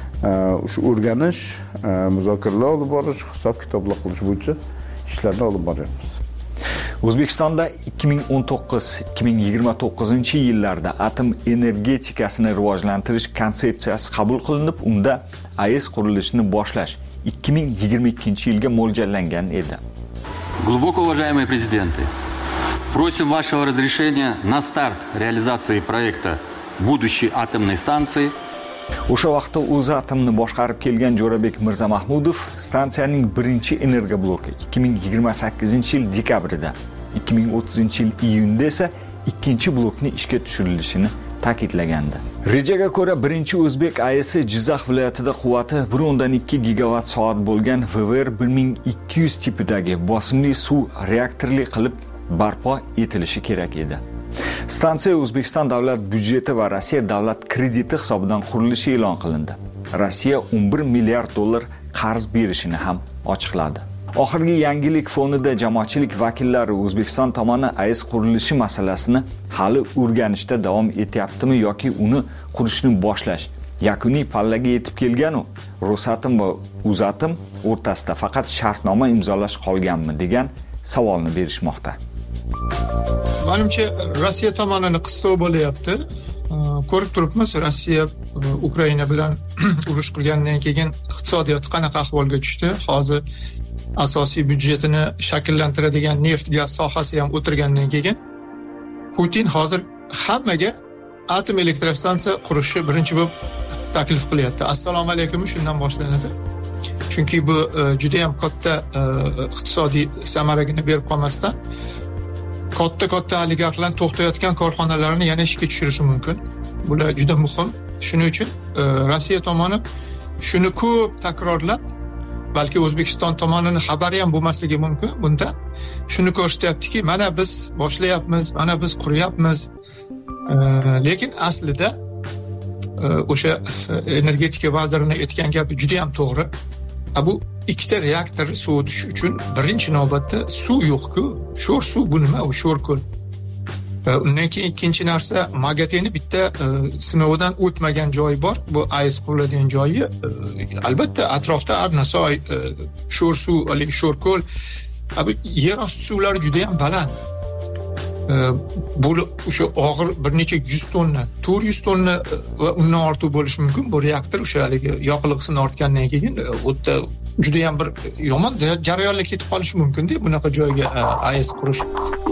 shu o'rganish, muzokaralar olib borish, hisob-kitoblar qilish bo'yicha ishlarni olib boryapmiz. O'zbekistonda ikki ming o'n to'qqiz ikki ming yigirma to'qqizinchi yillarda atom energetikasini rivojlantirish konsepsiyasi qabul qilinib, unda A E S qurilishini boshlash ikki ming yigirma ikkinchi yilga mo'ljallangan edi. Глубоко уважаемые президенты, просим вашего разрешения на старт реализации проекта будущей атомной станции. O'sha vaqtda O'zatomni boshqarib kelgan Jo'rabek Mirzamahmudov stansiyaning birinchi energiya bloki ikki ming yigirma sakkizinchi yil dekabrida, ikki ming o'ttizinchi yil iyunda esa ikkinchi blokni ishga tushirilishini ta'kidlagandi. Rejaga ko'ra birinchi o'zbek A E S Jizzax viloyatida quvvati bir o'ndan ikki gigavat soat bo'lgan V V R bir ming ikki yuz tipidagi bosimli suv reaktorli qilib barpo etilishi kerak edi. Stansiya O'zbekiston davlat byudjeti va Rossiya davlat krediti hisobidan qurilishi e'lon qilindi. Rossiya o'n bir milliard dollar qarz berishini ham ochiqladi. Oxirgi yangilik fonida jamoatchilik vakillari O'zbekiston tomoni A E S qurilishi masalasini hali o'rganishda davom etyaptimi yoki uni qurishni boshlash yakuniy pallaga yetib kelgan-u, Rosatom va O'zatom o'rtasida faqat shartnoma imzolash qolganmi degan savolni berishmoqda. Menimcha Rossiya tomonini qistov bo'lyapti. Ko'rib turibmiz, Rossiya Ukraina bilan urush qilgandan keyin iqtisodiyot qanaqa ahvolga tushdi. Hozir asosiy byudjetini shakllantiradigan neft gaz sohasi ham o'tirgandan keyin Putin hozir hammaga atom elektrostansiya qurishni birinchi bo'lib taklif qilyapti. Assalomu alaykum shundan boshlanadi. Chunki bu juda ham katta iqtisodiy samaragini berib qolmasdan katta-katta oligarxlar to'xtayotgan korxonalarni yana ishga tushirishi mumkin. Bular juda muhim. Shuning uchun Rossiya tomoni shuni ko'p takrorlab, balki O'zbekiston tomonining xabari ham bo'lmasligi mumkin. Bunda shuni ko'rsatyaptiki, mana biz boshlayapmiz, mana biz quryapmiz. Lekin aslida o'sha energetika vazirining aytgan gapi juda ham to'g'ri. Bu ikkita reaktor sovutish uchun birinchi navbatda suv yo'q-ku. Sho'r suv bu nima? U sho'r ko'l. Undan keyin ikkinchi narsa, Magateni bitta sinovidan o'tmagan joyi bor. Bu A E S quriladigan joyi. Albatta atrofda Arnasoy, sho'r suv, sho'r ko'l. Bu yer osti suvlari juda ham baland. Bu o'sha og'ir bir necha yuz tonna, to'rt yuz tonna va undan ortiq bo'lishi mumkin. Bu reaktor o'sha haligi yoqilg'isini ortgandan keyin o'tda juda ham bir yomon jarayonlar ketib qolishi mumkin-da bunaqa joyga A E S qurish.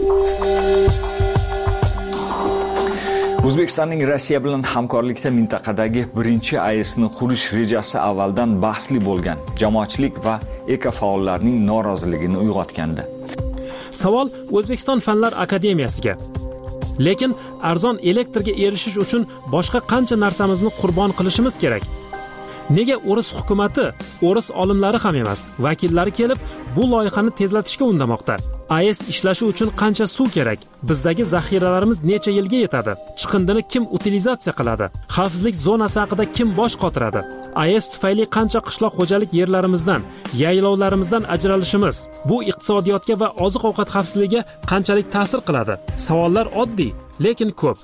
O'zbekistonning Rossiya bilan hamkorlikda mintaqadagi birinchi A E Sni qurish rejasi avvaldan bahsli bo'lgan jamoatchilik va ekofaollarning noroziligini uyg'otgandi. Savol O'zbekiston Fanlar akademiyasiga. Lekin arzon elektrga erishish uchun boshqa qancha narsamizni qurbon qilishimiz kerak? Nega o'ris hukumatı, o'ris olimlari ham emas, vakillari kelib bu loyihani tezlatishga undamoqda? A E S ishlashi uchun qancha suv kerak? Bizdagi zaxiralarimiz necha yilga yetadi? Chiqindini kim utilizatsiya qiladi? Xavfsizlik zonasi haqida kim bosh qotiradi? A E S tufayli qancha qishloq xo'jalik yerlarimizdan, yaylovlarimizdan ajralishimiz bu iqtisodiyotga va oziq-ovqat xavfsizligiga qanchalik ta'sir qiladi? Savollar oddiy, lekin ko'p.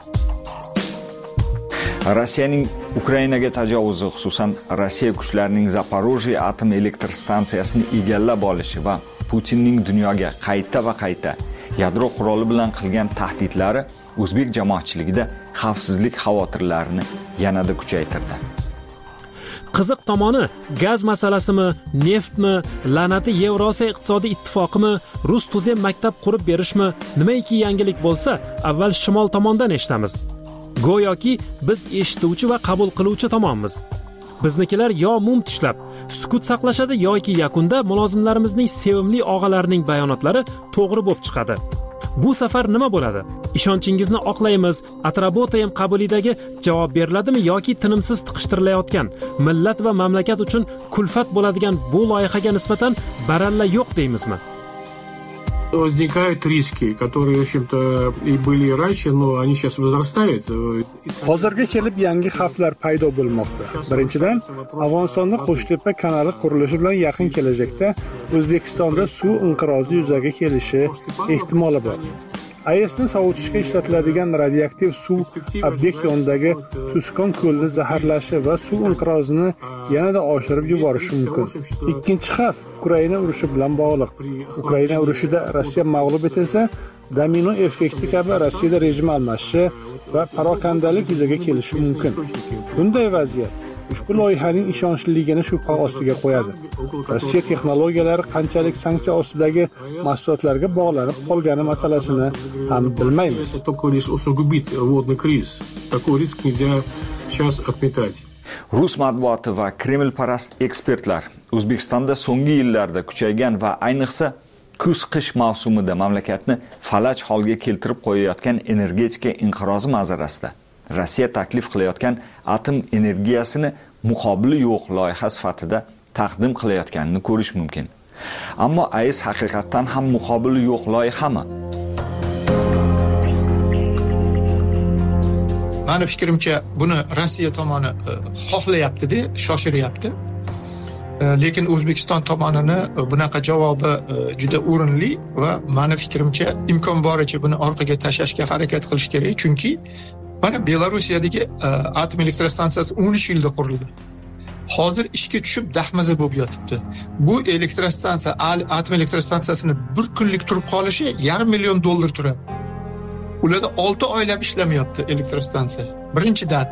Rossiyaning Ukrainaga tajovuzi, xususan Rossiya kuchlarining Zaporojye atom elektr stansiyasini egallab olishi va Putinning dunyoga qayta va qayta yadro quroli bilan qilgan tahdidlari o'zbek jamoatchiligida xavfsizlik xavotirlarini yanada kuchaytirdi. Qiziq tomoni gaz masalasimi, neftmi, la'nati Yevrosiyo iqtisodiy ittifoqimi, rus tuzem maktab qurib berishmi, nimaiki yangilik bo'lsa, avval shimol tomondan eshitamiz. Go'yoki biz eshituvchi va qabul qiluvchi tomonmiz. Biznikilar yo mum tishlab, sukut saqlashadi yoki yakunda mulozimlarimizning sevimli og'alarining bayonotlari to'g'ri bo'lib chiqadi. Bu safar nima bo'ladi? Ishonchingizni oqlaymiz. Atrabotayam qabulidagi javob beriladimi yoki tinimsiz tiqishtirilayotgan millat va mamlakat uchun kulfat bo'ladigan bu loyihaga nisbatan baralla yo'q deymizmi? Возникают риски, которые, в общем-то, и были раньше, но они сейчас возрастают. Hozirga kelib yangi xavflar paydo bo'lmoqda. Birinchidan, Afg'onistonda Qo'shtepa kanali qurilishi bilan yaqin kelajakda O'zbekistonda suv inqirozi yuzaga kelishi ehtimoli bor. A E S'ni sovutishga ishlatiladigan radioaktiv suv obyekt yonidagi Tuskon ko'lini zaharlashi va suv inqirozini yanada oshirib yuborishi mumkin. Ikkinchi xavf Ukraina urushi bilan bog'liq. Ukraina urushida Rossiya mag'lub etilsa, domino effekti kabi Rossiyada rejim almashishi va parokandalik yuzaga kelishi mumkin. Bunday vaziyat ushbu loyihaning ishonchliligini shubha ostiga qo'yadi. Rossiya texnologiyalari qanchalik sanksiya ostidagi mahsulotlarga bog'lanib qolgani masalasini ham bilmaymiz. Rus matbuoti va Kremlparast ekspertlar O'zbekistonda so'nggi yillarda kuchaygan va ayniqsa kuz-qish mavsumida mamlakatni falaj holga keltirib qo'yayotgan energetika inqirozi manzarasida Rossiya taklif qilayotgan atom energiyasini muqobili yo'q loyiha sifatida taqdim qilayotganini ko'rish mumkin. Ammo A E S haqiqatan ham muqobili yo'q loyihami? Mani fikrimcha buni Rossiya tomoni xohlayapti-da, shoshiryapti. Lekin O'zbekiston tomonini bunaqa javobi juda o'rinli va mani fikrimcha imkon boricha buni orqaga tashlashga harakat qilish kerak, chunki mana Belarusiyadagi atom elektrostansiyasi o'n uch yilda qurildi. Hozir ishga tushib dahmaza bo'lib yotibdi. Bu elektrostansiya, atom elektrostansiyasini bir kunlik turib qolishi yarim million dollar turadi. Ularda olti oylab ishlamayapti elektrostansiya. Birinchidan,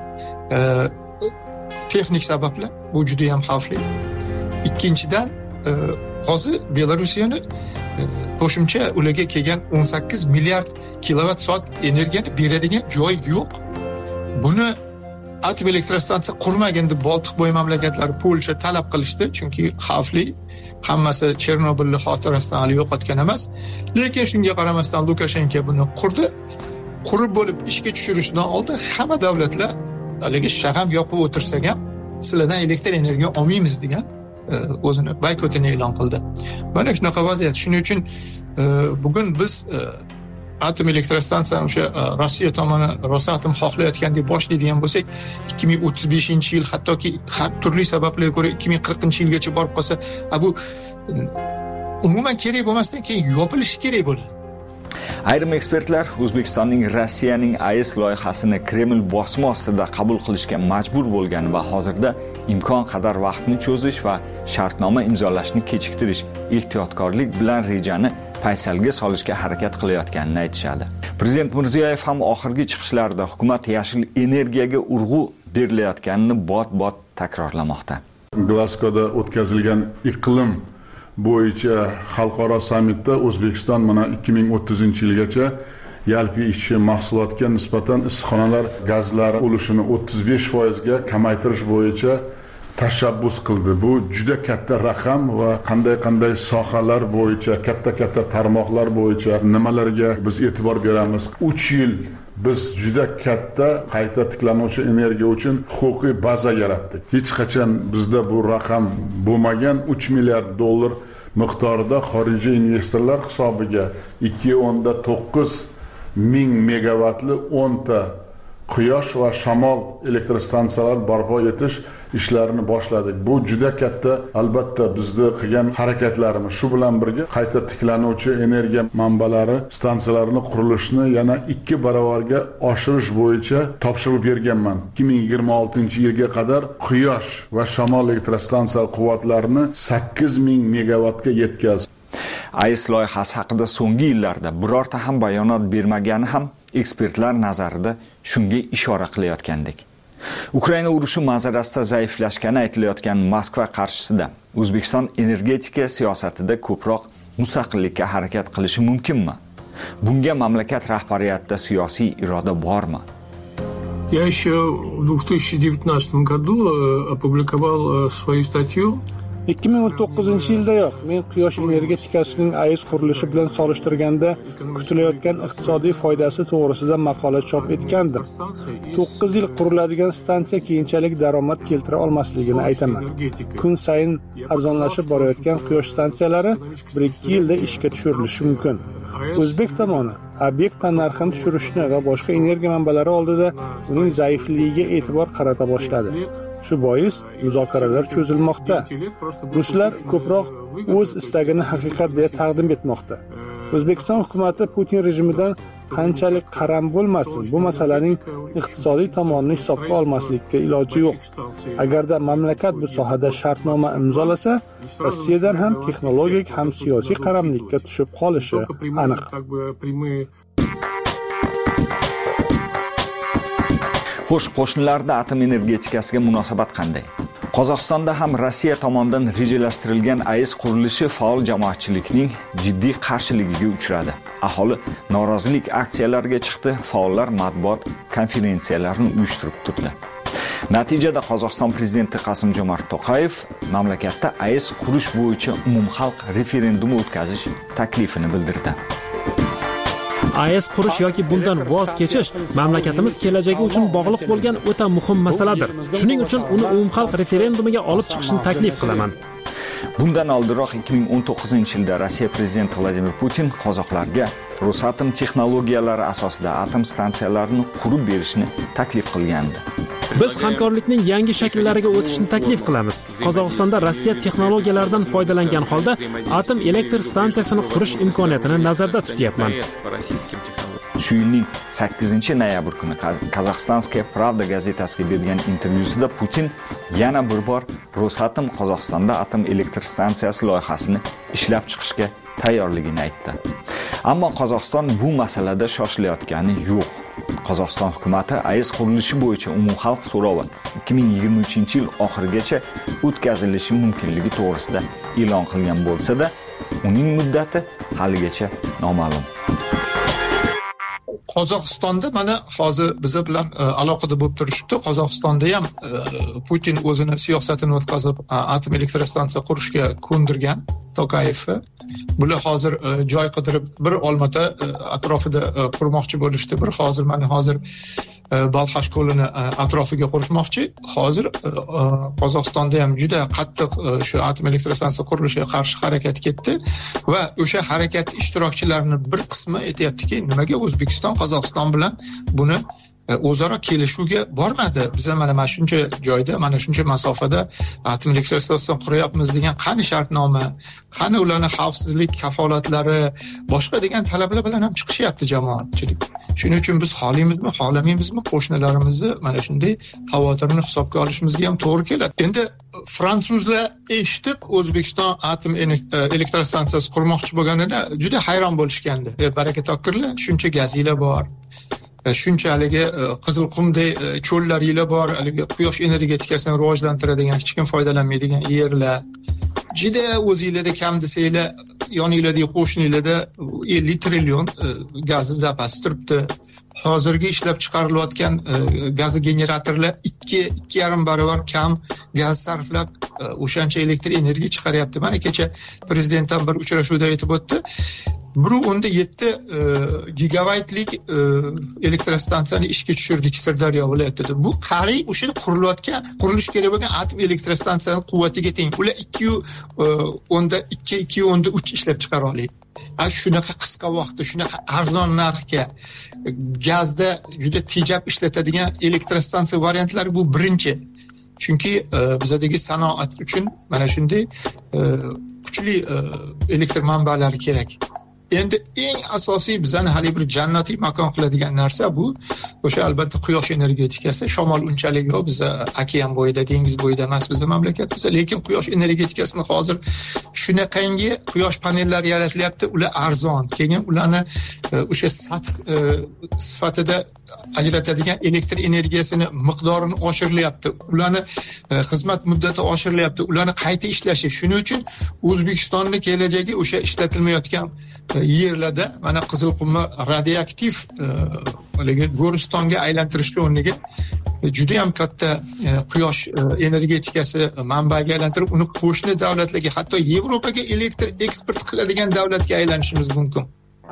texnik sabablar, bu juda ham xavfli. Ikkinchidan, hozir Belarusiyani qo'shimcha ularga kelgan o'n sakkiz milliard kilovat soat energiyani beradigan joy yo'q. Buni atom elektrostansiya qurmagan deb Boltiqbo'yi mamlakatlari Polsha talab qilishdi, chunki xavfli. Hammasi Chernobilni xotirasidan hali yo'qotgan emas. Lekin shunga qaramasdan Lukashenko buni qurdi. Qurib bo'lib ishga tushirishdan oldin hamma davlatlar haligi shag'am yoqib o'tirsak ham sizlardan elektr energiya olmaymiz degan o'zini boykotini e'lon qildi. Mana shunaqa vaziyat. Shuning uchun bugun biz atom elektrostansiyani o'sha Rossiya tomoni Rosatom xohlayotgan deb boshlaydigan bo'lsak, ikki ming o'ttiz beshinchi yil, hattoki har turli sabablarga ko'ra ikki ming qirqinchi yilgacha borib qolsa, bu umuman kerak bo'lmasdan keyin yopilishi kerak bo'ladi. Ayrim ekspertlar O'zbekistonning Rossiyaning A E S loyihasini Kreml bosma ostida qabul qilishga majbur bo'lgani va hozirda imkon qadar vaqtni cho'zish va shartnoma imzolashni kechiktirish, ehtiyotkorlik bilan rejani paysalga solishga harakat qilayotganini aytishadi. Prezident Mirziyoyev ham oxirgi chiqishlarida hukumat yashil energiyaga urg'u berilayotganini bot-bot takrorlamoqda. Glasgowda o'tkazilgan iqlim bo'yicha xalqaro sammitda O'zbekiston mana ikki ming o'ttizinchi yilgacha yalpi ishchi mahsulotga nisbatan issiqxonalar gazlari ulushini o'ttiz besh foizga kamaytirish bo'yicha tashabbus qildi. Bu juda katta raqam va qanday-qanday sohalar bo'yicha, katta-katta tarmoqlar bo'yicha nimalarga biz e'tibor beramiz. uch yil biz juda katta qayta tiklanuvchi energiya uchun huquqiy baza yaratdik. Hech qachon bizda bu raqam bo'lmagan uch milliard dollar miqdorida xorijiy investorlar hisobiga ikki o'nda to'qqiz ming megavatli o'nta quyosh va shamol elektrostansiyalar barpo etish ishlarini boshladik. Bu juda katta, albatta bizni qilgan harakatlarimiz. Shu bilan birga qayta tiklanuvchi energiya manbalari stansiyalarini qurilishini yana ikki baravarga oshirish bo'yicha topshiriq berganman. ikki ming yigirma oltinchi yilga qadar quyosh va shamol elektrostansiya quvvatlarini sakkiz ming megavatga yetkazdik. A E S loyihasi haqida so'nggi yillarda birorta ham bayonot bermagani ham ekspertlar nazarida shunga ishora qilayotgandek. Ukraina urushi manzarasida zaiflashgani aytilayotgan Moskva qarshisida O'zbekiston energetika siyosatida ko'proq mustaqillikka harakat qilishi mumkinmi? Bunga mamlakat rahbariyatida siyosiy iroda bormi? Я еще в две тысячи девятнадцатом году опубликовал свою статью. ikki ming o'n to'qqizinchi yildayoq men quyosh energetikasining AES qurilishi bilan solishtirganda kutilayotgan iqtisodiy foydasi to'g'risida maqola chop etgandim. to'qqiz yil quriladigan stansiya keyinchalik daromad keltira olmasligini aytaman. Kun sayin arzonlashib borayotgan quyosh stansiyalari bir ikki yilda ishga tushirilishi mumkin. O'zbek tomoni obyekt narxini tushirishni va boshqa energiya manbalari oldida uning zaifligiga e'tibor qarata boshladi. Shu bois muzokaralar cho'zilmoqda. Ruslar ko'proq o'z istagini haqiqat deya taqdim etmoqda. O'zbekiston hukumatı Putin rejimidan qanchalik qaram bo'lmasin, bu masalaning iqtisodiy tomonini hisobga olmaslikka iloji yo'q. Agarda mamlakat bu sohada shartnoma imzolasa, Rossiyadan ham texnologik ham siyosiy qaramlikka tushib qolishi aniq. Xo'sh, qo'shnilarda atom energetikasiga munosabat qanday? Qozog'istonda ham Rossiya tomonidan rejalashtirilgan AES qurilishi faol jamoatchilikning jiddiy qarshiligiga uchradi. Aholi norozilik aksiyalariga chiqdi, faollar matbuot konferensiyalarini uyushtirib turdi. Natijada Qozog'iston prezidenti Qasim-Jomart To'qayev mamlakatda AES qurish bo'yicha umumxalq referendumi o'tkazish taklifini bildirdi. AES qurish yoki bundan voz kechish mamlakatimiz kelajagi uchun bog'liq bo'lgan o'ta muhim masaladir. Shuning uchun uni umumxalq referendumiga olib chiqishni taklif qilaman. Bundan oldinroq ikki ming o'n to'qqizinchi yilda Rossiya prezidenti Vladimir Putin qozoqlarga Rosatom texnologiyalari asosida atom stansiyalarini qurib berishni taklif qilgandi. Biz hamkorlikning yangi shakllariga o'tishni taklif qilamiz. Qozog'istonda Rossiya texnologiyalaridan foydalangan holda atom elektr stansiyasini qurish imkoniyatini nazarda tutyapman. Shu yilning sakkizinchi noyabr kuni Qozog'istonskaya Pravda gazetasiga bergan intervyusida Putin yana bir bor Rosatom Qozog'istonda atom elektr stansiyasi loyihasini ishlab chiqishga tayyorligini aytdi. Ammo Qozog'iston bu masalada shoshilayotgani yo'q. Qozog'iston hukumati AES qurilishi bo'yicha umumxalq so'rovi ikki ming yigirma uchinchi yil oxirigacha o'tkazilishi mumkinligi to'g'risida e'lon qilgan bo'lsa-da, uning muddati haligacha noma'lum. Qozog'istonda mana hozir biz bilan aloqada bo'lib turishibdi. Qozog'istonda ham Putin o'zini siyosatini o'tkazib atom elektrostansiya qurishga ko'ndirgan To'qayevni. Bular hozir joy qidirib bir Olmata atrofida qurmoqchi bo'lishdi. Bir hozir mana hozir Balxash ko'lini atrofiga qurishmoqchi. Hozir Qozog'istonda ham juda qattiq shu atom elektrostansiya qurilishiga qarshi harakat ketdi va o'sha harakat ishtirokchilarining bir qismi aytayaptiki, nimaga O'zbekiston Qozog'iston bilan buni o'zaro kelishuvga bormadi. Biz mana mana shuncha joyda, mana shuncha masofada atom elektrostansiya quryapmiz degan qani shartnoma, qani ularning xavfsizlik kafolatlari, boshqa degan talablar bilan ham chiqishyapti jamoatchilik. Shuning uchun biz xoliymizmi, xohlamaymizmi qo'shnilarimizni mana shunday xavotirini hisobga olishimizga ham to'g'ri keladi. Endi fransuzlar eshitib O'zbekiston atom elektrostansiyasi qurmoqchi bo'lganida juda hayron bo'lishgandi. E, baraka topkurlar, shuncha gazinglar bor. Shunchaligi Qizilqumday cho'llaringlar bor, haligi quyosh energetikasini rivojlantiradigan, hech kim foydalanmaydigan yerlar. Juda o'zingizlarda kam desanglar, yoninglardagi qo'shninglarda ellik trillion gazni zapasi turibdi. Hozirgi ishlab chiqarilayotgan gaz generatorlar ikki ikki yarim barobar kam gaz sarflab o'shancha elektr energiya chiqaryapti. Mana kecha prezidentdan bir uchrashuvda aytib o'tdi. bir o'nda yetti gigabaytlik elektrostansiyani ishga tushirdik Sirdaryo viloyatida. Bu qariyb o'sha qurilayotgan, qurilish kerak bo'lgan atom elektrostansiyasining quvvatiga teng. Ular ikki o'nda ikki, ikki o'nda uch ishlab chiqara oladi. Ha, shunaqa qisqa vaqtda, shunaqa arzon narxga gazda juda tejab ishlatadigan elektrostansiya variantlari bu birinchi. Chunki bizdagi sanoat uchun mana shunday kuchli elektr manbalari kerak. Endi eng asosiy bizani hali bir jannatiy makon qiladigan narsa bu o'sha albatta quyosh energetikasi. Shamol unchalik yo'q, biz okean bo'yida, dengiz bo'yida emas bizning mamlakatimizda, lekin quyosh energetikasini hozir shunaqangi quyosh panellari yaratilyapti, ular arzon. Keyin ularni o'sha sath sifatida ajratadigan elektr energiyasini miqdorini oshirilyapti. Ularni xizmat muddati oshirilyapti. Ularni qayta ishlashi. Shuning uchun O'zbekistonning kelajagi o'sha ishlatilmayotgan yerlarda mana Qizilqumni radioaktiv haligi Go'ristonga aylantirishga o'rniga juda ham katta quyosh energetikasi manbaiga aylantirib, uni qo'shni davlatlarga, hatto Yevropaga elektr eksport qiladigan davlatga aylanishimiz mumkin.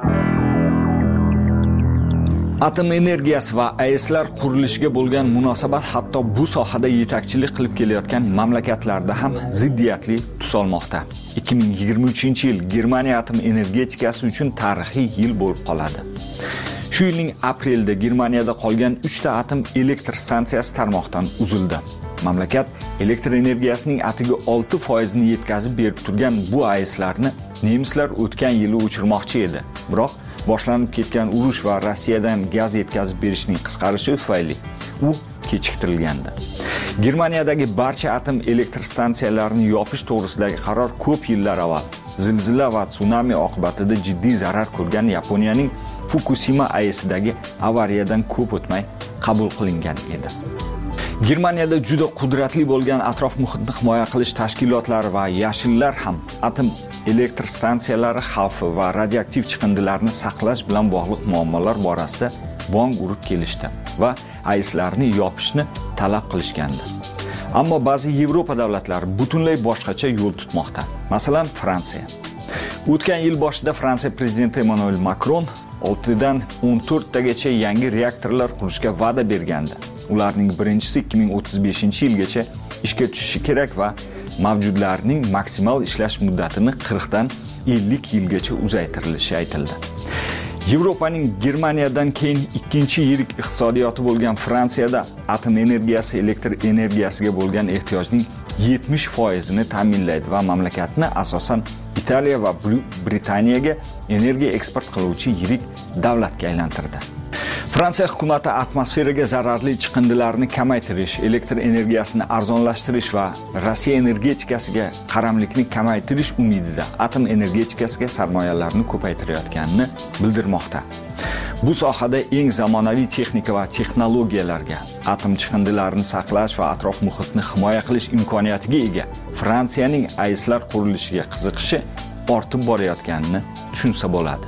Atom energiyasi va A E S'lar qurilishiga bo'lgan munosabat hatto bu sohada yetakchilik qilib kelayotgan mamlakatlarda ham ziddiyatli tus olmoqda. ikki ming yigirma uchinchi yil Germaniya atom energetikasi uchun tarixiy yil bo'lib qoladi. Shu yilning aprelida Germaniyada qolgan uchta atom elektr stansiyasi tarmoqdan uzildi. Mamlakat elektr energiyasining atigi olti foiz ni yetkazib berib turgan bu A E S'larni nemislar o'tgan yili o'chirmoqchi edi. Biroq boshlanib ketgan urush va Rossiyadan gaz yetkazib berishning qisqarishi tufayli u kechiktirilgandi. Germaniyadagi barcha atom elektr stansiyalarini yopish to'g'risidagi qaror ko'p yillar avval zilzila va tsunami oqibatida jiddiy zarar ko'rgan Yaponiyaning Fukushima A E S'dagi avariyadan ko'p o'tmay qabul qilingan edi. Germaniyada juda qudratli bo'lgan atrof muhitni himoya qilish tashkilotlari va yashillar ham atom elektr stansiyalari xavfi va radioaktiv chiqindilarni saqlash bilan bog'liq muammolar borasida bong urib kelishdi va A E S'larni yopishni talab qilishgandi. Ammo ba'zi Yevropa davlatlari butunlay boshqacha yo'l tutmoqda. Masalan, Fransiya. O'tgan yil boshida Fransiya prezidenti Emmanuel Macron oltidan o'n to'rttagacha yangi reaktorlar qurishga va'da bergandi. Ularning birinchisi ikki ming o'ttiz beshinchi yilgacha ishga tushishi kerak va mavjudlarning maksimal ishlash muddatini qirqdan ellik yilgacha uzaytirilishi aytildi. Yevropaning Germaniyadan keyin ikkinchi yirik iqtisodiyoti bo'lgan Fransiyada atom energiyasi elektr energiyasiga bo'lgan ehtiyojning yetmish foizini ta'minlaydi va mamlakatni asosan Italiya va Britaniyaga energiya eksport qiluvchi yirik davlatga aylantirdi. Fransiya hukumati atmosferaga zararli chiqindilarni kamaytirish, elektr energiyasini arzonlashtirish va Rossiya energetikasiga qaramlikni kamaytirish umidida atom energetikasiga sarmoyalarni ko'paytirayotganini bildirmoqda. Bu sohada eng zamonaviy texnika va texnologiyalarga, atom chiqindilarini saqlash va atrof muhitni himoya qilish imkoniyatiga ega Fransiyaning A E S'lar qurilishiga qiziqishi ortib borayotganini tushunsa bo'ladi.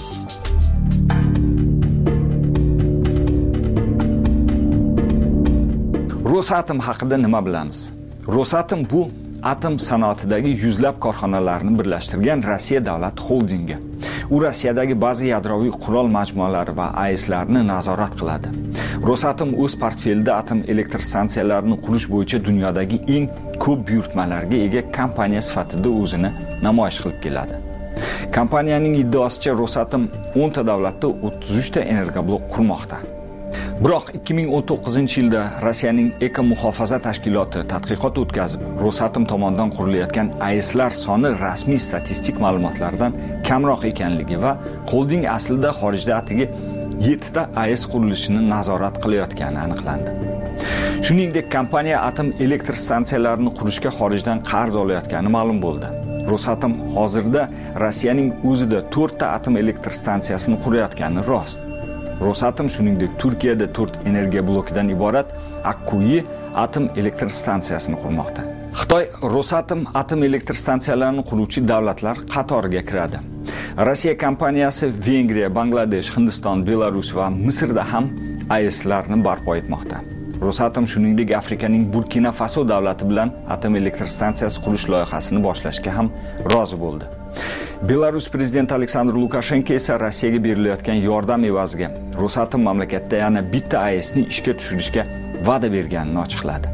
Rosatom haqida nima bilamiz? Rosatom bu atom sanoatidagi yuzlab korxonalarni birlashtirgan Rossiya davlat xoldingi. U Rossiyadagi ba'zi yadroviy qurol majmualari va A E S'larni nazorat qiladi. Rosatom o'z portfelida atom elektr stansiyalarini qurish bo'yicha dunyodagi eng ko'p buyurtmalarga ega kompaniya sifatida o'zini namoyish qilib keladi. Kompaniyaning iddaosicha Rosatom o'nta davlatda o'ttiz uchta energoblok qurmoqda. Biroq ikki ming o'n to'qqizinchi yilda Rossiyaning Eko muhofaza tashkiloti tadqiqot o'tkazib, Rosatom tomonidan qurilayotgan A E S'lar soni rasmiy statistik ma'lumotlardan kamroq ekanligi va xolding aslida xorijda atigi yettita A E S qurilishini nazorat qilayotgani aniqlandi. Shuningdek, kompaniya atom elektr stansiyalarini qurishga xorijdan qarz olayotgani ma'lum bo'ldi. Rosatom hozirda Rossiyaning o'zida to'rtta atom elektr stansiyasini qurayotgani rost. Rosatom shuningdek Turkiyada to'rt energiya blokidan iborat Akkuyi atom elektr stansiyasini qurmoqda. Xitoy Rosatom atom elektr stansiyalarini quruvchi davlatlar qatoriga kiradi. Rossiya kompaniyasi Vengriya, Bangladesh, Hindiston, Belarus va Misrda ham A E S'larni barpo etmoqda. Rosatom shuningdek Afrikaning Burkina Faso davlati bilan atom elektr stansiyasi qurish loyihasini boshlashga ham rozi bo'ldi. Belarus prezidenti Aleksandr Lukashenko esa Rossiyaga berilayotgan yordam evaziga Rosatom mamlakatda yana bitta A E S'ni ishga tushirishga va'da berganini ochiqladi.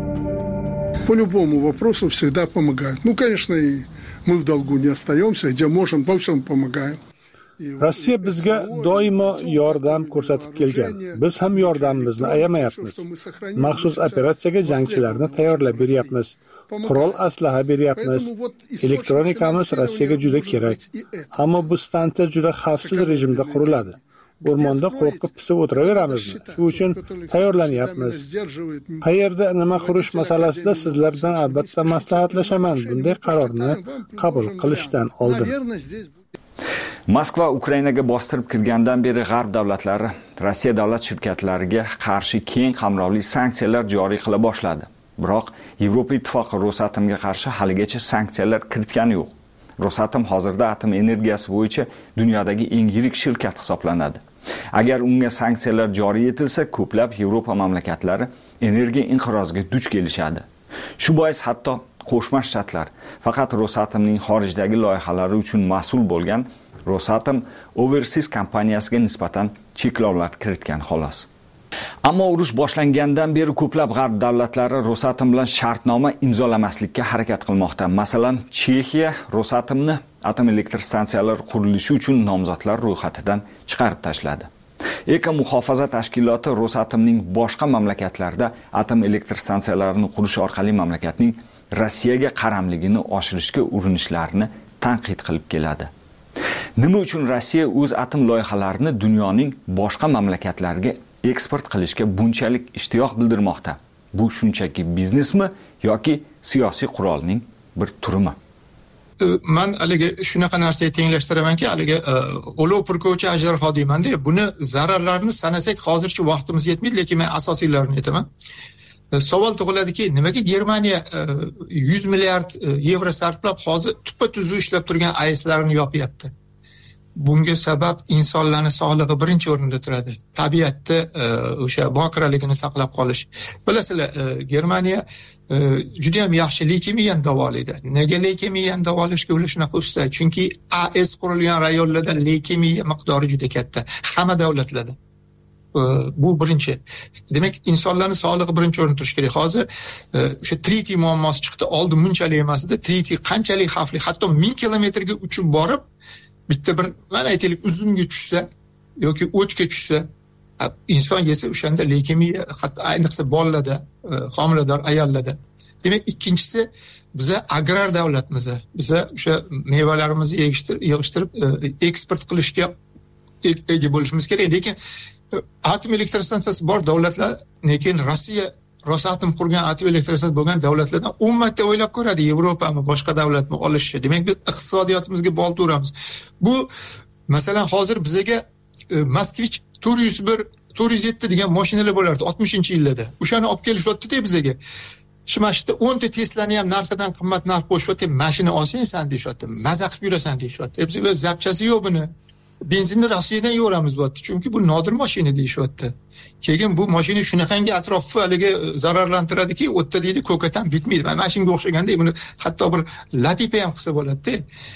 По любому вопросу всегда помогают. Ну, конечно, и мы в долгу не остаемся, где можем, во всем помогаем. Rossiya bizga doimo yordam ko'rsatib kelgan. Biz ham yordamimizni ayamayapmiz. Maxsus operatsiyaga jangchilarni tayyorlab beryapmiz. Qurol aslaha beryapmiz. Elektronikamiz Rossiyaga juda kerak. Ammo bu stansiya juda xavfsiz rejimda quriladi. O'rmonda qo'rqib pisib o'tiraveramizmi? Shu uchun tayyorlanyapmiz. Qayerda nima qurish masalasida sizlardan albatta maslahatlashaman. Bunday qarorni qabul qilishdan oldin. Moskva Ukrainaga bostirib kirgandan beri g'arb davlatlari Rossiya davlat shirkatlariga qarshi keng qamrovli sanksiyalar joriy qila boshladi. Biroq Yevropa ittifoqi Rosatomga qarshi haligacha sanksiyalar kiritgani yo'q. Rosatom hozirda atom energiyasi bo'yicha dunyodagi eng yirik shirkat hisoblanadi. Agar unga sanksiyalar joriy etilsa, ko'plab Yevropa mamlakatlari energiya inqiroziga duch kelishadi. Shu bois hatto Qo'shma Shtatlar faqat Rosatomning xorijdagi loyihalari uchun mas'ul bo'lgan Rosatom Overseas kompaniyasiga nisbatan cheklovlar kiritgan xolos. Ammo urush boshlangandan beri ko'plab g'arb davlatlari Rosatom bilan shartnoma imzolamaslikka harakat qilmoqda. Masalan, Chexiya Rosatomni atom elektr stansiyalari qurilishi uchun nomzodlar ro'yxatidan chiqarib tashladi. Eko muhofaza tashkiloti Rosatomning boshqa mamlakatlarda atom elektr stansiyalarini qurish orqali mamlakatning Rossiyaga qaramligini oshirishga urinishlarini tanqid qilib keladi. Nima uchun Rossiya o'z atom loyihalarini dunyoning boshqa mamlakatlariga eksport qilishga bunchalik ishtiyoq bildirmoqda? Bu shunchaki biznesmi yoki siyosiy qurolning bir turimi? Man haligi shunaqa narsaga tenglashtiramanki, haligi olov purkovchi ajdarho deyman-da, buni zararlarini sanasak hozircha vaqtimiz yetmaydi, lekin men asosiylarini aytaman. Savol tug'iladiki, nimaga Germaniya yuz milliard yevro sarflab hozir tuppa-tuzuk ishlab turgan A E S'larini yopyapti? Bunga sabab insonlarning sog'lig'i birinchi o'rinda turadi. Tabiatda o'sha bokiraligini saqlab qolish. Bilasizlar, Germaniya juda ham yaxshi leykemiyani davolaydi. Nega leykemiyani davolashga ular shunaqa usta? Chunki A E S qurilgan rayonlarda leykemiya miqdori juda katta. Hamma davlatlarda. Bu birinchi. Demak, insonlarning sog'lig'i birinchi o'rinda turishi kerak. Hozir o'sha tritiy muammosi chiqdi. Oldin bunchalik emas edi. Tritiy qanchalik xavfli, hatto ming kilometrga uchib borib bitta bir mana aytaylik uzumga tushsa yoki o'tga tushsa, inson yesa o'shanda leykemiya, hatto ayniqsa bolalarda, homilador ayollarda. Demak, ikkinchisi, biza agrar davlatmiz. Biza o'sha mevalarimizni yig'ishtirib eksport qilishga ega bo'lishimiz kerak. Lekin atom elektr stansiyasi bor davlatlar, lekin Rossiya Rosatom qurgan atom elektr stansiyasi bo'lgan davlatlardan o'n marta o'ylab ko'radi, Yevropami, boshqa davlatmi olishni. Demak, biz iqtisodiyotimizga bol uramiz. Bu masalan hozir bizaga Moskvich to'rt yuz bir to'rt yuz yetti degan mashinalar bo'lardi oltmishinchi yillarda. O'shani olib kelishyapti-da bizaga. Shu mashina o'n ta Tesla'ni ham narxidan qimmat narx qo'shyapti, mashina olsang san deyapti, maza qilib yurasan deyapti. Bizga zapchasi yo'q buni. Benzinni Rossiyadan yo'ramiz bo'pti, chunki bu nodir mashina deyishyapti. Keyin bu mashina shunaqangi atrofni haliga zararlantiradiki, o'tda deydi, ko'katan bitmaydi. Mana shunga o'xshaganda buni hatto bir latifa ham qilsa bo'ladi-da.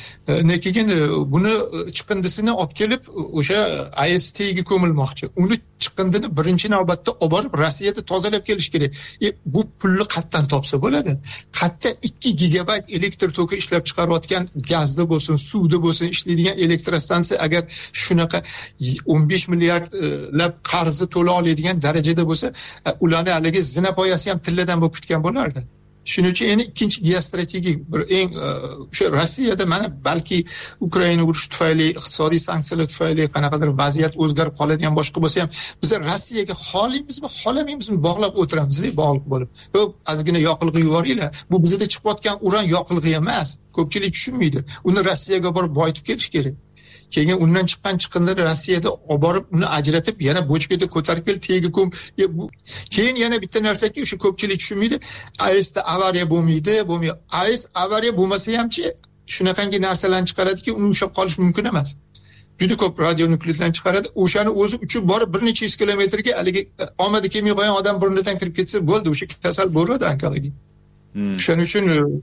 Keyin buni chiqindisini olib kelib o'sha A E S T'ga ko'milmoqchi. Uni chiqindini birinchi navbatda olib borib Rossiyada tozalab kelish kerak. E, bu pulni qayerdan topsa bo'ladi? Qayerda ikki gigabayt elektr toki ishlab chiqarayotgan gazda bo'lsin, suvda bo'lsin ishlaydigan elektrostansiya agar shunaqa o'n besh milliardlab qarzni to'la oladigan darajada bo'lsa, ularni haligi zinapoyasi ham tilladan bo'lib ketgan bo'lardi. Shuning uchun endi ikkinchi geostrategik bir eng o'sha Rossiyada mana balki Ukraina urushi tufayli, iqtisodiy sanksiyalar tufayli qanaqadir vaziyat o'zgarib qoladigan boshqa bo'lsa ham, biz Rossiyaga xoliymizmi, xolamaymizmi bog'lab o'tiramiz, bog'liq bo'lib. Yo'q, ozgina yoqilg'i yuboringlar. Bu bizda chiqayotgan uran yoqilg'i emas. Ko'pchilik tushunmaydi. Uni Rossiyaga borib boyitib kelish kerak. Keyin undan chiqqan chiqindilar Rossiyada olib borib uni ajratib yana bochkada ko'tarib kelib tegi ko'm. Keyin yana bitta narsaki, o'sha ko'pchilik tushunmaydi. A E S'da avariya bo'lmaydi, bo'lmaydi. A E S avariya bo'lmasa hamchi shunaqangi narsalarni chiqaradiki, uni ushlab qolish mumkin emas. Juda ko'p radionukleidlarni chiqaradi. O'shani o'zi uchib borib bir necha yuz kilometrga haligi omadi kelmay qo'ygan odam burnidan kirib ketsa bo'ldi, o'sha kasal bo'ladi onkologik. Shuning uchun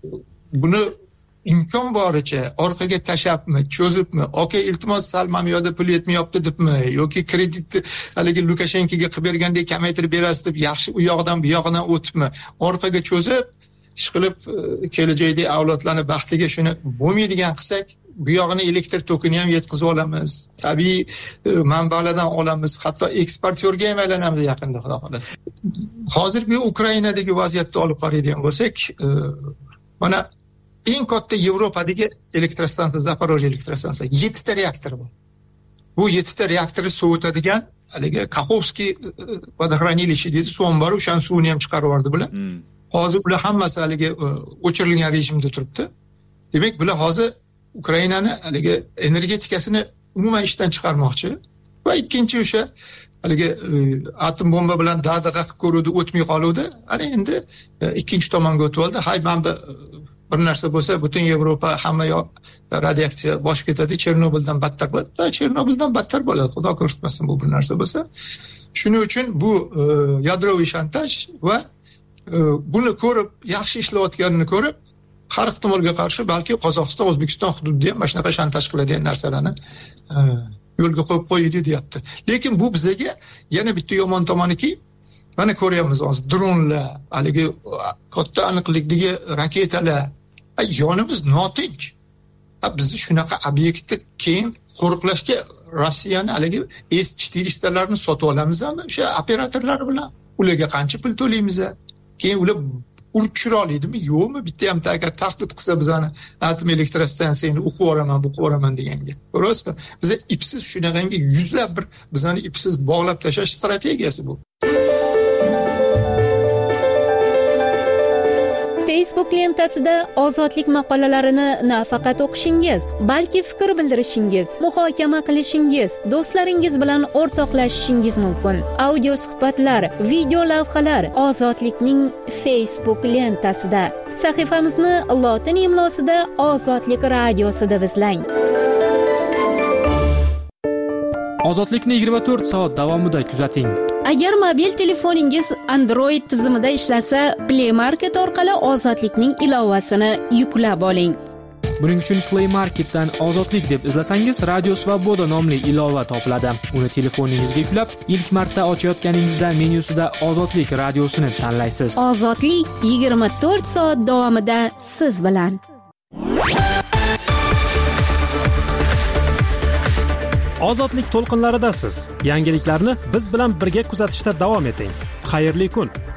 buni imkon boricha orqaga tashabmi, cho'zibmi, oke iltimos sal mamyoda pul yetmayapti debmi yoki kreditni haligi Lukashenkoga qilib bergandek kamaytirib berasiz deb yaxshi u yoqdan bu yoqdan o'tibmi, orqaga cho'zib ishqilib kelajakdagi avlodlarning baxtiga shuni bo'lmaydigan qilsak, bu yog'ini elektr tokini ham yetkazib olamiz, tabiiy manbalardan olamiz, hatto eksportyorga ham aylanamiz yaqinda, xudo xolasa. Hozirgi Ukrainadagi vaziyatni olib qaraydigan bo'lsak, mana eng katta Yevropadagi elektrostansiya, Zaporojye elektrostansiya, yettita reaktor bor. Bu yettita reaktorni sovutadigan haligi Kakhovskiy vodohranilishi deydi, suv ombori, o'shan suvni ham chiqarib yubordi bular. Hozir ular hammasi haligi o'chirilgan rejimda turibdi. Demak, bular hozir Ukrainani haligi energetikasini umuman ishdan chiqarmoqchi. va ikkinchi o'sha haligi atom bomba bilan dag'dag'a qilib ko'ruvdi, o'tmay qoluvdi. Ana endi ikkinchi tomonga o'tib oldi. Hay, mana bir narsa bo'lsa, butun Yevropa hamma yoq radiatsiya boshib ketadi, Chernobyldan battar bo'ladi. Chernobyldan battar bo'ladi, Xudo ko'rsatmasin bu bir narsa bo'lsa. Shuning uchun bu yadroviy shantaj va buni ko'rib, yaxshi ishlayotganini ko'rib, har ehtimolga qarshi balki Qozog'iston, O'zbekiston hududida ham mana shunaqa shantaj qiladigan narsalarni yo'lga qo'yib qo'ydi, deyapti. Lekin bu bizga yana bitta yomon tomoniki, mana ko'ryapmiz hozir dronlar, haligi katta aniqlikdagi raketalar, yonimiz notinch. Bizni shunaqa obyektni keyin qo'riqlashga Rossiyani haligi S четыреста larni sotib olamizmi? O'sha operatorlar bilan ularga qancha pul to'laymiz? Keyin ular urib tushira oladimi, yo'qmi? Bitta ham agar tahdid qilsa bizani atom elektrostansiyani o'qib yuboraman, o'qib yuboraman deganga. Ko'rasizmi? Biz ipsiz shunaqangi yuzlab bir bizani ipsiz bog'lab tashlash strategiyasi bu. Facebook lentasida ozodlik maqolalarini nafaqat o'qishingiz, balki fikr bildirishingiz, muhokama qilishingiz, do'stlaringiz bilan o'rtoqlashishingiz mumkin. Audio suhbatlar, video lavhalar ozodlikning Facebook lentasida. Sahifamizni lotin imlosida Ozodlik radiosida izlang. Ozodlikni yigirma to'rt soat davomida kuzating. Agar mobil telefoningiz Android tizimida ishlasa, Play Market orqali Ozodlikning ilovasini yuklab oling. Buning uchun Play Marketdan Ozodlik deb izlasangiz, Radio Svoboda nomli ilova topiladi. Uni telefoningizga yuklab, ilk marta ochayotganingizda menyusida Ozodlik radiosini tanlaysiz. Ozodlik yigirma to'rt soat davomida siz bilan. Ozodlik to'lqinlaridasiz. Yangiliklarni biz bilan birga kuzatishda davom eting. Xayrli kun.